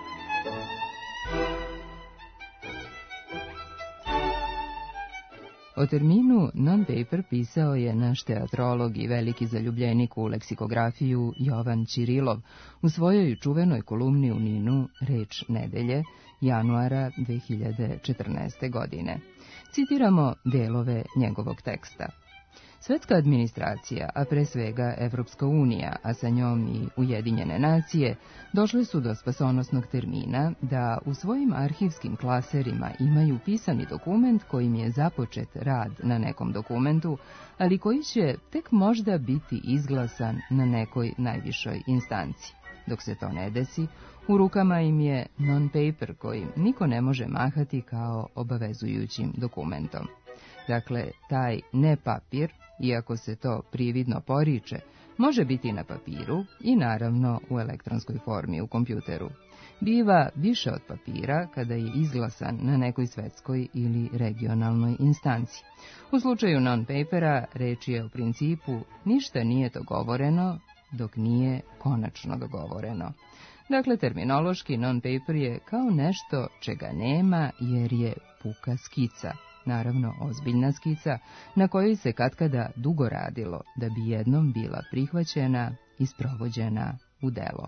O terminu non-paper pisao je naš teatrolog i veliki zaljubljenik u leksikografiju Jovan Ćirilov u svojoj čuvenoj kolumni u Ninu Reč nedelje, januara dve hiljade četrnaeste. godine. Citiramo delove njegovog teksta. Svetska administracija, a pre svega Evropska unija, a sa njom i Ujedinjene nacije, došle su do spasonosnog termina da u svojim arhivskim klaserima imaju pisani dokument kojim je započet rad na nekom dokumentu, ali koji će tek možda biti izglasan na nekoj najvišoj instanci. Dok se to ne desi, u rukama im je non-paper kojim niko ne može mahati kao obavezujućim dokumentom. Dakle, taj ne papir, iako se to prividno poriče, može biti na papiru i naravno u elektronskoj formi u kompjuteru. Biva više od papira kada je izglasan na nekoj svetskoj ili regionalnoj instanci. U slučaju non-papera reč je o principu ništa nije dogovoreno dok nije konačno dogovoreno. Dakle, terminološki non-paper je kao nešto čega nema jer je puka skica. Naravno, ozbiljna skica na kojoj se katkada dugo radilo da bi jednom bila prihvaćena i sprovođena u delo.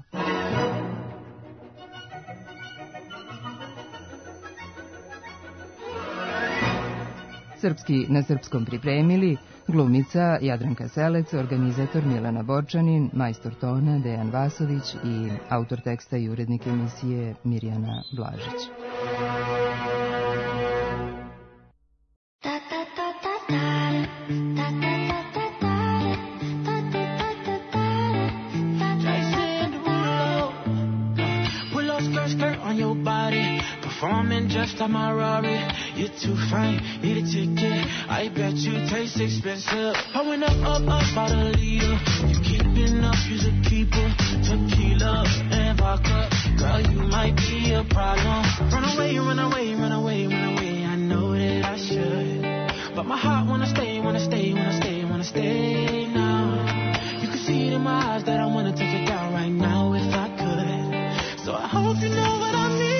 Srpski na srpskom pripremili glumica Jadranka Selec, organizator Milana Borčanin, majstor tona Dejan Vasović i autor teksta i urednik emisije Mirjana Blažić. Performing just like my Rari. You're too fine, need a ticket. I bet you taste expensive. Pouring up, up, up, about a liter. You keeping up, you's a keeper. Tequila and vodka. Girl, you might be a problem. Run away, run away, run away, run away. I know that I should, but my heart wanna stay, wanna stay, wanna stay, wanna stay now. You can see it in my eyes that I wanna take it down right now if I could. So I hope you know what I mean.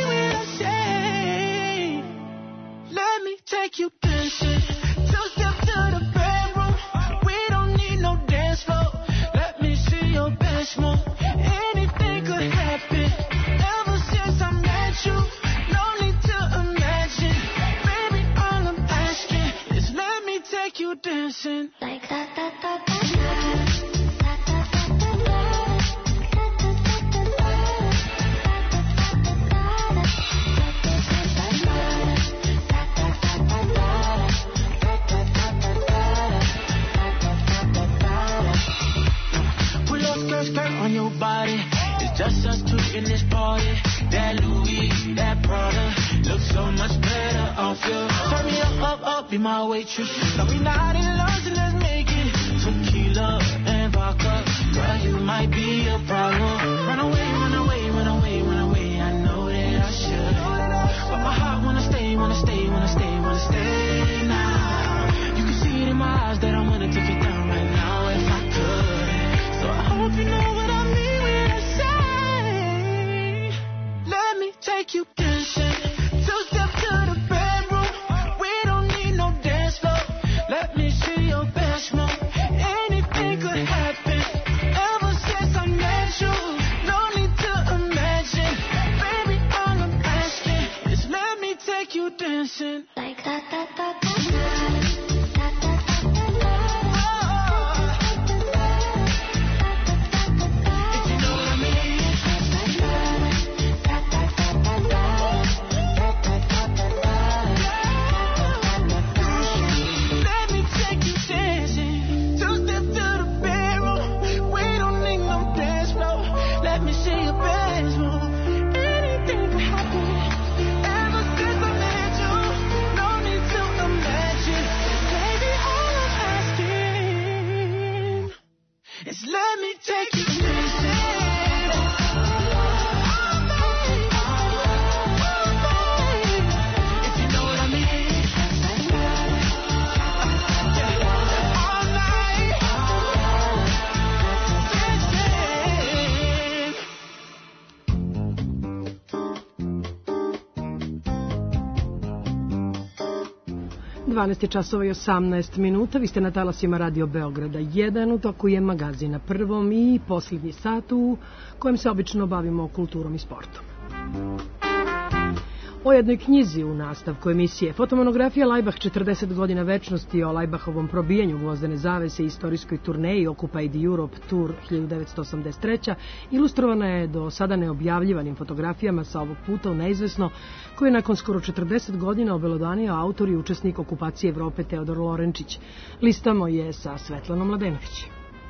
Take you dancing, two step to the bedroom. We don't need no dance floor. Let me see your best move. Anything could happen. Ever since I met you, no need to imagine. Baby, all I'm asking is let me take you dancing. Like that, that, that, that, that, that, that, that, that, mafia. Turn me up, up, up, be my waitress. Now we not in love, so let's make it tequila and vodka. Girl, you might be a problem. Run away, run away, run away, run away. I know that I should, but my heart wanna stay, wanna stay, wanna stay, wanna stay now. You can see it in my eyes that I wanna take it down right now if I could. So I hope you know what I mean when I say, let me take you dancing. Two step to the bedroom. We don't need no dance floor. Let me see your best move. Anything could happen. Ever since I met you, no need to imagine. Baby, all I'm asking is let me take you dancing. Like that, that, that, that, that. Let me take you dvanaest časova i osamnaest minuta, vi ste na talasima Radio Beograda jedan, u toku je magazin na prvom i posljednji sat u kojem se obično bavimo kulturom i sportom. O jednoj knjizi u nastavku emisije. Fotomonografija Lajbah četrdeset godina večnosti o Lajbahovom probijanju gvozdene zavese i istorijskoj turneji Occupied Europe Tour hiljadu devetsto osamdeset treće. Ilustrovana je do sada neobjavljivanim fotografijama sa ovog puta u neizvesno, koje je nakon skoro četrdeset godina obelodanio autor i učesnik okupacije Evrope Teodor Lorenčić. Listamo je sa Svetlanom Mladenović.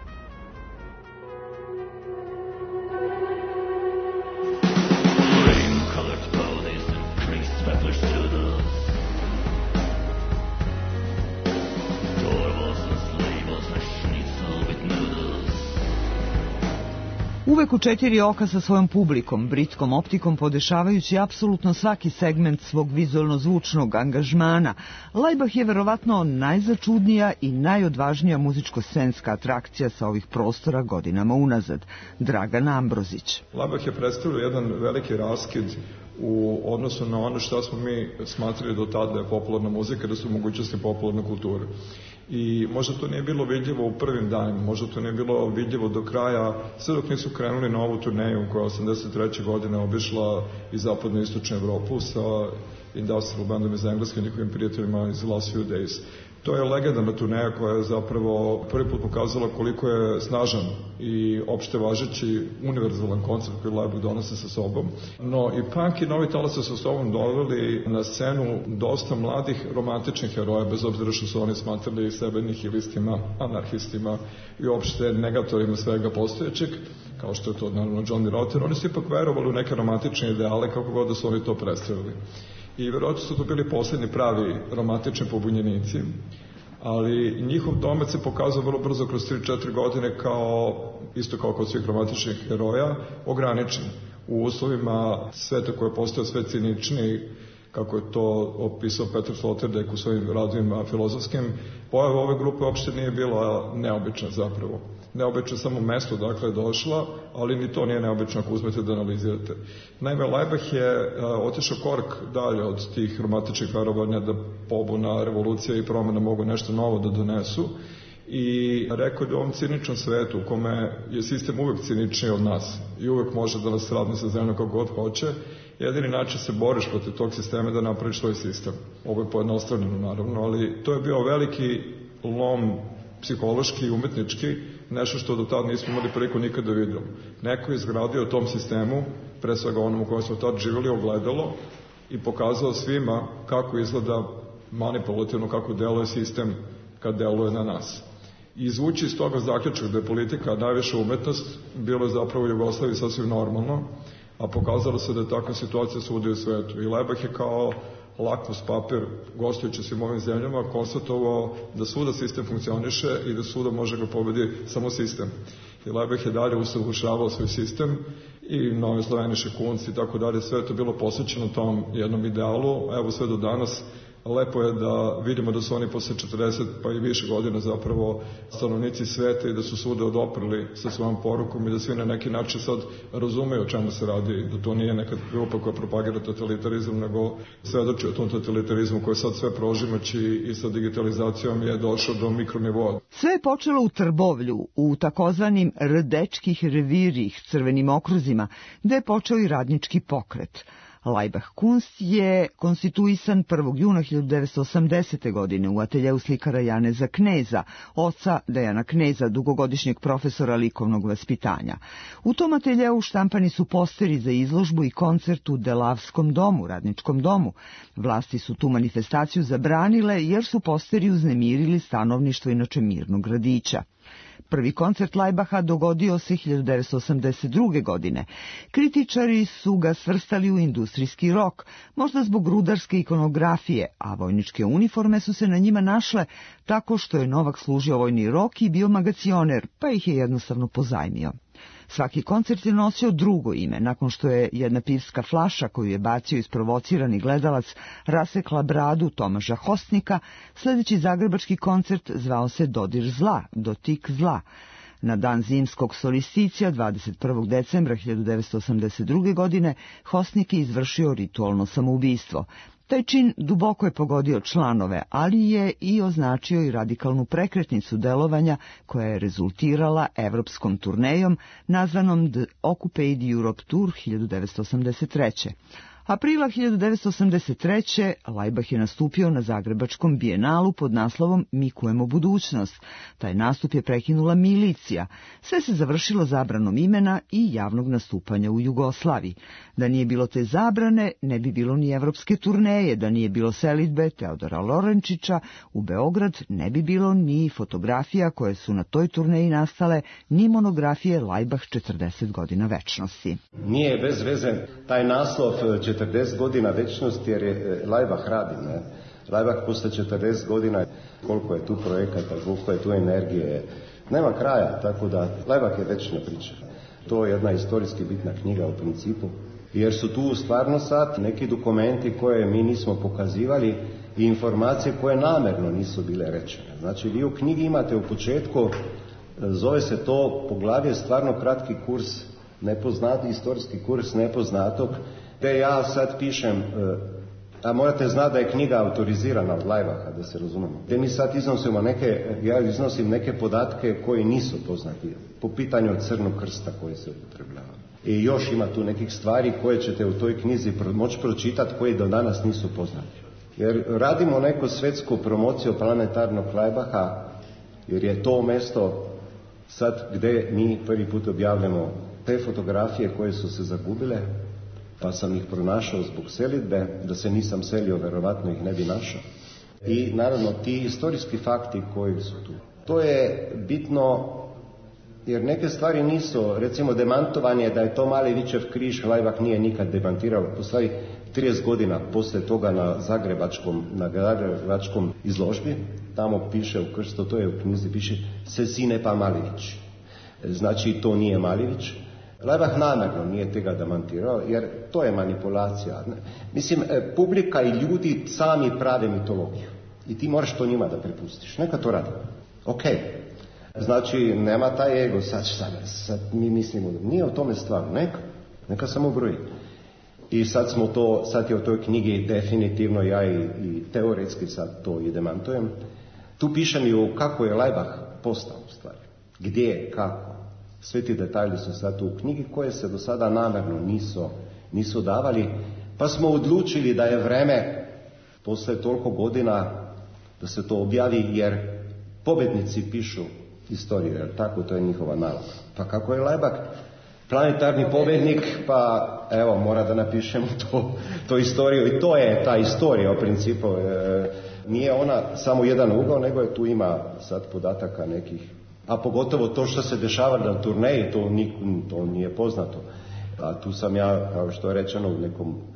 Uvek u četiri oka sa svojom publikom, britskom optikom podešavajući apsolutno svaki segment svog vizualno-zvučnog angažmana, Lajbah je verovatno najzačudnija i najodvažnija muzičko-scenska atrakcija sa ovih prostora godinama unazad. Dragan Ambrozić. Lajbah je predstavljao jedan veliki raskid u odnosu na ono što smo mi smatrali do tada da je popularna muzika, da su mogućnosti popularne kulture. I možda to nije bilo vidljivo u prvim danima, možda to nije bilo vidljivo do kraja, sve dok nisu krenuli na ovu turneju koja je osamdeset treće godine obišla i zapadnu i istočnu Evropu sa industrial bandom iz Engleske, njihovim prijateljima iz Last Few Days. To je legendarna turneja koja je zapravo prvi put pokazala koliko je snažan i opšte važeći univerzalan koncept koji Lajbah donose sa sobom. No i punk i novi talas su sa sobom doveli na scenu dosta mladih romantičnih heroja, bez obzira što su oni smatrali sebe nihilistima, anarhistima i opšte negatorima svega postojećeg, kao što je to naravno Johnny Rotten. Oni su ipak verovali u neke romantične ideale, kako god da su oni to predstavili. I verovatno su to bili poslednji pravi romantični pobunjenici, ali njihov domet se pokazao vrlo brzo kroz tri četiri godine kao, isto kao kod svih romantičnih heroja, ograničen u uslovima sveta koje je postao sve ciničniji, kako je to opisao Petar Sloterdijk u svojim radovima filozofskim. Pojava ove grupe uopšte nije bila neobična zapravo. Neobično samo mesto dakle je došla, ali ni to nije neobično ako uzmete da analizirate. Naime, Lajbah je uh, otišao korak dalje od tih romantičnih verovanja da pobuna, revolucija i promjena mogu nešto novo da donesu i rekao da u ovom ciničnom svetu u kome je sistem uvek ciničniji od nas i uvek može da nas ravni sa zemljom kako god hoće, jedini način se boriš protiv tog sistema da napraviš svoj sistem. Ovo je pojednostavljeno naravno, ali to je bio veliki lom psihološki i umetnički, nešto što do tada nismo imali priliku nikada vidjeli. Neko je izgradio tom sistemu, pre svega onom u kojem smo tada živjeli, ogledalo i pokazao svima kako izgleda manipulativno, kako deluje sistem kad deluje na nas. I izvući iz toga zaključak da je politika najviša umetnost, bilo je zapravo u Jugoslaviji sasvim normalno, a pokazalo se da je takva situacija svugdje u svetu. I Lajbah je kao lakmus papir gostujući svim ovim zemljama konstatovao da svuda sistem funkcioniše i da svuda može ga pobedi samo sistem. I Laibach je dalje usavršavao svoj sistem i nove sloveniše kunci i tako dalje, sve je to bilo posvećeno tom jednom idealu, evo sve do danas. Lepo je da vidimo da su oni posle četrdeset pa i više godina zapravo stanovnici sveta i da su svuda odoprili sa svojom porukom i da svi na neki način sad razumeju o čemu se radi, da to nije neka grupa koja propagira totalitarizam, nego svedoči o tom totalitarizmu koji sad sve prožimaći i sa digitalizacijom je došao do mikronivoa. Sve je počelo u Trbovlju, u takozvanim rdečkih revirih, crvenim okruzima, gde je počeo i radnički pokret. Laibach Kunst je konstituisan prvog juna hiljadu devetsto osamdesete. godine u ateljeu slikara Janeza Kneza, oca Dejana Kneza, dugogodišnjeg profesora likovnog vaspitanja. U tom ateljeu štampani su posteri za izložbu i koncert u Delavskom domu, radničkom domu. Vlasti su tu manifestaciju zabranile jer su posteri uznemirili stanovništvo inače mirnog gradića. Prvi koncert Laibacha dogodio se hiljadu devetsto osamdeset druge. godine. Kritičari su ga svrstali u industrijski rok, možda zbog rudarske ikonografije, a vojničke uniforme su se na njima našle tako što je Novak služio vojni rok i bio magacioner, pa ih je jednostavno pozajmio. Svaki koncert je nosio drugo ime, nakon što je jedna pivska flaša koju je bacio isprovocirani gledalac rasekla bradu Tomaža Hostnika, sljedeći zagrebački koncert zvao se Dodir zla, dotik zla. Na dan zimskog solisticija, dvadeset prvog decembra hiljadu devetsto osamdeset druge. godine, Hostnik je izvršio ritualno samoubistvo. Taj čin duboko je pogodio članove, ali je i označio i radikalnu prekretnicu delovanja koja je rezultirala evropskom turnejom nazvanom The Occupied Europe Tour hiljadu devetsto osamdeset treće. Aprila hiljadu devetsto osamdeset treće. Laibach je nastupio na Zagrebačkom bijenalu pod naslovom Mi kujemo budućnost. Taj nastup je prekinula milicija. Sve se završilo zabranom imena i javnog nastupanja u Jugoslaviji. Da nije bilo te zabrane, ne bi bilo ni evropske turneje. Da nije bilo selidbe Teodora Lorenčića u Beograd, ne bi bilo ni fotografija koje su na toj turneji nastale, ni monografije Laibach četrdeset godina večnosti. Nije bez veze taj naslov četrdeset godina večnosti, jer je Laibach radi, ne? Laibach posle četrdeset godina, koliko je tu projekata, koliko je tu energije, nema kraja, tako da Laibach je večna priča. To je jedna istorijski bitna knjiga u principu, jer su tu stvarno sad neki dokumenti koje mi nismo pokazivali i informacije koje namerno nisu bile rečene. Znači, vi u knjigi imate u početku, zove se to poglavlje stvarno kratki kurs, nepoznati, istorijski kurs nepoznatog, te ja sad pišem, a morate znati da je knjiga autorizirana od Laibacha, da se razumemo. Te mi sad iznosimo neke, ja iznosim neke podatke koji nisu poznati po pitanju Crnog krsta koji se upotrebljava. I još ima tu nekih stvari koje ćete u toj knjizi moći pročitati koji do danas nisu poznati. Jer radimo neku svetsku promociju planetarnog Laibacha, jer je to mesto sad gde mi prvi put objavljamo te fotografije koje su se zagubile, pa sam ih pronašao zbog selidbe, da se nisam selio, verovatno ih ne bi našao. I naravno ti istorijski fakti koji su tu. To je bitno, jer neke stvari nisu, recimo demantovanje da je to Malevićev križ, Laibach nije nikad demantirao. Postoji trideset godina posle toga na Zagrebačkom, na Zagrebačkom izložbi, tamo piše u krstu, to je u knjizi, piše Sesine pa Malević. Znači to nije Malević. Laibach namjerno nije tega demantirao, jer to je manipulacija. Ne? Mislim, publika i ljudi sami prave mitologiju. I ti moraš to njima da prepustiš. Neka to radi. Ok. Znači, nema taj ego, sad, sad, sad mi mislimo, nije o tome stvar. Neka. Neka samo broji. I sad smo to, sad je u toj knjigi definitivno, ja i, i teoretski sad to i demantujem. Tu pišem i o kako je Laibach postao u stvari. Gdje, kako. Sve ti detalji su sad u knjigi koje se do sada namjerno nisu, nisu davali, pa smo odlučili da je vreme posle toliko godina da se to objavi, jer pobednici pišu istoriju, jer tako to je njihova naloga. Pa kako je Laibach planetarni pobednik, pa evo mora da napišemo to, to istoriju, i to je ta istorija u principu. E, nije ona samo jedan ugao, nego je tu ima sad podataka nekih. A pogotovo to što se dešava na turneji, to, nik, to nije poznato. A tu sam ja, kao što je rečeno, u nekom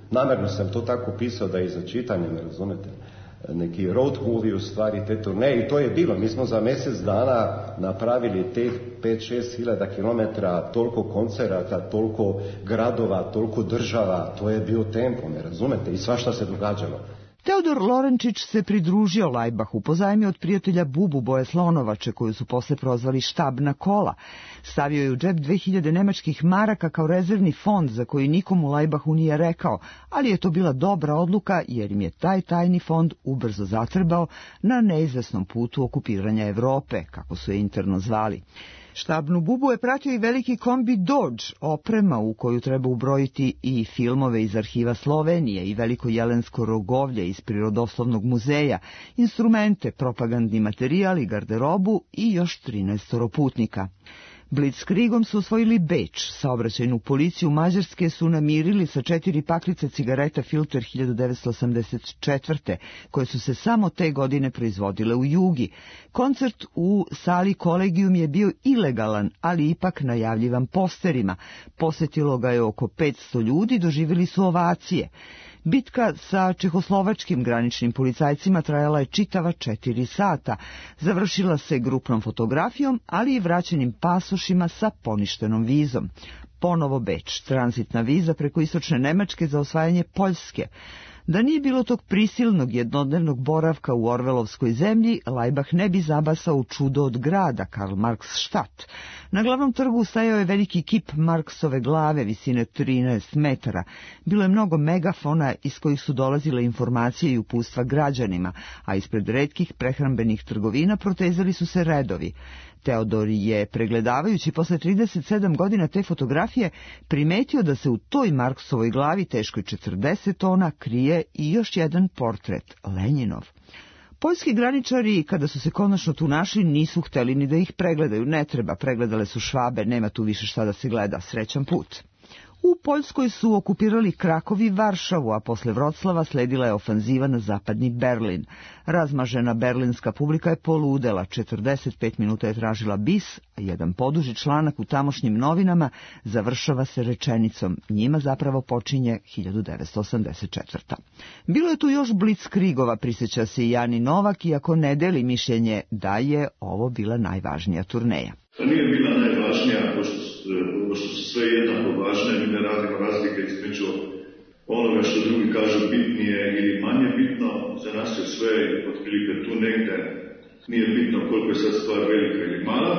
Namjerno sam to tako pisao da je za čitanje, ne razumete, neki road movie u stvari te turneje i to je bilo. Mi smo za mjesec dana napravili teh pet šest hiljada kilometara, toliko koncerata, toliko gradova, toliko država, to je bio tempo, ne razumete, i svašta se događalo. Teodor Lorenčić se pridružio Lajbahu, pozajmio od prijatelja Bubu Boje Slonovače, koju su posle prozvali štabna kola. Stavio je u džep dve hiljade nemačkih maraka kao rezervni fond za koji nikomu Lajbahu nije rekao, ali je to bila dobra odluka jer im je taj tajni fond ubrzo zatrbao na neizvesnom putu okupiranja Evrope, kako su je interno zvali. Štabnu bubu je pratio i veliki kombi Dodge, oprema u koju treba ubrojiti i filmove iz arhiva Slovenije i veliko jelensko rogovlje iz Prirodoslovnog muzeja, instrumente, propagandni materijal i garderobu i još trinaestoro putnika. Blitzkriegom su osvojili Beč, saobraćajnu policiju Mađarske su namirili sa četiri paklice cigareta Filter hiljadu devetsto osamdeset četvrte. koje su se samo te godine proizvodile u Jugi. Koncert u sali Kolegijum je bio ilegalan, ali ipak najavljivan posterima. Posjetilo ga je oko petsto ljudi, doživjeli su ovacije. Bitka sa čehoslovačkim graničnim policajcima trajala je čitava četiri sata. Završila se grupnom fotografijom, ali i vraćenim pasošima sa poništenom vizom. Ponovo Beč, tranzitna viza preko istočne Nemačke za osvajanje Poljske. Da nije bilo tog prisilnog jednodnevnog boravka u Orvelovskoj zemlji, Lajbah ne bi zabasao u čudo od grada, Karl Marx štat. Na glavnom trgu stajao je veliki kip Marksove glave visine trinaest metara. Bilo je mnogo megafona iz kojih su dolazile informacije i uputstva građanima, a ispred retkih prehrambenih trgovina protezali su se redovi. Teodor je, pregledavajući posle trideset sedam godina te fotografije, primetio da se u toj Marksovoj glavi, teškoj četrdeset tona, krije i još jedan portret, Lenjinov. Poljski graničari, kada su se konačno tu našli, nisu hteli ni da ih pregledaju. Ne treba, pregledale su Švabe, nema tu više šta da se gleda, srećan put. U Poljskoj su okupirali Krakov i Varšavu, a posle Vroclava sledila je ofanziva na zapadni Berlin. Razmažena berlinska publika je poludela, četrdeset pet minuta je tražila bis, a jedan poduži članak u tamošnjim novinama završava se rečenicom: njima zapravo počinje hiljadu devetsto osamdeset četvrta. Bilo je tu još Blitzkriegova, prisjeća se i Jani Novak, iako ne deli mišljenje da je ovo bila najvažnija turneja. To nije bila najvažnija, pošto, pošto su sve jednako važne, mi ne radimo razlike između onoga što drugi kažu bitnije ili manje bitno. Za nas je sve otprilike tu negde, nije bitno koliko je sad stvar velika ili mala,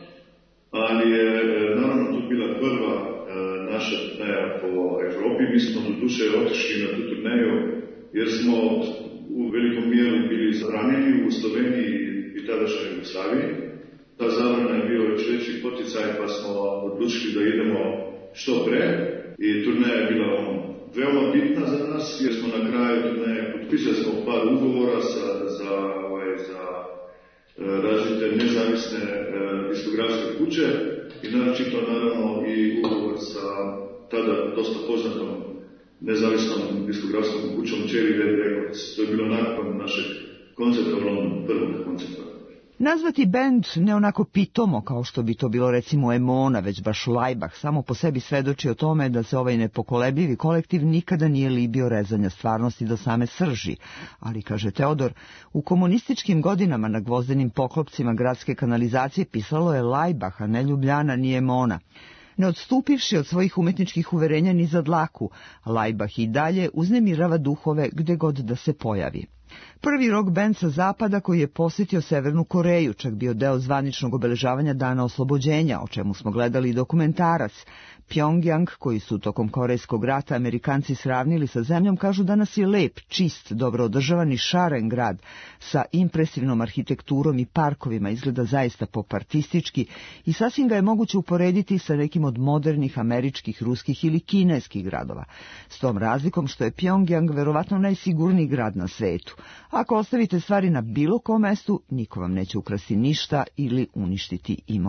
ali je naravno tu bila prva naša turneja po Evropi. Mi smo do duše otišli na tu turneju jer smo u velikom mjeru bili zabranjeni u Sloveniji i tadašnjoj Jugoslaviji. Ta zabrana je bio još veći poticaj, pa smo odlučili da idemo što pre. I turneja je bila ono, veoma bitna za nas, jer smo na kraju turneje potpisali smo par ugovora sa, za, ovaj, za e, različite nezavisne e, diskografske kuće i naročito naravno i ugovor sa tada dosta poznatom nezavisnom diskografskom kućom Cherry Red Records. To je bilo nakon našeg koncerta u Londonu, prvog koncerta. Nazvati bend ne onako pitomo kao što bi to bilo recimo Emona, već baš Lajbah, samo po sebi svedoči o tome da se ovaj nepokolebljivi kolektiv nikada nije libio rezanja stvarnosti do same srži. Ali, kaže Teodor, u komunističkim godinama na gvozdenim poklopcima gradske kanalizacije pisalo je Lajbah, a ne Ljubljana ni Emona. Ne odstupivši od svojih umetničkih uverenja ni za dlaku, Lajbah i dalje uznemirava duhove gde god da se pojavi. Prvi rock band sa zapada koji je posjetio Severnu Koreju, čak bio deo zvaničnog obeležavanja Dana oslobođenja, o čemu smo gledali i dokumentarac. Pjongjang, koji su tokom Korejskog rata Amerikanci sravnili sa zemljom, kažu danas je lep, čist, dobro održavan i šaren grad, sa impresivnom arhitekturom i parkovima, izgleda zaista popartistički i sasvim ga je moguće uporediti sa nekim od modernih američkih, ruskih ili kineskih gradova. S tom razlikom što je Pjongjang verovatno najsigurniji grad na svetu. Ako ostavite stvari na bilo kom mestu, niko vam neće ukrasti ništa ili uništiti imovinu.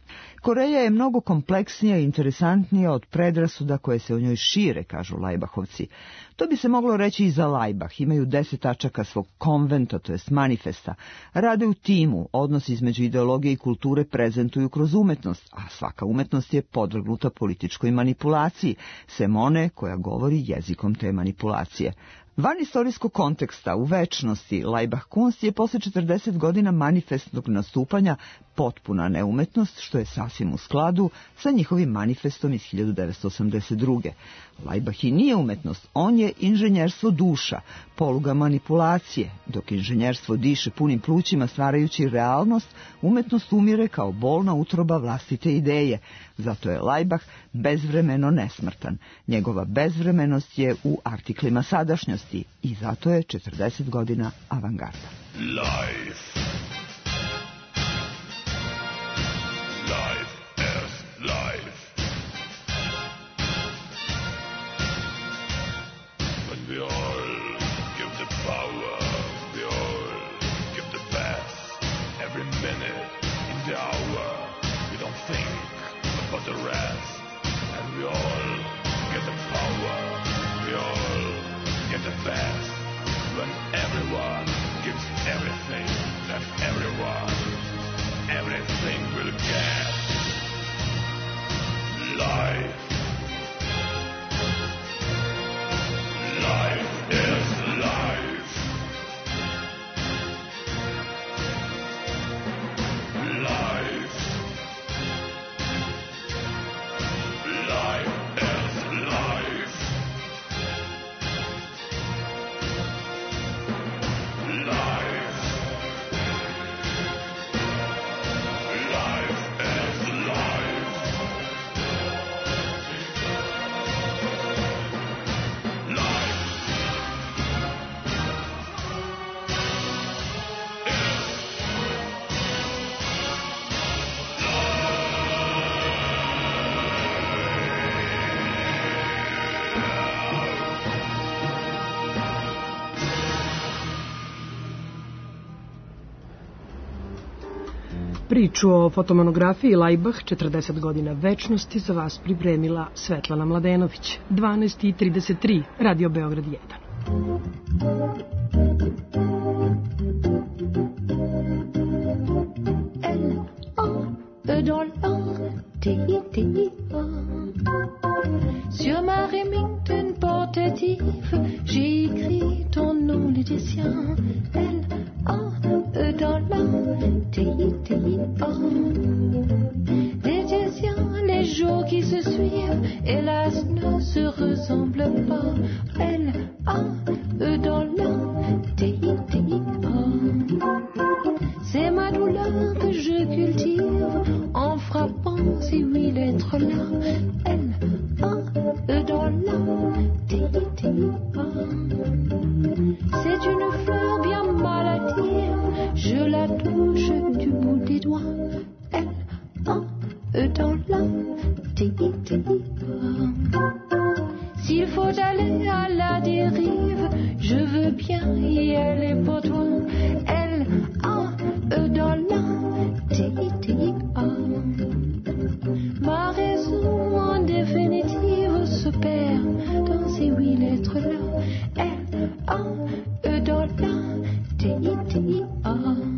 Koreja je mnogo kompleksnija i interesantnija od predrasuda koje se o njoj šire, kažu Lajbahovci. To bi se moglo reći i za Lajbah. Imaju deset tačaka svog konventa, to jest manifesta. Rade u timu, odnos između ideologije i kulture prezentuju kroz umetnost, a svaka umetnost je podvrgnuta političkoj manipulaciji, sem one koja govori jezikom te manipulacije. Van istorijskog konteksta, u večnosti, Laibach Kunst je posle četrdeset godina manifestnog nastupanja potpuna neumetnost, što je sasvim u skladu sa njihovim manifestom iz hiljadu devetsto osamdeset druge. Laibach i nije umetnost, on je inženjerstvo duša, poluga manipulacije. Dok inženjerstvo diše punim plućima stvarajući realnost, umetnost umire kao bolna utroba vlastite ideje. Zato je Laibach bezvremeno nesmrtan. Njegova bezvremenost je u artiklima sadašnjosti i zato je četrdeset godina avangarda. Life. Life is life. When we all give the power, we all give the best. Every minute in the hour, we don't think about the rest. And we all get the power, we all get the best. When everyone gives everything, then everyone, everything will get. Life. Life is life. Life. Life is life. Life. Life is life. Priču o fotomonografiji Laibach četrdeset godina večnosti za vas pripremila Svetlana Mladenović. dvanaest i trideset tri, Radio Beograd jedan. Sur ma Remington portative, j'ai écrit ton nom, les tiens. L A E dans la T I T I A. Les tiens, les jours qui se suivent, hélas ne se ressemblent pas. L A E dans la T I T I A. C'est ma douleur que je cultive en frappant ces huit lettres-là. L A E dans la T I T I A. C'est une fleur bien maladive, je la touche du bout des doigts. L A E dans la T I T I A. S'il faut aller à la dérive, je veux bien y aller pour toi. L A E dans la T I T I A. Ma raison en définitive se perd dans ces huit lettres-là. L A E dans la T I T I A.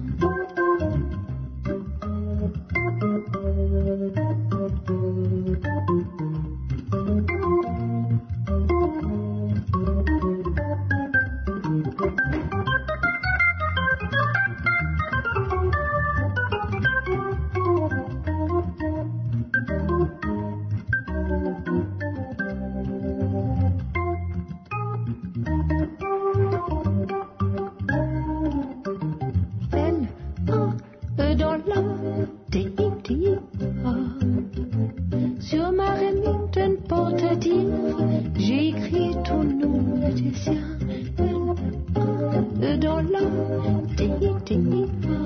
Sur ma Remington portative, j'ai écrit ton nom, le tien. L A E dans la T I T I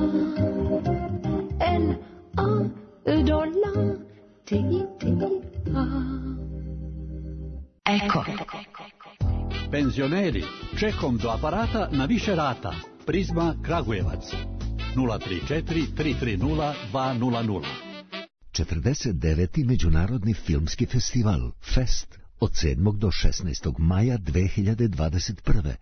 A. L A E dans la T I T I A. Ecco. Penzioneri, čekom do aparata na više rata. Prizma Kragujevac. nula tri četiri tri tri nula dva nula nula. četrdeset deveti Međunarodni filmski festival Fest od sedmog do šesnaestog maja dve hiljade dvadeset prve.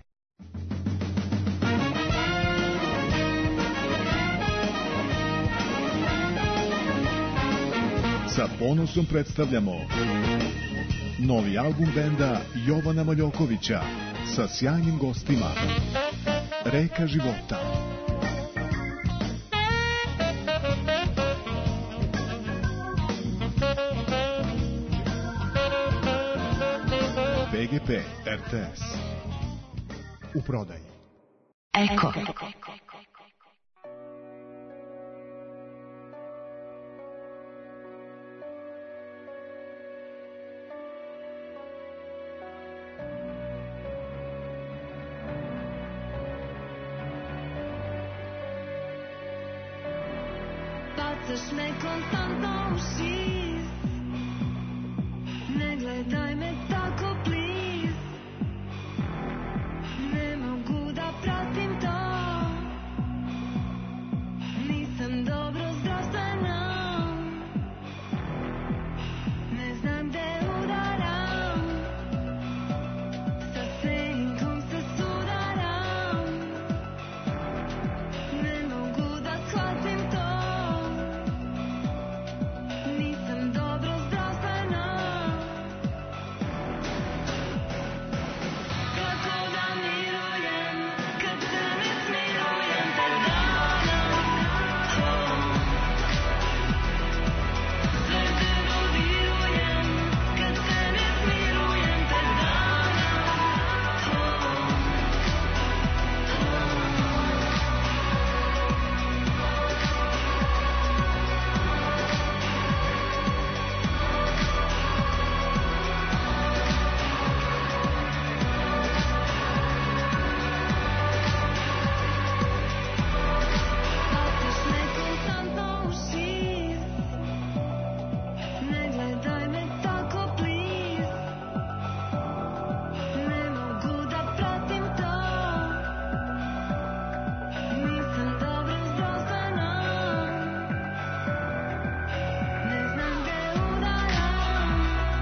Sa ponosom predstavljamo novi album benda Jovana Maljokovića sa sjajnim gostima Reka života. B G P R T S u prodaji. Eko. Bacaš me konstantno u šir, ne gledaj me tako please, ne mogu da pratim to, nisam dobro zdravstvena, ne znam gde udaram, sa senkom se sudaram, ne mogu da shvatim to. Nisam dobro zdravstvena, kako da mirujem kad se ne smirujem te dana, sve te dodirujem kad se ne smirujem te dana. Bacaš me konstantno u šir, ne gledaj me tako please, ne mogu da pratim to, nisam dobro zdravstvena, ne znam gde udaram,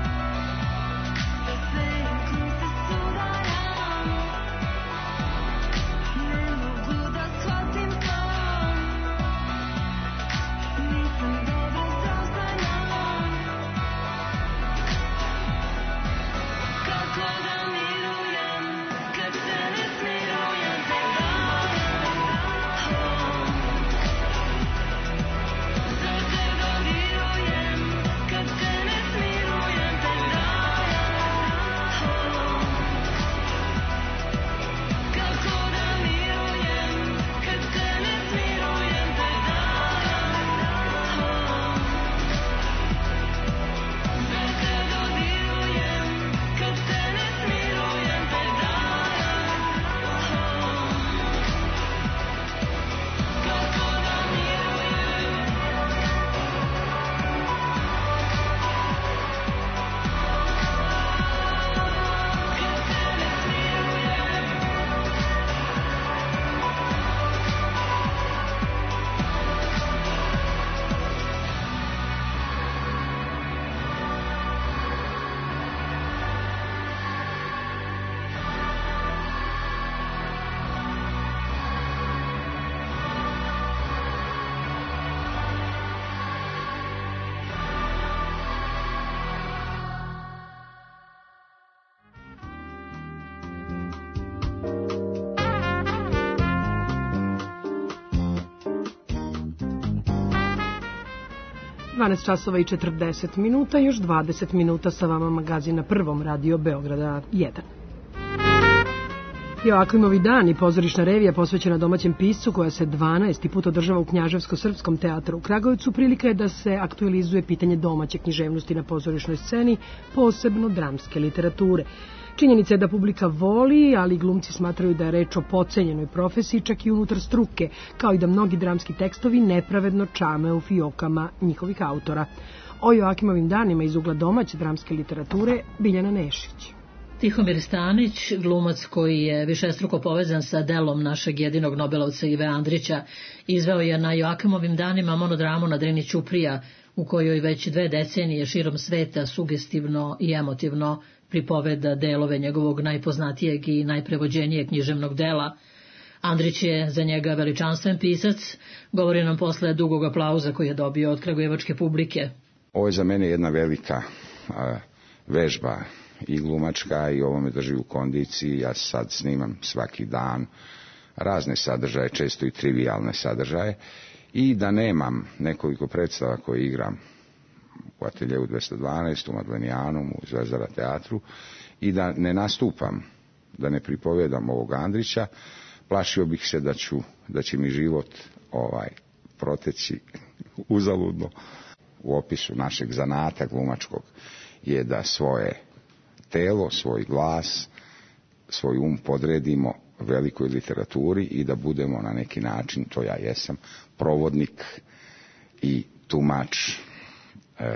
sa senkom se sudaram, ne mogu da shvatim to, nisam dobro zdravstvena, kako da mirujem kad se ne smirujem te dana, sve te dodirujem kad se ne smirujem te dana, kako da mirujem kad se ne smirujem te dana, sve te dodirujem kad se ne smirujem te dana, kako da mirujem. dvanaest časova i četrdeset minuta, još dvadeset minuta sa vama magazin na Prvom radio Beograda jedan. Joakimovi dani, pozorišna revija posvećena domaćem piscu koja se dvanaesti put održava u Knjaževsko-srpskom teatru u Kragujevcu, prilika je da se aktualizuje pitanje domaće književnosti na pozorišnoj sceni, posebno dramske literature. Činjenica je da publika voli, ali glumci smatraju da je reč o potcenjenoj profesiji, čak i unutar struke, kao i da mnogi dramski tekstovi nepravedno čame u fijokama njihovih autora. O Joakimovim danima iz ugla domaće dramske literature Biljana Nešić. Tihomir Stanić, glumac koji je višestruko povezan sa delom našeg jedinog Nobelovca Ive Andrića, izveo je na Joakimovim danima monodramu na Drini Ćuprija u kojoj već dve decenije širom sveta sugestivno i emotivno pripoveda delove njegovog najpoznatijeg i najprevođenijeg književnog dela. Andrić je za njega veličanstven pisac, govori nam posle dugog aplauza koji je dobio od kragujevačke publike. Ovo je za mene jedna velika a, vežba i glumačka i ovo me drži u kondiciji. Ja sad snimam svaki dan razne sadržaje, često i trivialne sadržaje, i da nemam nekoliko predstava koje igram u Ateljevu dvesta dvanaest, u Madlenijanum, u Zvezdara teatru, i da ne nastupam, da ne pripovedam ovog Andrića, plašio bih se da ću, da će mi život ovaj proteći uzaludno. U opisu našeg zanata glumačkog je da svoje telo, svoj glas, svoj um podredimo velikoj literaturi i da budemo na neki način, to ja jesam, provodnik i tumač e,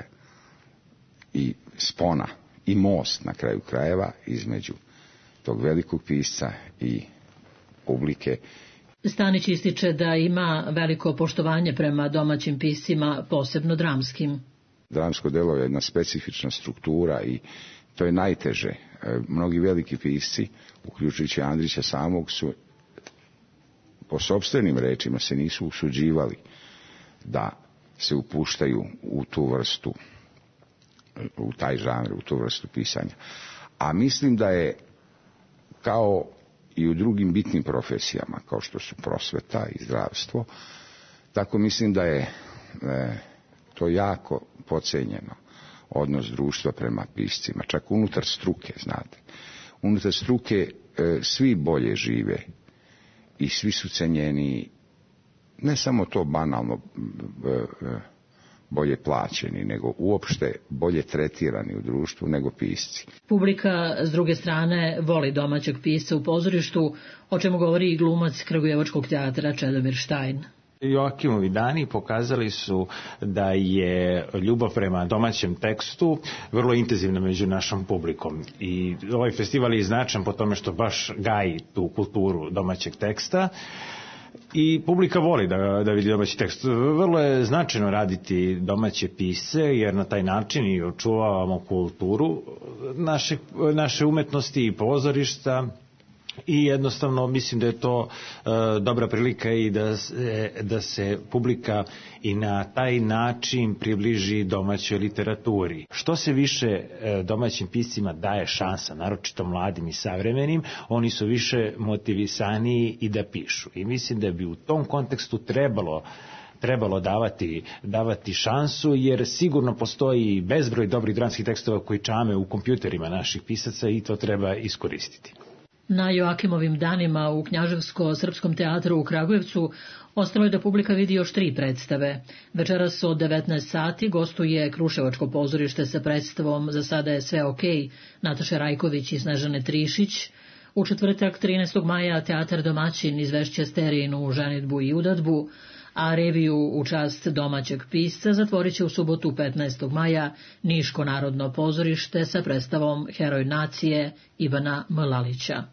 i spona i most na kraju krajeva između tog velikog pisca i publike. Stanić ističe da ima veliko poštovanje prema domaćim piscima, posebno dramskim. Dramsko delo je jedna specifična struktura i to je najteže. E, mnogi veliki pisci, uključujući Andrića samog, su po sopstvenim rečima se nisu usuđivali da se upuštaju u tu vrstu, u taj žanr, u tu vrstu pisanja. A mislim da je kao i u drugim bitnim profesijama, kao što su prosveta i zdravstvo, tako mislim da je e, to jako podcenjeno, odnos društva prema piscima, čak unutar struke, znate. Unutar struke e, svi bolje žive i svi su cenjeni, ne samo to banalno e, e, bolje plaćeni, nego uopšte bolje tretirani u društvu nego pisci. Publika, s druge strane, voli domaćeg pisca u pozorištu, o čemu govori i glumac Kragujevačkog teatra Čedomir Štajn. Joakimovi dani pokazali su da je ljubav prema domaćem tekstu vrlo intenzivna među našom publikom. I ovaj festival je značajan po tome što baš gaji tu kulturu domaćeg teksta. I publika voli da, da vidi domaći tekst. Vrlo je značajno raditi domaće pisce, jer na taj način i očuvavamo kulturu naše, naše umetnosti i pozorišta. I jednostavno mislim da je to e, dobra prilika i da se, da se publika i na taj način približi domaćoj literaturi. Što se više e, domaćim piscima daje šansa, naročito mladim i savremenim, oni su više motivisaniji i da pišu. I mislim da bi u tom kontekstu trebalo trebalo davati, davati šansu, jer sigurno postoji bezbroj dobrih dramskih tekstova koji čame u kompjuterima naših pisaca i to treba iskoristiti. Na Joakimovim danima u Knjaževsko-srpskom teatru u Kragujevcu ostalo je da publika vidi još tri predstave. Večeras od devetnaest sati gostuje Kruševačko pozorište sa predstavom Za sada je sve okej, Nataše Rajković i Snežane Trišić. U četvrtak trinaestog maja teatar Domaćin izvešće Sterijinu ženidbu i udadbu, a reviju u čast domaćeg pisca zatvorit će u subotu petnaestog maja Niško narodno pozorište sa predstavom Heroj nacije Ivana Mlalića.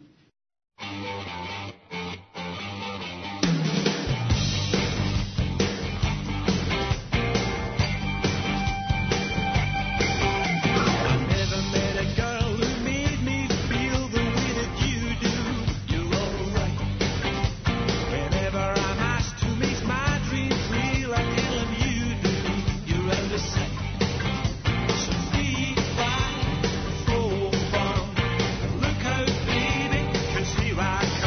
Rock.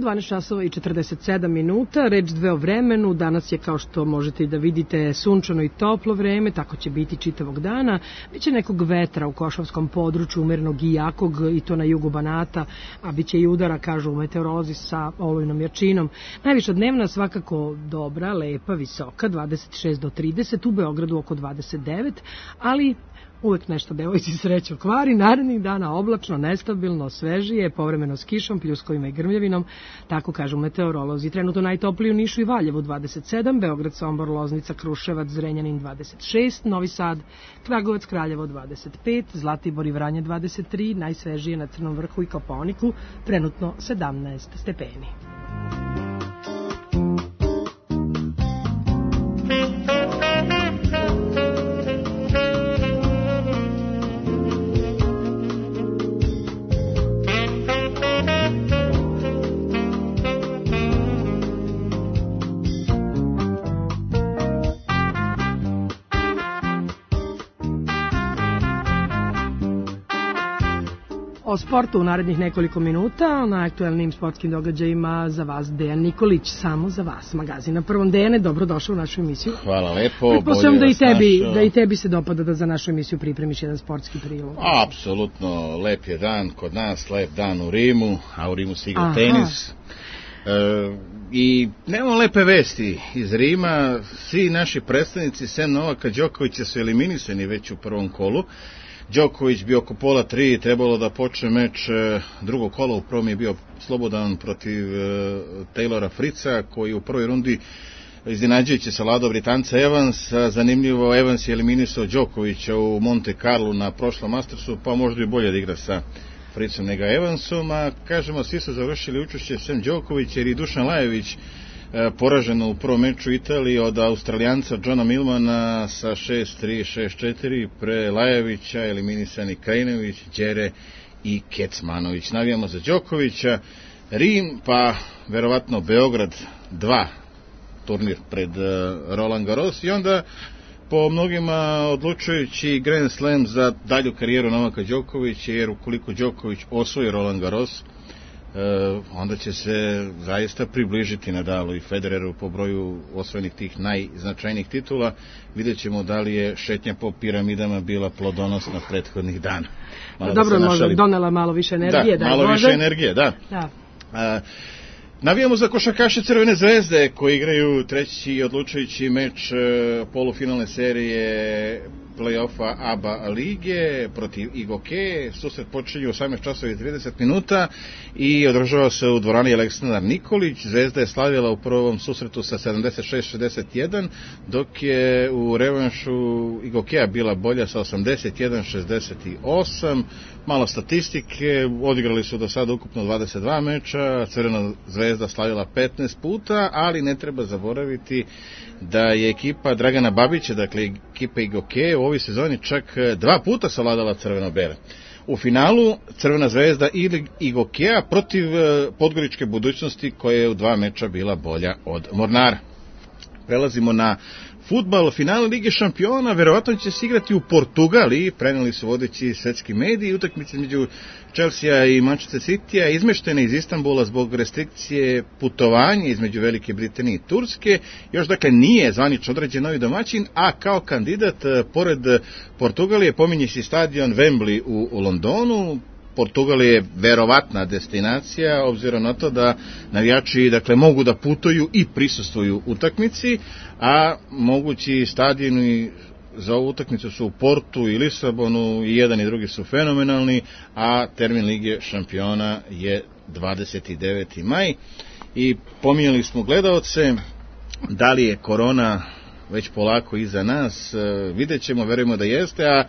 dvanaest časova i četrdeset sedam minuta, reč dve o vremenu. Danas je, kao što možete i da vidite, sunčano i toplo vreme, tako će biti čitavog dana. Biće nekog vetra u Košavskom području, umerenog i jakog, i to na jugu Banata, a biće i udara, kažu u meteorolozi, sa olujnom jačinom. Najviša dnevna svakako dobra, lepa, visoka, dvadeset šest do trideset, u Beogradu oko dvadeset devet, ali uvek nešto devojci sreću kvari. Narednih dana oblačno, nestabilno, svežije, povremeno s kišom, pljuskovima i grmljavinom, tako kažu meteorolozi. Trenutno najtopliji u Nišu i Valjevu dvadeset sedam, Beograd, Sombor, Loznica, Kruševac, Zrenjanin dvadeset šest, Novi Sad, Kragujevac, Kraljevo dvadeset pet, Zlatibor i Vranje dvadeset tri, najsvežije na Crnom vrhu i Kopaoniku, trenutno sedamnaest stepeni. O sportu u narednih nekoliko minuta, na aktuelnim sportskim događajima za vas Dejan Nikolić, samo za vas, magazin Na prvom. Dejane, dobrodošao u našu emisiju. Hvala lepo. Pretpostavljam da i tebi, da i tebi se dopada da za našu emisiju pripremiš jedan sportski prilog. Apsolutno, lep je dan kod nas, lep dan u Rimu, a u Rimu se igra tenis. E, I nemamo lepe vesti iz Rima, svi naši predstavnici, sem Novaka Đokovića, su eliminisani već u prvom kolu. Đoković bi oko pola tri trebalo da počne meč drugog kola, u prvom je bio slobodan protiv Taylora Fritza, koji u prvoj rundi iznenađujući savladao Britanca Evans. Zanimljivo, Evans je eliminisao Đokovića u Monte Carlo na prošlom Mastersu, pa možda i bolje da igra sa Fritzom nego Evansom, a kažemo, svi su završili učešće sem Đokovića, jer i Dušan Lajović poraženo u prvom meču u Italiji od Australijanca Johna Millmana sa šest tri, šest četiri, pre Lajevića eliminisani Krajinović, Đere i Kecmanović. Navijamo za Đokovića. Rim, pa verovatno Beograd dva, turnir pred Roland Garros, i onda po mnogima odlučujući Grand Slam za dalju karijeru Novaka Đokovića, jer ukoliko Đoković osvoji Roland Garros, Uh, onda će se zaista približiti Nadalu i Federeru po broju osvojenih tih najznačajnijih titula. Vidjet ćemo da li je šetnja po piramidama bila plodonosna prethodnih dana. Malo dobro, da možda donela malo više energije. Da, da malo može. više energije, da. da. Uh, Navijamo za košarkaše Crvene zvezde koji igraju treći odlučujući meč polufinalne serije play-offa A B A lige protiv Igoke. Susret počinje u osamnaest časova i trideset minuta i održava se u dvorani Aleksandar Nikolić. Zvezda je slavila u prvom susretu sa sedamdeset šest šezdeset jedan, dok je u revanšu Igokea bila bolja sa osamdeset jedan šezdeset osam. Malo statistike, odigrali su do sada ukupno dvadeset dva meča, Crvena zvezda slavila petnaest puta, ali ne treba zaboraviti da je ekipa Dragana Babića, dakle ekipa Igoke, u ovoj sezoni čak dva puta savladala crveno-bele. U finalu Crvena zvezda ili Igokea protiv Podgoričke budućnosti, koja je u dva meča bila bolja od Mornara. Prelazimo na fudbal, finale Lige šampiona, verovatno će se igrati u Portugaliji, preneli su vodeći svetski mediji. Utakmice među Chelsea i Manchester Citya izmeštene iz Istanbula zbog restrikcije putovanja između Velike Britanije i Turske. Još dakle nije zvanično određen novi domaćin, a kao kandidat pored Portugalije pominje se stadion Wembley u, u Londonu. Portugal je verovatna destinacija, obzirom na to da navijači dakle, mogu da putuju i prisustvuju utakmici, a mogući stadioni za ovu utakmicu su u Portu i Lisabonu, i jedan i drugi su fenomenalni, a termin Lige šampiona je dvadeset deveti maj. I pominjali smo gledaoce, da li je korona već polako iza nas, vidjet ćemo, verujemo da jeste, a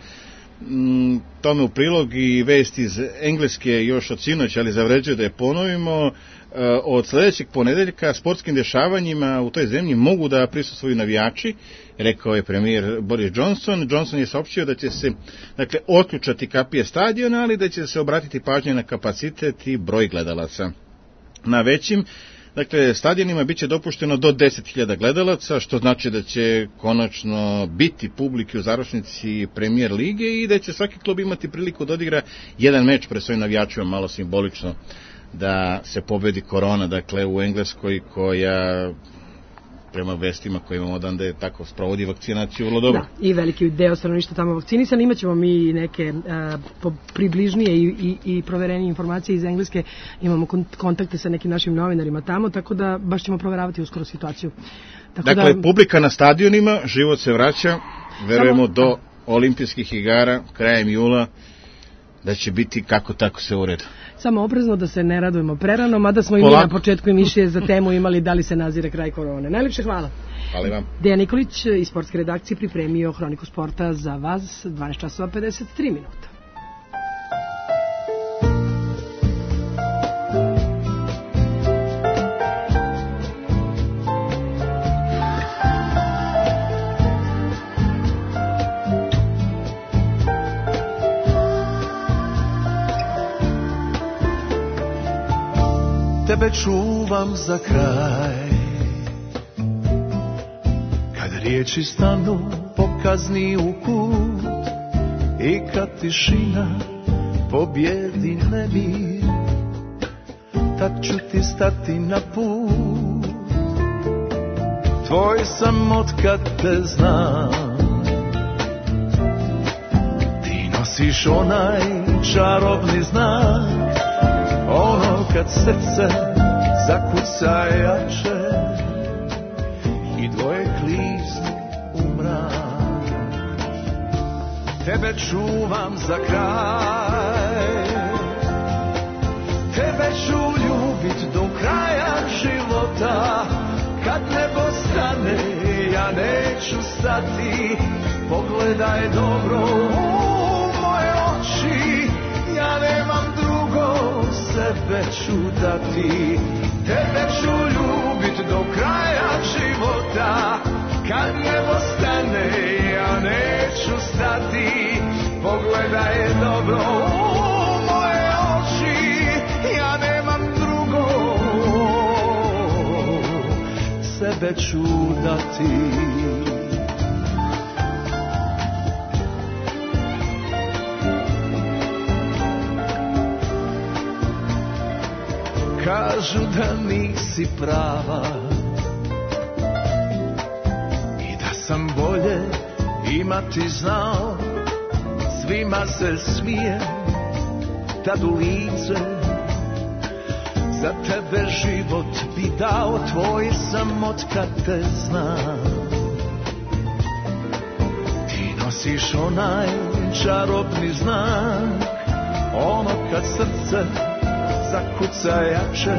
tome u prilog i vest iz Engleske još od sinoć, ali zavređuje da je ponovimo. Od sledećeg ponedeljka sportskim dešavanjima u toj zemlji mogu da prisustvuju navijači, rekao je premijer Boris Johnson. Johnson je saopštio da će se dakle, otključati kapije stadiona, ali da će se obratiti pažnje na kapacitet i broj gledalaca. Na većim Dakle, stadionima biće dopušteno do deset hiljada gledalaca, što znači da će konačno biti publike u završnici Premier lige i da će svaki klub imati priliku da odigra jedan meč pred svojim navijačima, malo simbolično da se pobedi korona, dakle u Engleskoj koja prema vestima koje imamo odande tako sprovodi vakcinaciju vrlo dobro. Da, i veliki deo stanovništva tamo vakcinisan. Imaćemo mi neke uh, približnije i, i, i proverenije informacije iz Engleske. Imamo kontakte sa nekim našim novinarima tamo, tako da baš ćemo proveravati uskoro situaciju. Tako dakle, da, publika na stadionima, život se vraća, verujemo samo do olimpijskih igara krajem jula da će biti kako tako se ureda. Samo oprezno da se ne radujemo prerano, mada smo i mi na početku emisije za temu imali da li se nazire kraj korone. Najlepše hvala. Hvala vam. Dejan Nikolić iz sportske redakcije pripremio Hroniku sporta za vas, dvanaest časova pedeset tri minuta. Tebe čuvam za kraj, kad riječi stanu pokazni u kut i kad tišina pobjedi nemir, tad ću ti stati na put. Tvoj sam otkad te znam, ti nosiš onaj čarobni znak, ono kad srce zakuca jače i dvoje kliznu u mrak. Tebe čuvam za kraj, tebe ću ljubit do kraja života. Kad nebo stane, ja neću stati. Pogledaj dobro u moje oči, ja nemam drugo, sebe ću dati. Tebe ću ljubit do kraja života. Kad nebo stane, ja neću stati. Pogledaj dobro u moje oči, ja nemam drugo, sebe ću dati. Kažu da nisi prava i da sam bolje imati znao. Svima se smijem, tad u lice, za tebe život bi dao. Tvoj sam otkad te znam. Ti nosiš onaj čarobni znak, ono kad srce zakuca jače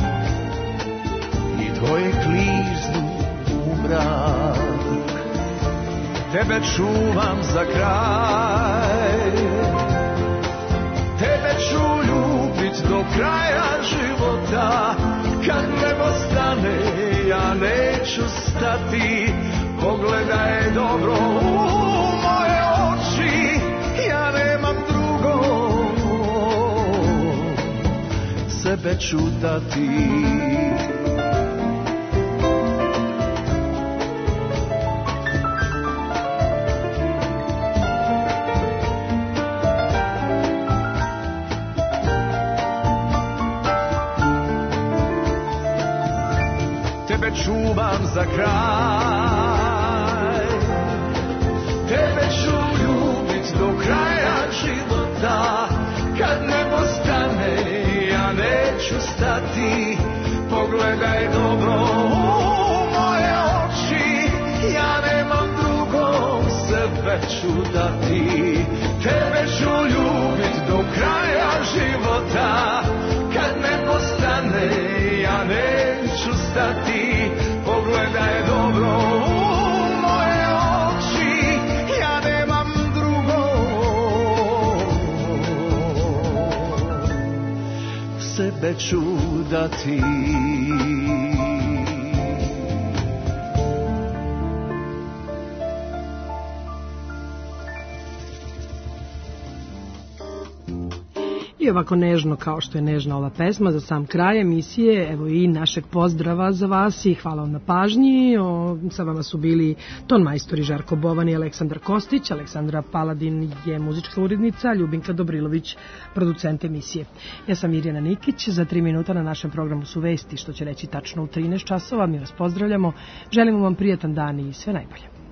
i tvoje kliznu u mrak. Tebe čuvam za kraj, tebe ću ljubit do kraja života. Kad nebo stane, ja neću stati. Pogledaj dobro u moje oči, ja nemam drugo, sebe ću dati. Tebe čuvam za kraj, tebe ću ljubit do kraja života. Kad nebo stane, ja neću stati. Pogledaj dobro u moje oči, ja nemam drugo, sebe ću dati. Tebe ću ljubit do kraja života. Kad nebo stane, ja neću stati. Pogledaj dobro u moje oči, ja nemam drugo, sebe ću dati. I ovako nežno kao što je nežna ova pesma za sam kraj emisije, evo i našeg pozdrava za vas i hvala vam na pažnji. O, sa vama su bili ton majstori Žarko Bovan i Aleksandar Kostić. Aleksandra Paladin je muzička urednica, Ljubinka Dobrilović producent emisije. Ja sam Mirjana Nikić, za tri minuta na našem programu su vesti, što će reći tačno u trinaest časova. Mi vas pozdravljamo, želimo vam prijatan dan i sve najbolje.